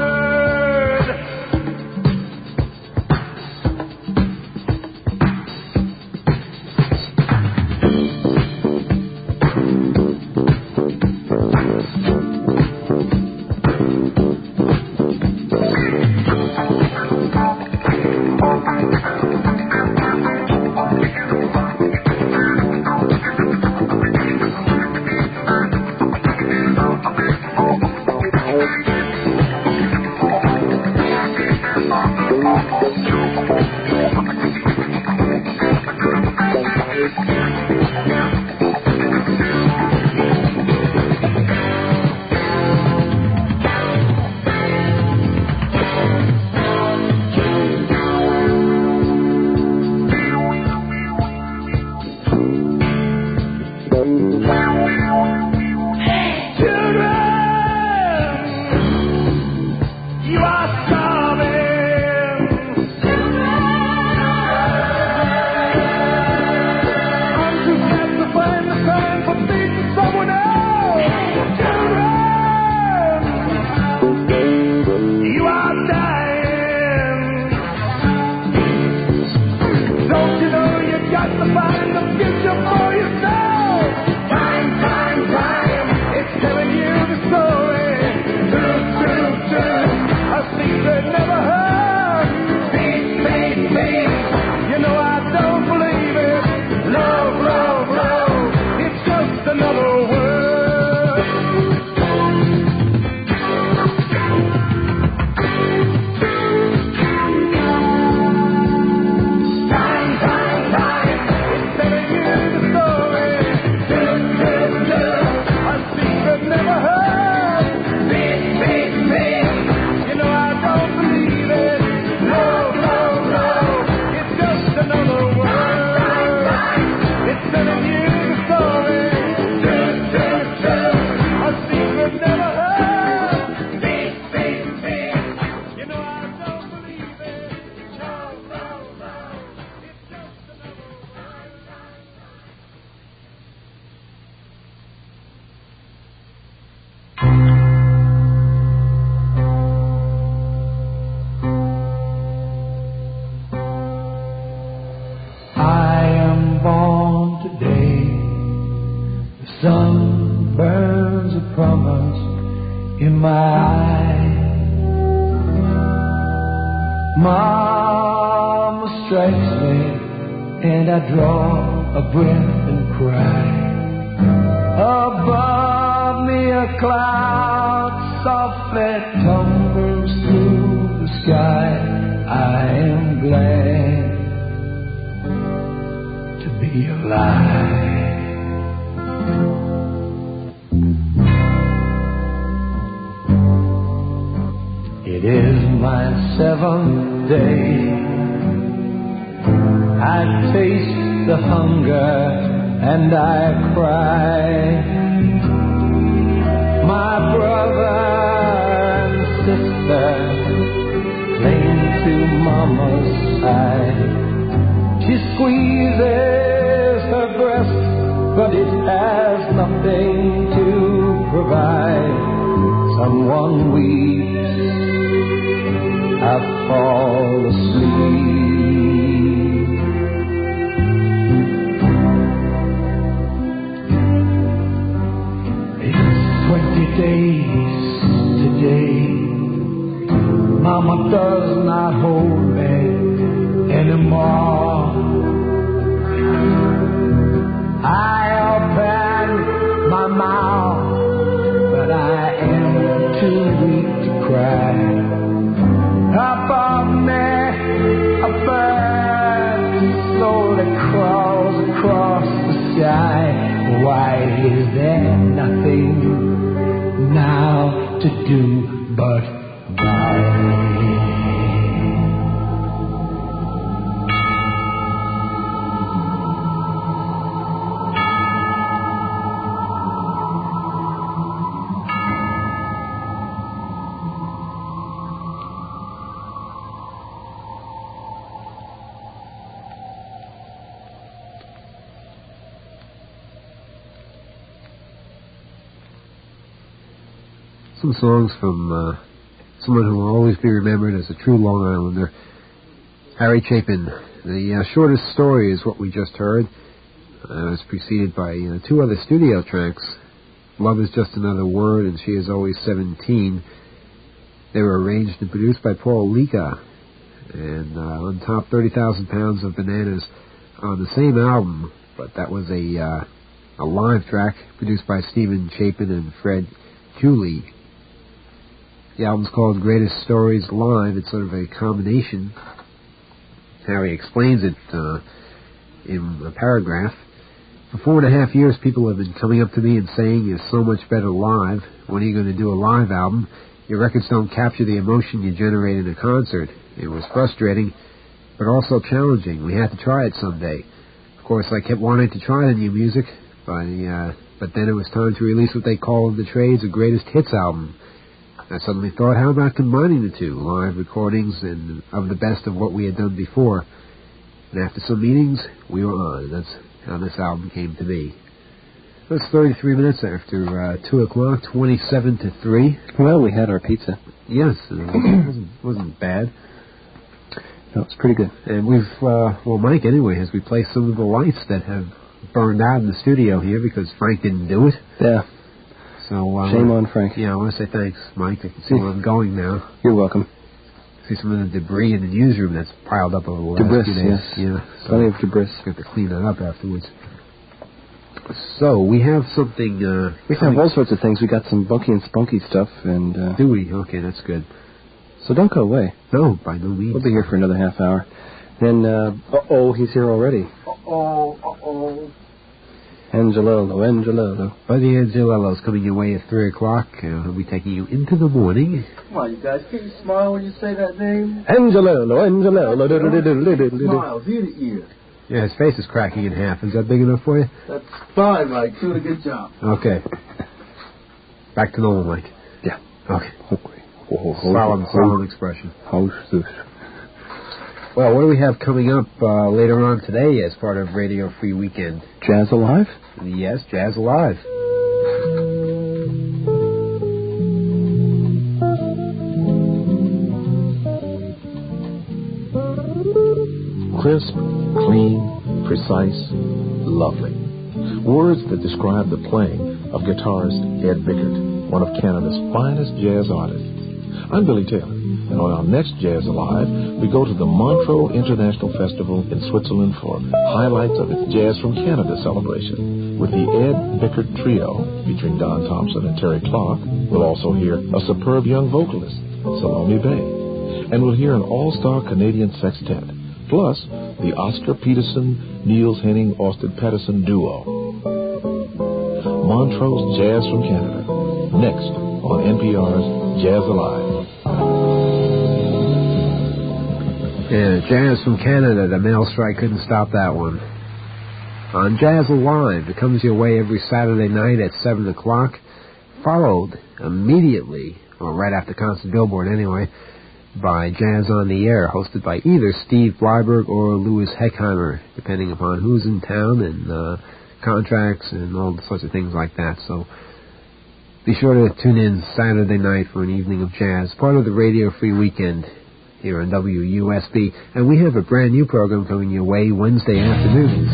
Mama strikes me, and I draw a breath and cry. Above me a cloud softly tumbles through the sky. I am glad to be alive. It is my 7th day. I taste the hunger and I cry. My brother and sister cling to Mama's side. She squeezes her breast, but it has nothing to provide. Someone weeps, I fall asleep. It's 20 days today. Mama does not hold me anymore. I open my mouth, but I am too weak to cry. Above me some songs from someone who will always be remembered as a true Long Islander, Harry Chapin. The shortest story is what we just heard. It was preceded by two other studio tracks, Love is Just Another Word and She Is Always 17. They were arranged and produced by Paul Lika. And on top, 30,000 Pounds of Bananas on the same album, but that was a live track produced by Stephen Chapin and Fred Cooley. The album's called Greatest Stories Live. It's sort of a combination. Harry explains it in a paragraph. For 4.5 years, people have been coming up to me and saying, "You're so much better live. When are you going to do a live album? Your records don't capture the emotion you generate in a concert." It was frustrating, but also challenging. We had to try it someday. Of course, I kept wanting to try the new music, but then it was time to release what they call in the trades a greatest hits album. I suddenly thought, how about combining the two, live recordings and of the best of what we had done before? And after some meetings, we were on. That's how this album came to be. It was 33 minutes after 2 o'clock, 27 to 3. Well, we had our pizza. Yes, it wasn't bad. No, it's pretty good. And Mike, anyway, has replaced some of the lights that have burned out in the studio here because Frank didn't do it. Yeah. So shame on Frank. Yeah, I want to say thanks, Mike. I can see where I'm going now. You're welcome. See some of the debris in the newsroom that's piled up over the last few days. Yes. Yeah, so plenty of debris. Have to clean that up afterwards. So we have something. We have all sorts of things. We got some bunky and spunky stuff, and do we? Okay, that's good. So don't go away. No, by no means. We'll be here for another half hour. Then, he's here already. Angelello. Buddy Angelello's coming your way at 3 o'clock. He'll be taking you into the morning. Come on, you guys. Can't you smile when you say that name? Angelello. Smiles, ear to ear. Yeah, his face is cracking in half. Is that big enough for you? That's fine, Mike. Doing a good job. Okay. Back to normal, Mike. Yeah. Okay. Solemn expression. Hostess. Well, what do we have coming up later on today as part of Radio Free Weekend? Jazz Alive? Yes, Jazz Alive. Crisp, clean, precise, lovely. Words that describe the playing of guitarist Ed Bickert, one of Canada's finest jazz artists. I'm Billy Taylor, and on our next Jazz Alive, we go to the Montreux International Festival in Switzerland for highlights of its Jazz from Canada celebration. With the Ed Bickert Trio, featuring Don Thompson and Terry Clark, we'll also hear a superb young vocalist, Salome Bay, and we'll hear an all-star Canadian sextet, plus the Oscar Peterson, Niels Henning, Austin Patterson duo. Montreux's Jazz from Canada, next on NPR's Jazz Alive. Yeah, Jazz from Canada, the mail strike couldn't stop that one. On Jazz Alive, it comes your way every Saturday night at 7 o'clock, followed immediately, or right after Concert Billboard anyway, by Jazz on the Air, hosted by either Steve Bleiberg or Louis Heckheimer, depending upon who's in town and contracts and all sorts of things like that. So be sure to tune in Saturday night for an evening of jazz, part of the Radio Free Weekend here on WUSB. And we have a brand new program coming your way Wednesday afternoons.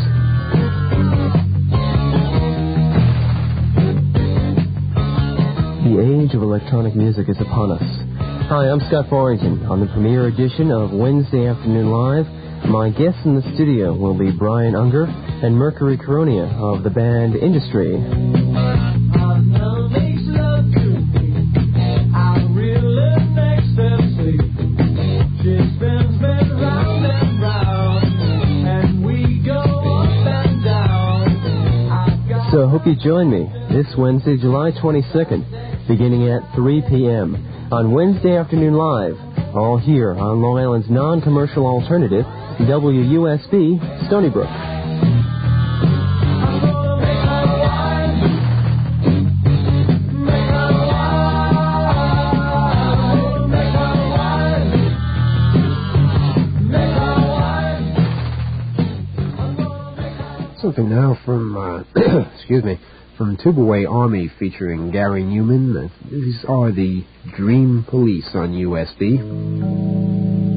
The age of electronic music is upon us. Hi, I'm Scott Farrington. On the premiere edition of Wednesday Afternoon Live, my guests in the studio will be Brian Unger and Mercury Coronia of the band Industry. So I hope you join me this Wednesday, July 22nd, beginning at 3 p.m. on Wednesday Afternoon Live, all here on Long Island's non-commercial alternative, WUSB, Stony Brook. Something now from, from Tubeway Army featuring Gary Newman. These are the Dream Police on USB.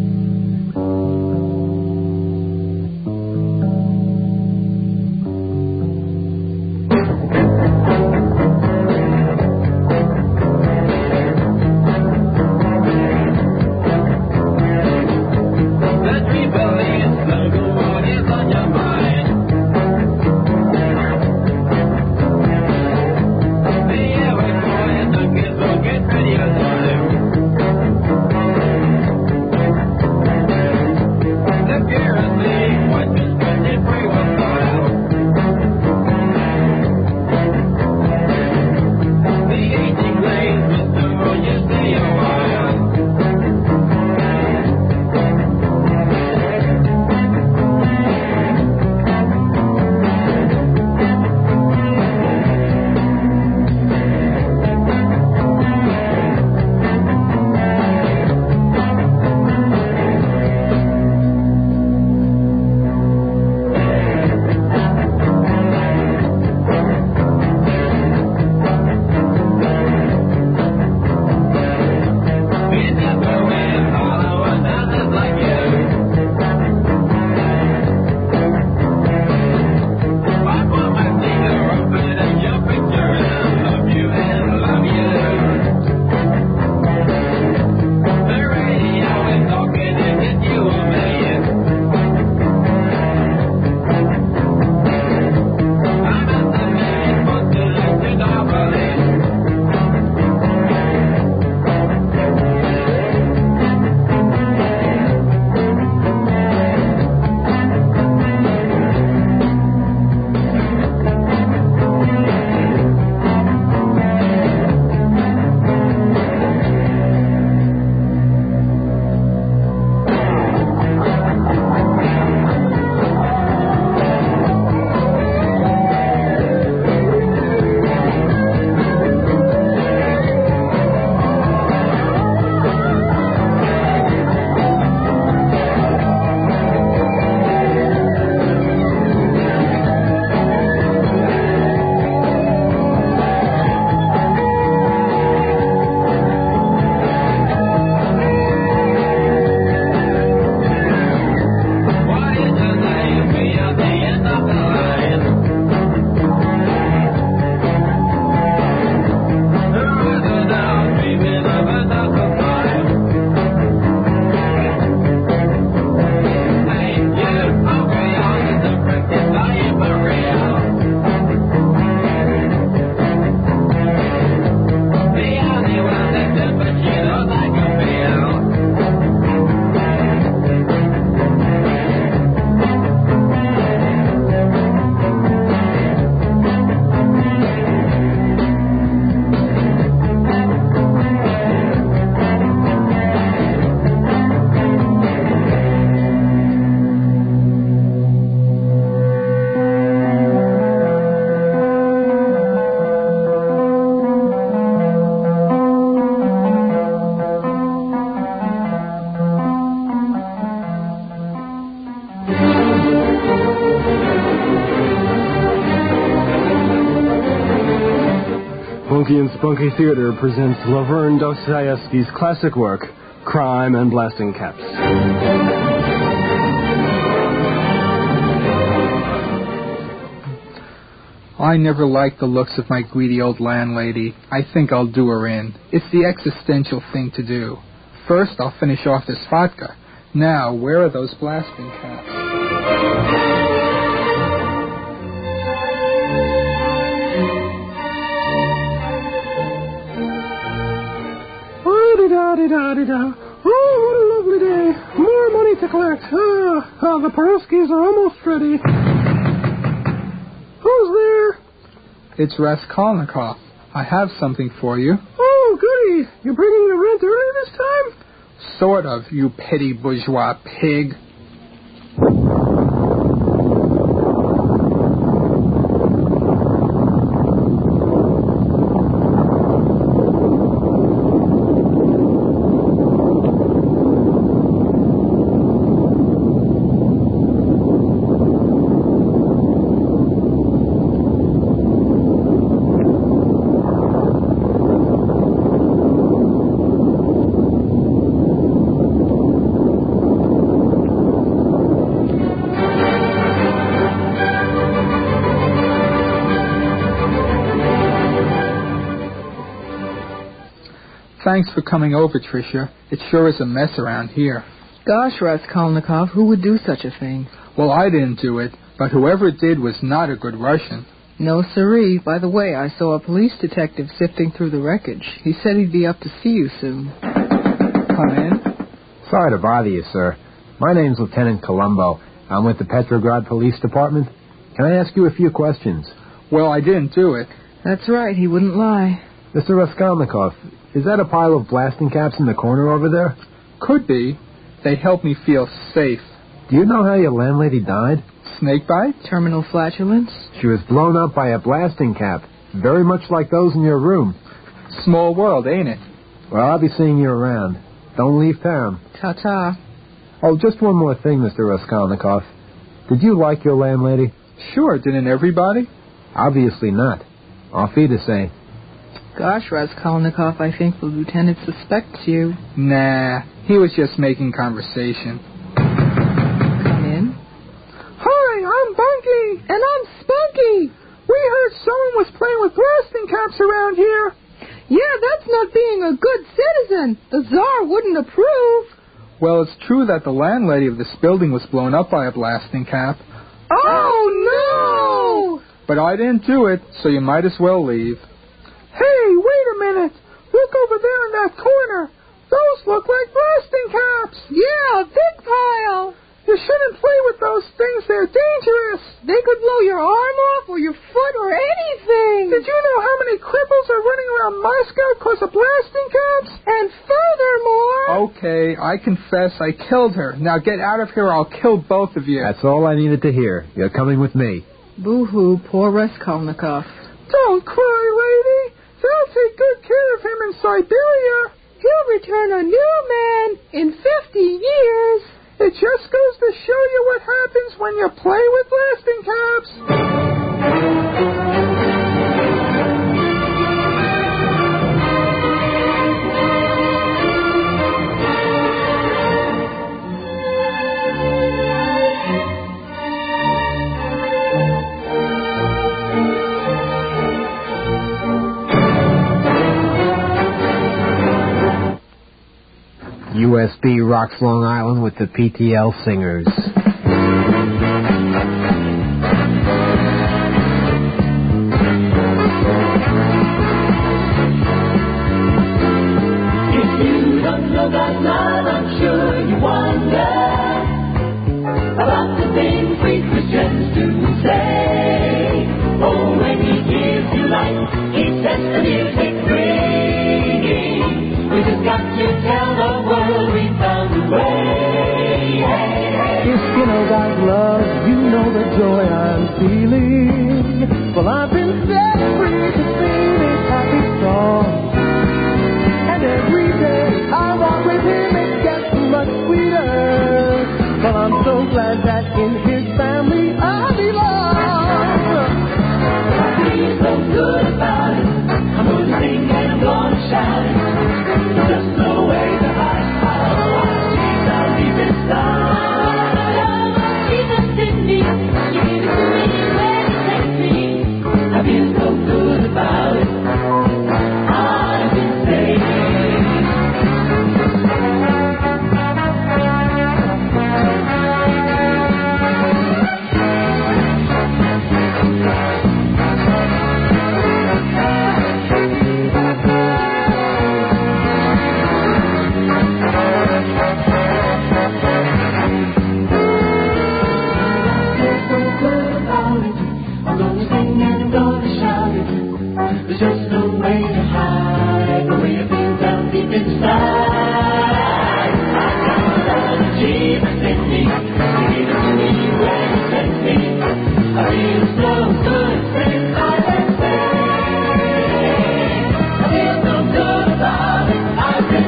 Funky and Spunky Theater presents Laverne Dostoevsky's classic work, Crime and Blasting Caps. I never liked the looks of my greedy old landlady. I think I'll do her in. It's the existential thing to do. First, I'll finish off this vodka. Now, where are those blasting caps? Da-di-da-di-da-di-da. Oh, what a lovely day. More money to collect. The Perovskis are almost ready. Who's there? It's Raskolnikov. I have something for you. Oh, goody. You bringing the rent early this time? Sort of, you petty bourgeois pig. Thanks for coming over, Tricia. It sure is a mess around here. Gosh, Raskolnikov, who would do such a thing? Well, I didn't do it, but whoever did was not a good Russian. No, siree. By the way, I saw a police detective sifting through the wreckage. He said he'd be up to see you soon. Come in. Sorry to bother you, sir. My name's Lieutenant Colombo. I'm with the Petrograd Police Department. Can I ask you a few questions? Well, I didn't do it. That's right. He wouldn't lie. Mr. Raskolnikov, is that a pile of blasting caps in the corner over there? Could be. They help me feel safe. Do you know how your landlady died? Snakebite? Terminal flatulence? She was blown up by a blasting cap, very much like those in your room. Small world, ain't it? Well, I'll be seeing you around. Don't leave town. Ta-ta. Oh, just one more thing, Mr. Raskolnikov. Did you like your landlady? Sure, didn't everybody? Obviously not. Auf Wiedersehen. Gosh, Raskolnikov, I think the lieutenant suspects you. Nah, he was just making conversation. Come in. Hi, I'm Bunky. And I'm Spunky. We heard someone was playing with blasting caps around here. Yeah, that's not being a good citizen. The Tsar wouldn't approve. Well, it's true that the landlady of this building was blown up by a blasting cap. Oh, no! But I didn't do it, so you might as well leave. Hey, wait a minute. Look over there in that corner. Those look like blasting caps. Yeah, a big pile. You shouldn't play with those things. They're dangerous. They could blow your arm off or your foot or anything. Did you know how many cripples are running around Moscow because of blasting caps? And furthermore... Okay, I confess I killed her. Now get out of here or I'll kill both of you. That's all I needed to hear. You're coming with me. Boo-hoo, poor Raskolnikov. Don't cry, lady. They'll take good care of him in Siberia. He'll return a new man in 50 years. It just goes to show you what happens when you play with blasting caps. USB rocks Long Island with the PTL Singers. If you don't know that line, I'm sure you wonder about the things we Christians do say. Oh, when he gives you life, he sets the music ringing. We just got to tell the world we found a way. If you know God's love, you know the joy I'm feeling. Well, I've been set free to sing this happy song. And every day I walk with him, it gets much sweeter. Well, I'm so glad that in his family I belong. I feel so good about it. I'm gonna sing and I'm gonna shout it. Just no way to hide how I see down deep inside. Jesus in me, you give it to me when you take me. I feel so good about it. I've been saved. There's just no way to hide the way I feel down deep inside. I got the love of Jesus in me. He gave it to me when he sent me. I feel so good since I've been saved. I feel so good about it. I've been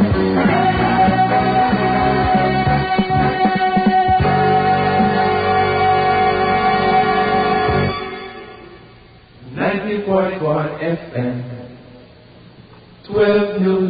FM 12 News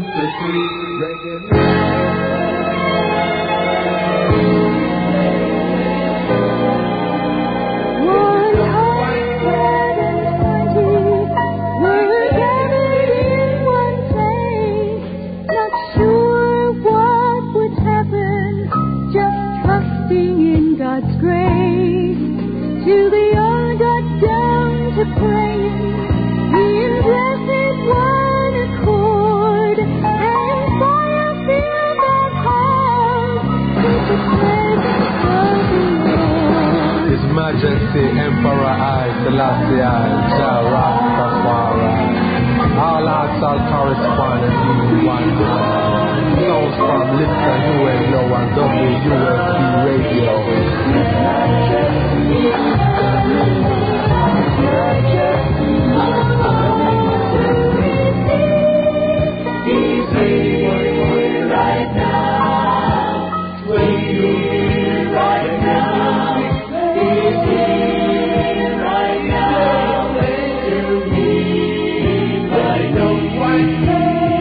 to praying, being blessed one accord, and fire filled their hearts with the presence of the Lord. His Majesty Emperor I, Selassie I, Jah Rastafari. All hearts all correspond in one heart. Sounds from Lipton UNO and WUSB Radio. He's here right now. When you're here right now. He's here right now. To me, I know why.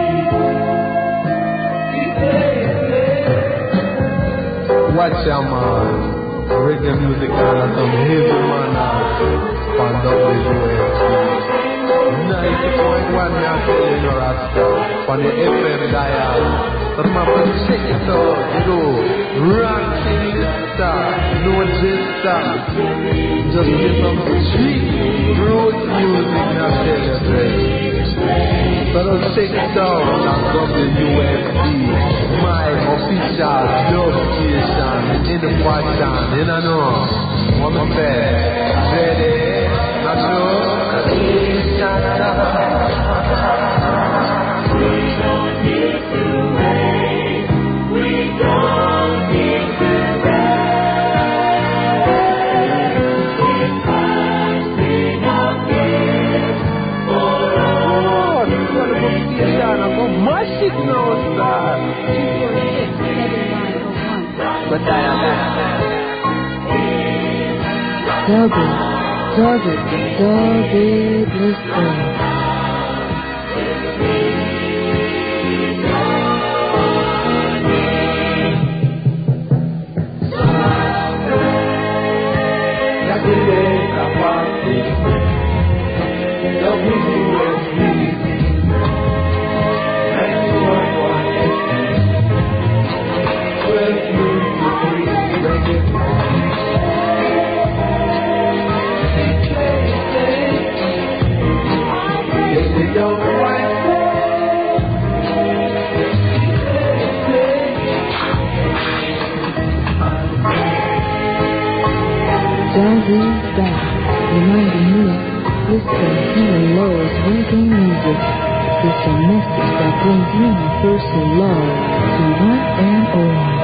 Watch your man. Reggae music and some heavy manners on WUSB. 90.1 now telling you Rasta on the FM dial. But my check it out, you know, ranking lista, no jester. Just get some sweet road music now tell you this. So don't check it out on WUSB, my official dub station in the fashion, you know, on the bed. Ready? Not sure? We don't need to wait. We don't need to wait. It's passing up here for all. This is the book station. I'm going to mash it now, sir. 246-7901. Good David, listen. Jazzy's back, reminding you, listen, hearing Lord's reggae music. It's a message that brings universal love to one and all.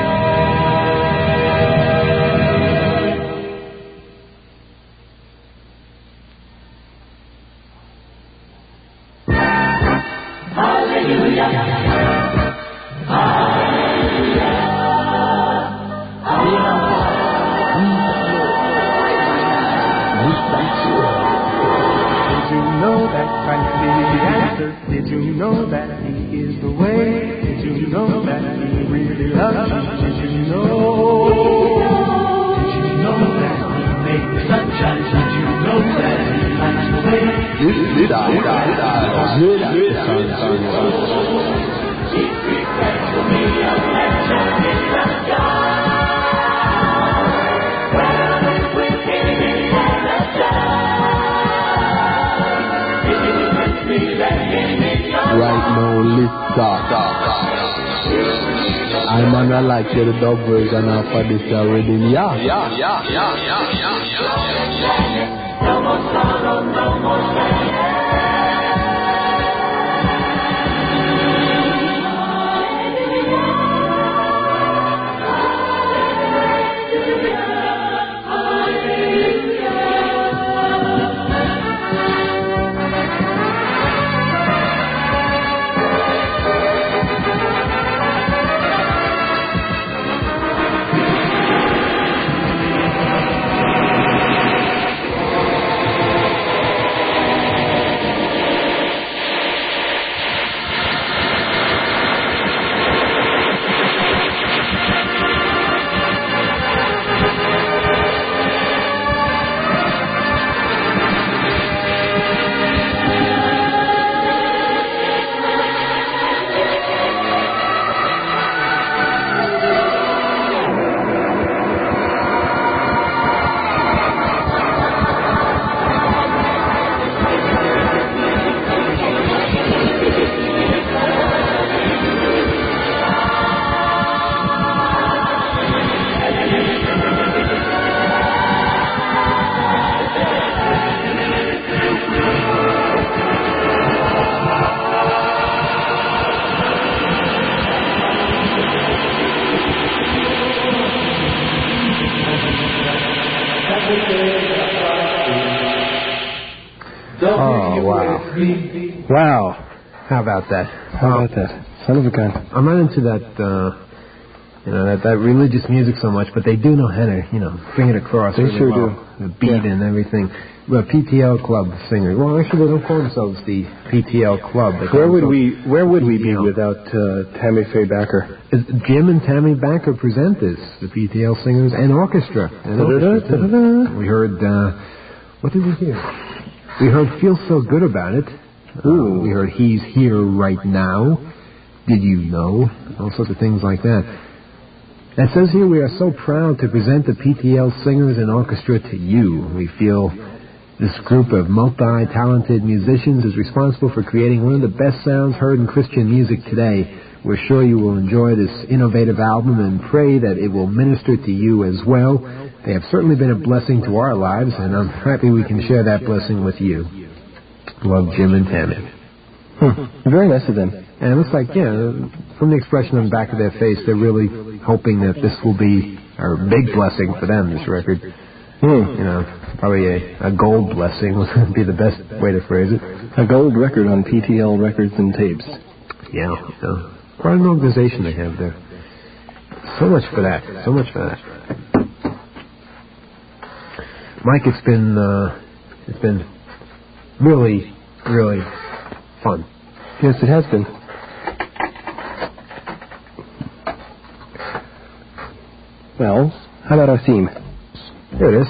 I like the dub version of this already. Yeah. No more sorrow, no more pain. Oh, wow. Wow. How about that? How about that? Son of a gun. I'm not into that, that religious music so much, but they do know how to, bring it across. They really sure well. do. The beat and everything. Well, PTL Club singers. Well, actually, they don't call themselves the PTL Club. Where would we be without Tammy Faye Backer? Jim and Tammy Backer present this, the PTL Singers and Orchestra. We heard, what did we hear? We heard Feel So Good About It. We heard He's Here Right Now. Did You Know? All sorts of things like that. It says here, we are so proud to present the PTL Singers and Orchestra to you. We feel this group of multi-talented musicians is responsible for creating one of the best sounds heard in Christian music today. We're sure you will enjoy this innovative album and pray that it will minister to you as well. They have certainly been a blessing to our lives, and I'm happy we can share that blessing with you. Love, Jim and Tammy. Very nice of them. And it looks like, from the expression on the back of their face, they're really hoping that this will be a big blessing for them, this record. Probably a gold blessing would be the best way to phrase it. A gold record on PTL Records and Tapes. Yeah. Quite an organization they have there. So much for that. Mike, it's been really, really fun. Yes, it has been. Well, how about our theme? Here it is.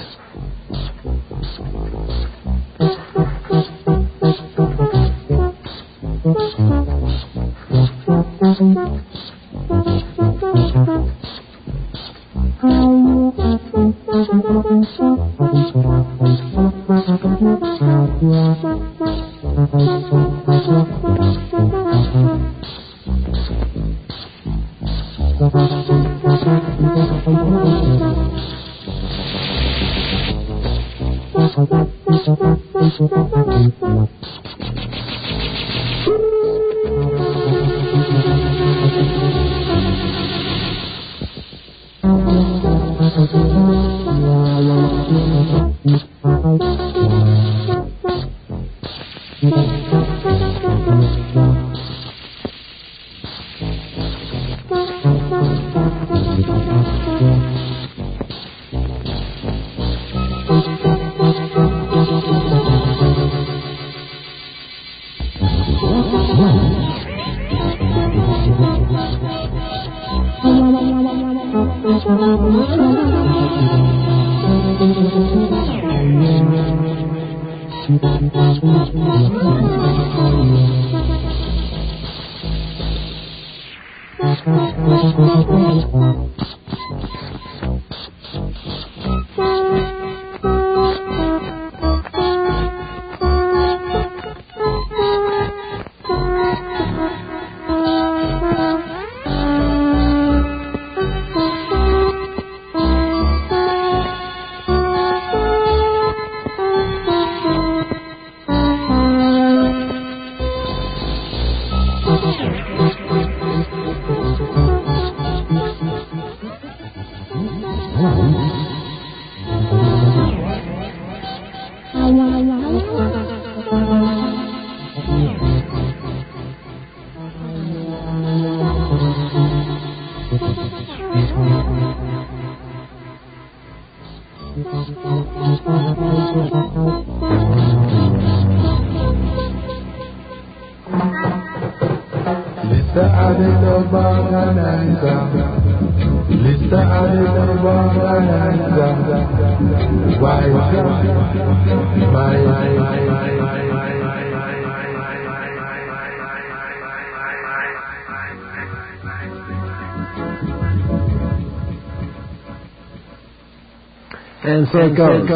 And so it goes.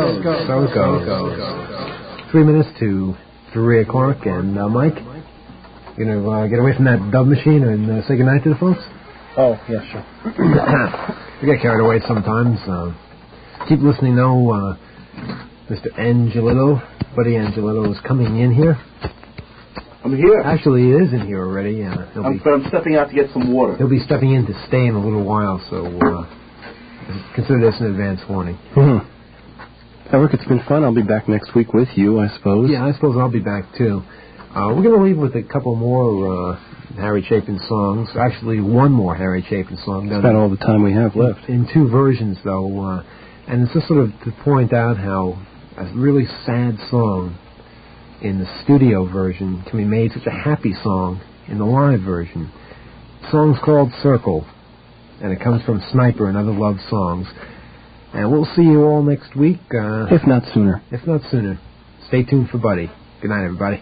3 minutes to 3 o'clock, and Mike, you gonna get away from that dub machine and say goodnight to the folks? Oh, yeah, sure. We get carried away sometimes. Keep listening, though. Mr. Angelillo, Buddy Angelillo, is coming in here. I'm here. Actually, he is in here already. But I'm stepping out to get some water. He'll be stepping in to stay in a little while, so consider this an advance warning. Eric, it's been fun. I'll be back next week with you, I suppose. Yeah, I suppose I'll be back, too. We're going to leave with a couple more Harry Chapin songs. Actually, one more Harry Chapin song. That's about all the time we have left. In two versions, though. And it's just sort of to point out how a really sad song in the studio version can be made such a happy song in the live version. The song's called Circle, and it comes from Sniper and Other Love Songs. And we'll see you all next week. If not sooner. If not sooner. Stay tuned for Buddy. Good night, everybody.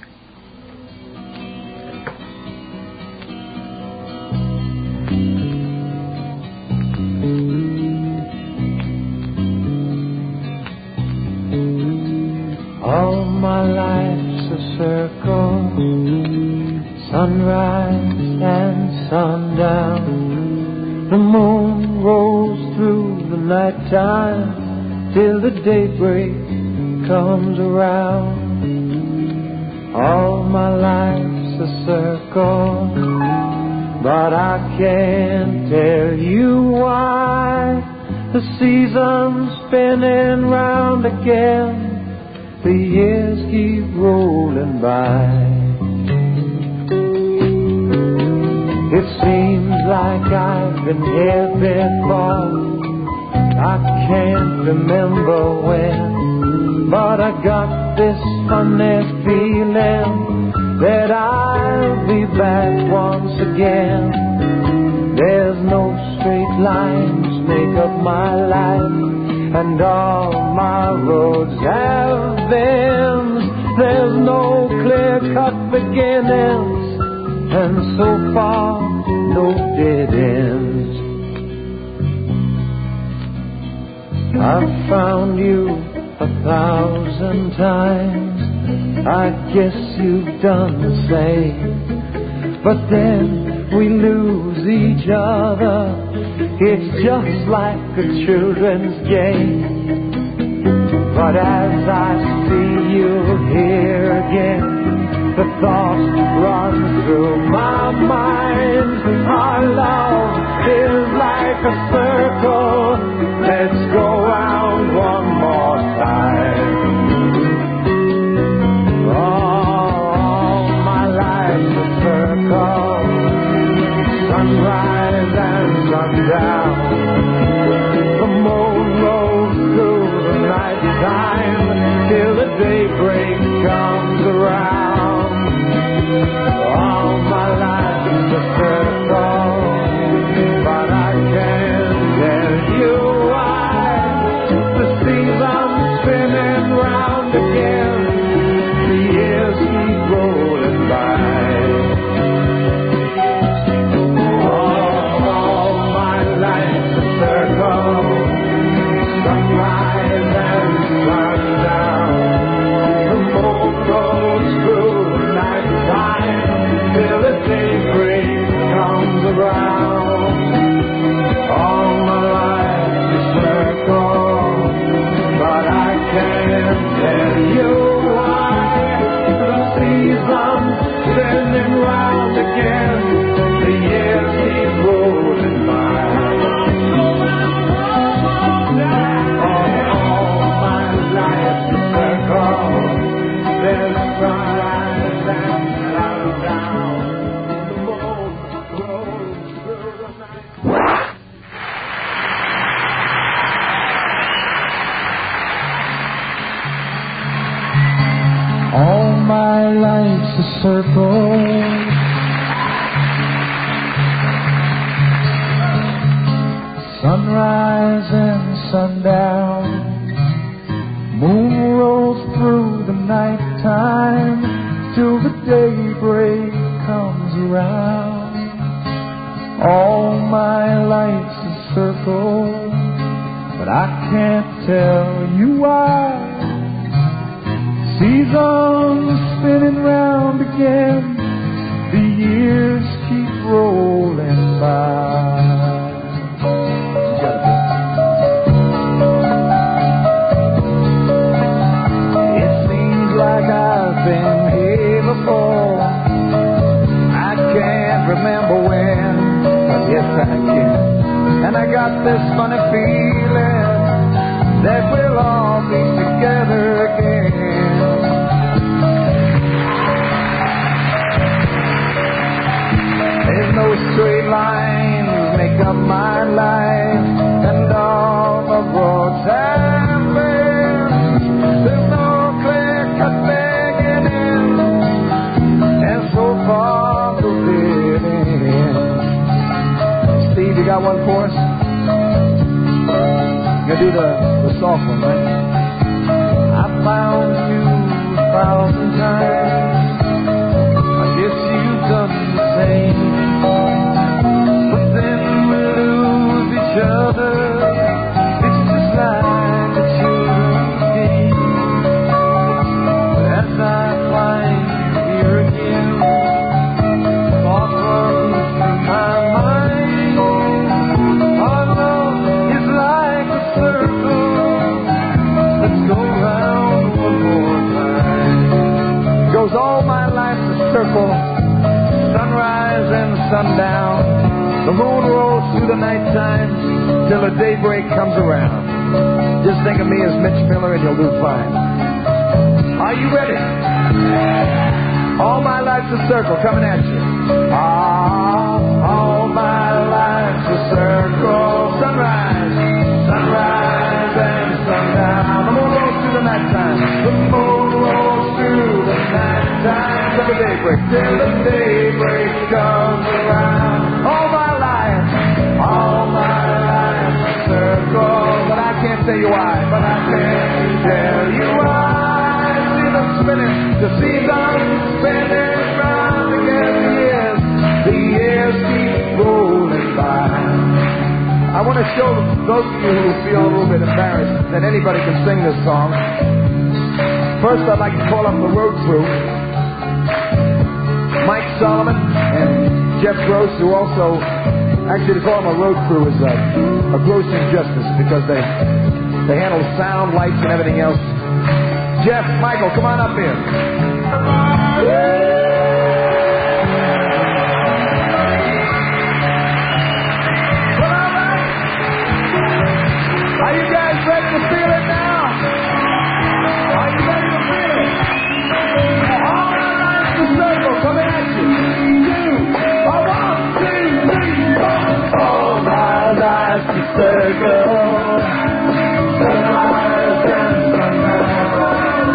All my life's a circle, sunrise and sundown. The moon rolls through the nighttime till the daybreak comes around. All my life's a circle, but I can't tell you why. The season's spinning round again, the years keep rolling by. It seems like I've been here before, I can't remember when, but I got this funny feeling that I'll be back once again. There's no straight lines make up my life, and all my roads have bends. There's no clear-cut beginnings, and so far, no dead ends. I've found you 1,000 times, I guess you've done the same. But then we lose each other, it's just like a children's game. But as I see you here again, the thought runs through my mind. Our love is like a circle, let's go round one more time. All my life's a circle, sunrise and sundown. The moon rolls through the night time till the daybreak comes around. All my life is a circle, but I can't tell you why. The season's spinning round again, the years keep rolling by. All my life's a circle, sunrise and sundown. The moon goes through the night time till the daybreak comes around. All my life's a circle, but I can't tell you why. The season's spinning round again, the years keep rolling by. All my life's a circle, there's sunrise and sundown. The moon rolls through the night. All my life's a circle, sunrise and sundown. Moon rolls through the night time till the daybreak comes around. All my life's a circle, but I can't tell you why. Seasons spinning round again, the years keep rolling by. It seems like I've been here before, I can't remember when, but yes I can. And I got this funny feeling that we'll all be together gonna do the soft one, right? I found you 1,000 times. I guess you've done the same. But then we lose each other. It's just like a children's game. But as I find you here again, thought runs through my mind. Our love is like a circle. Let's go round one more time. Goes all my life's a circle, sunrise and sundown. The moon rolls through the nighttime till the daybreak comes around. Just think of me as Mitch Miller and you'll do fine. Are you ready? All my life's a circle coming at you. All my life's a circle. Sunrise, sunrise and sundown. The moon rolls through the nighttime. The moon rolls through the nighttime till the daybreak. Till the daybreak comes around. All my life's a circle. But I can't tell you why. But I can tell you why. See the spinning, the seasons spinning round again. The years keep rolling by. I want to show those of you who feel a little bit embarrassed that anybody can sing this song. First, I'd like to call up the road crew. Mike Solomon and Jeff Gross, who also, actually to call them a road crew is a gross injustice because they handle sound, lights, and everything else. Jeff, Michael, come on up here. Are you guys ready to feel it now? Are you ready to feel it? All my life's a circle coming at you. 1, 2, 3, 4. All my life's a circle. Sunrise and sundown.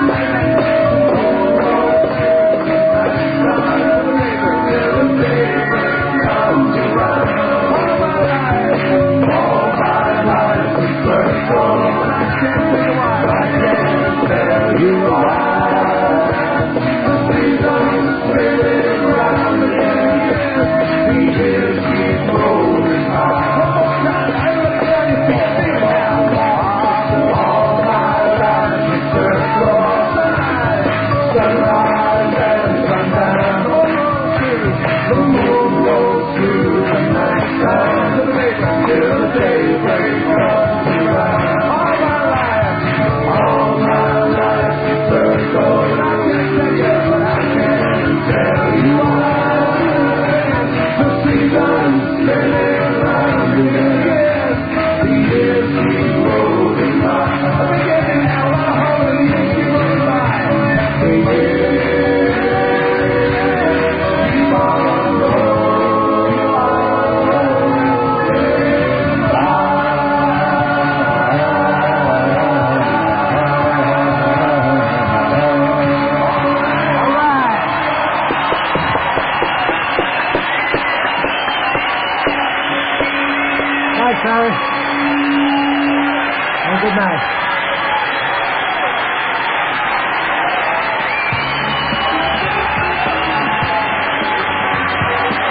Good night.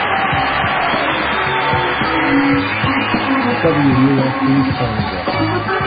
WUSB Stonybrook.